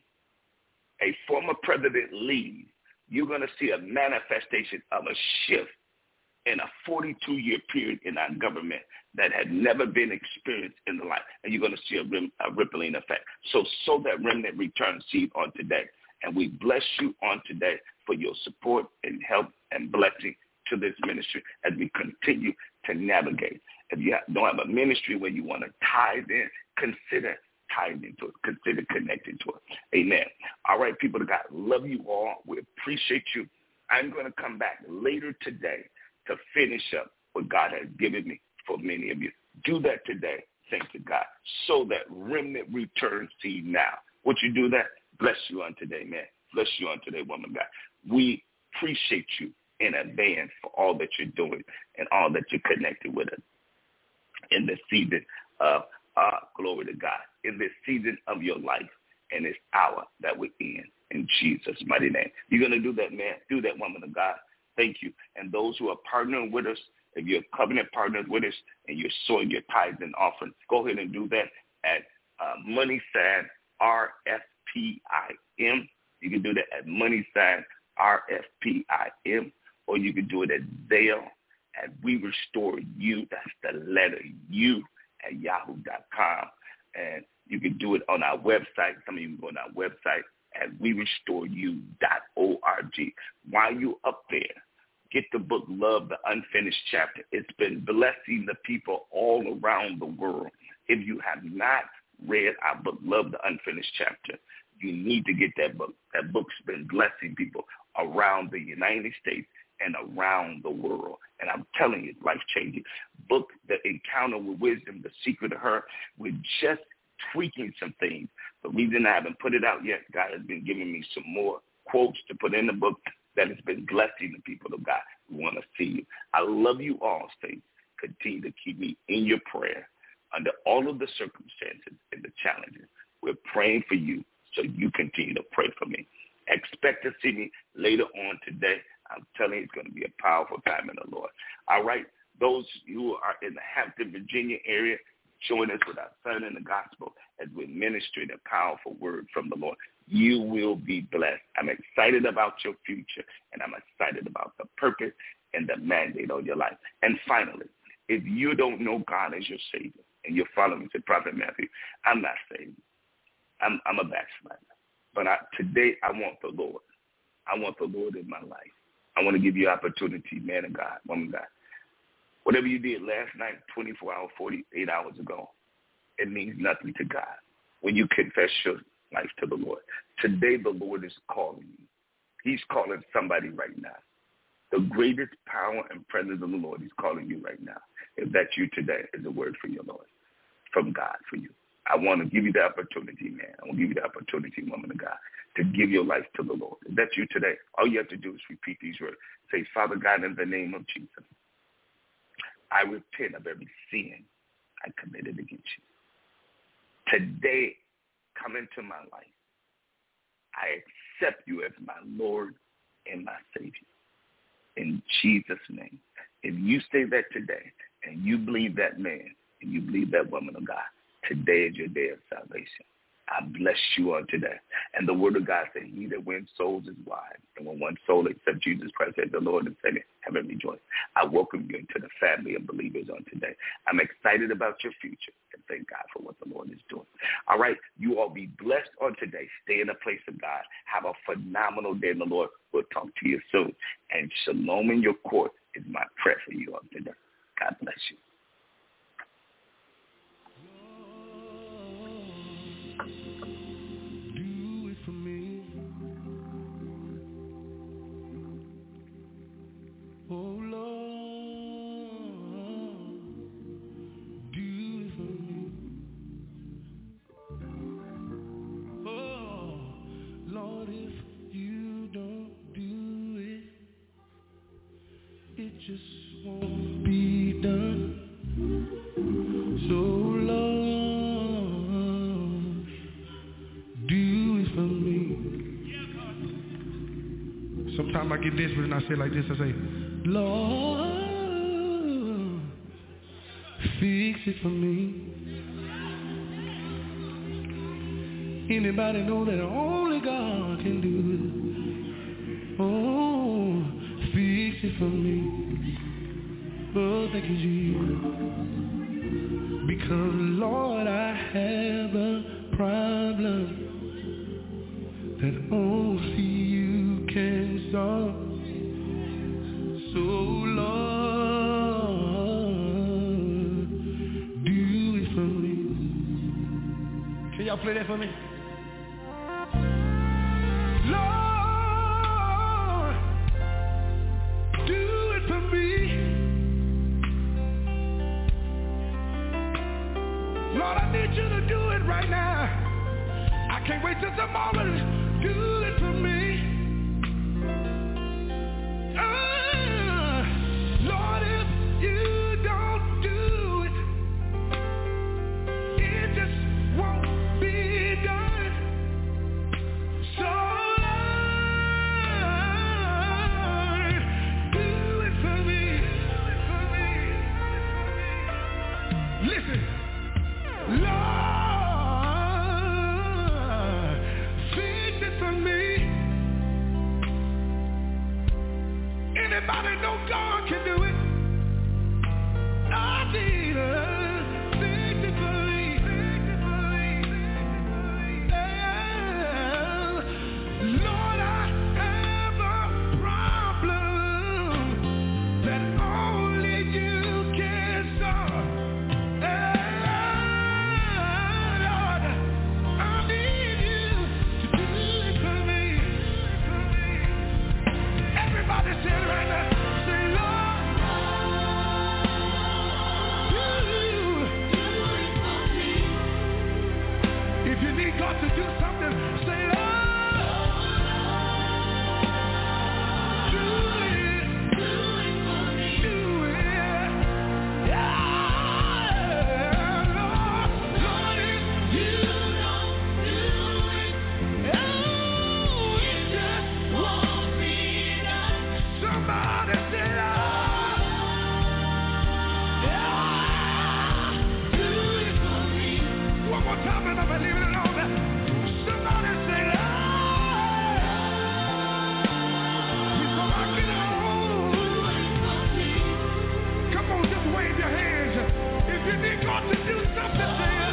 a former president leave, you're going to see a manifestation of a shift in a forty-two-year period in our government that had never been experienced in the life. And you're going to see a, rim, a rippling effect. So sow that remnant return seed on today. And we bless you on today for your support and help and blessing to this ministry as we continue to navigate. If you don't have a ministry where you want to tithe in, consider tied into it. Consider connected to it. Amen. All right, people of God, love you all. We appreciate you. I'm going to come back later today to finish up what God has given me for many of you. Do that today. Thank you, God. Sow that remnant return seed now. Would you do that? Bless you on today, man. Bless you on today, woman of God. We appreciate you in advance for all that you're doing and all that you're connected with us in this season of uh, glory to God, in this season of your life and this hour that we're in, in Jesus' mighty name. You're going to do that, man. Do that, woman of God. Thank you. And those who are partnering with us, if you're covenant partners with us and you're sowing your tithes and offerings, go ahead and do that at uh, money sign R F P I M. You can do that at money sign R F P I M, or you can do it at Zelle at We Restore You. That's the letter U at yahoo dot com. And you can do it on our website. Some of you can go on our website at we restore you dot org. While you're up there, get the book Love, the Unfinished Chapter. It's been blessing the people all around the world. If you have not read our book, Love, the Unfinished Chapter, you need to get that book. That book's been blessing people around the United States and around the world. And I'm telling you, it's life-changing. Book, The Encounter with Wisdom, The Secret of Her. We're just tweaking some things. The reason I haven't put it out yet, God has been giving me some more quotes to put in the book that has been blessing the people of God. We want to see you. I love you all, saints. Continue to keep me in your prayer under all of the circumstances and the challenges. We're praying for you, so you continue to pray for me. Expect to see me later on today. I'm telling you, it's going to be a powerful time in the Lord. All right, those who are in the Hampton, Virginia area, join us with our son in the gospel as we minister a powerful word from the Lord. You will be blessed. I'm excited about your future, and I'm excited about the purpose and the mandate on your life. And finally, if you don't know God as your Savior and you're following, say, Prophet Matthew, I'm not saved. I'm, I'm a backslider. But I, today I want the Lord. I want the Lord in my life. I want to give you opportunity, man of God, woman of God. Whatever you did last night, twenty-four hours, forty-eight hours ago, it means nothing to God when you confess your life to the Lord. Today the Lord is calling you. He's calling somebody right now. The greatest power and presence of the Lord is calling you right now. If that's you today, is a word for your Lord, from God for you. I want to give you the opportunity, man. I want to give you the opportunity, woman of God, to give your life to the Lord. If that's you today, all you have to do is repeat these words. Say, Father God, in the name of Jesus, I repent of every sin I committed against you. Today, come into my life. I accept you as my Lord and my Savior. In Jesus' name. If you say that today, and you believe that man, and you believe that woman of God, today is your day of salvation. I bless you on today. And the word of God said, he that wins souls is wise. And when one soul accepts Jesus Christ as the Lord and Savior, heaven rejoice. I welcome you into the family of believers on today. I'm excited about your future and thank God for what the Lord is doing. All right, you all be blessed on today. Stay in the place of God. Have a phenomenal day in the Lord. We'll talk to you soon. And shalom in your court is my prayer for you on today. God bless you. Oh Lord, do it for me. Oh Lord, if you don't do it, it just won't be done. So Lord, do it for me. Sometimes I get desperate and I say like this, I say, Lord, fix it for me. Anybody know that only God can do it? Oh, fix it for me. Oh, thank you, Jesus. Because, Lord, I have a problem that only you can solve. So, Lord, do it for me. Can y'all play that for me? Lord, do it for me. Lord, I need you to do it right now. I can't wait till tomorrow. Do it for me. Anybody know God can do it? I need her. Fix it for me. Fix it for me. Yeah. Lord, I have a problem that only you can solve. Yeah. Lord, I need you to do it for me. Everybody say it right now. Say, Lord, you do it for me. If you need God to do something, say, Lord, do it. Do it for me. Do it. Yeah, Lord. Lord, if you don't do it, oh, it just won't be done. Somebody say, Lord, yeah, do it for me. One more time and I'm leaving it alone. Somebody say, Lord, before I get home. Come on, just wave your hands. If you need God to do something, say it.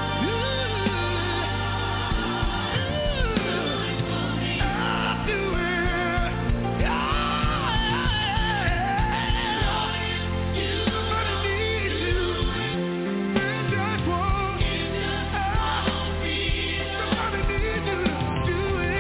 I'll do it. Somebody needs you. Just one. Somebody needs you to do it.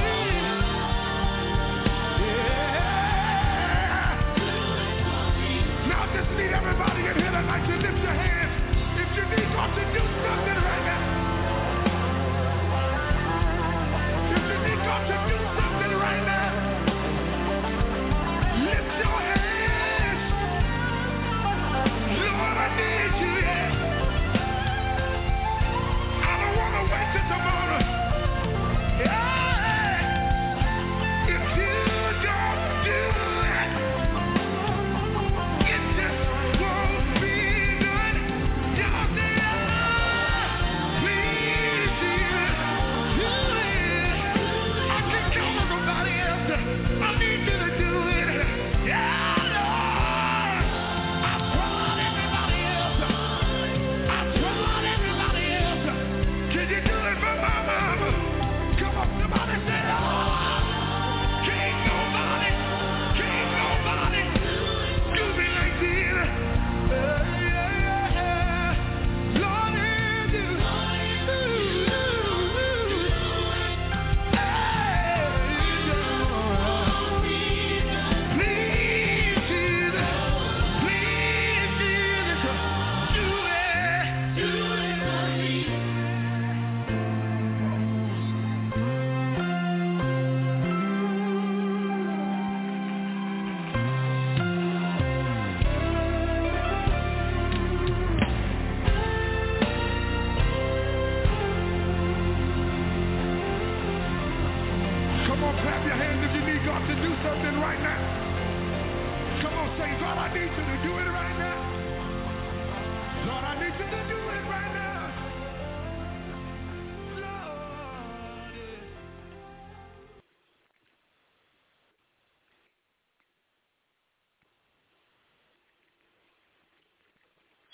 Yeah. Now I just need everybody in here tonight to lift your hands. If you need God to do something right now. If you need God Clap your hands if you need God to do something right now. Come on, say, God, I need you to do it right now. Lord, I need you to do it right now.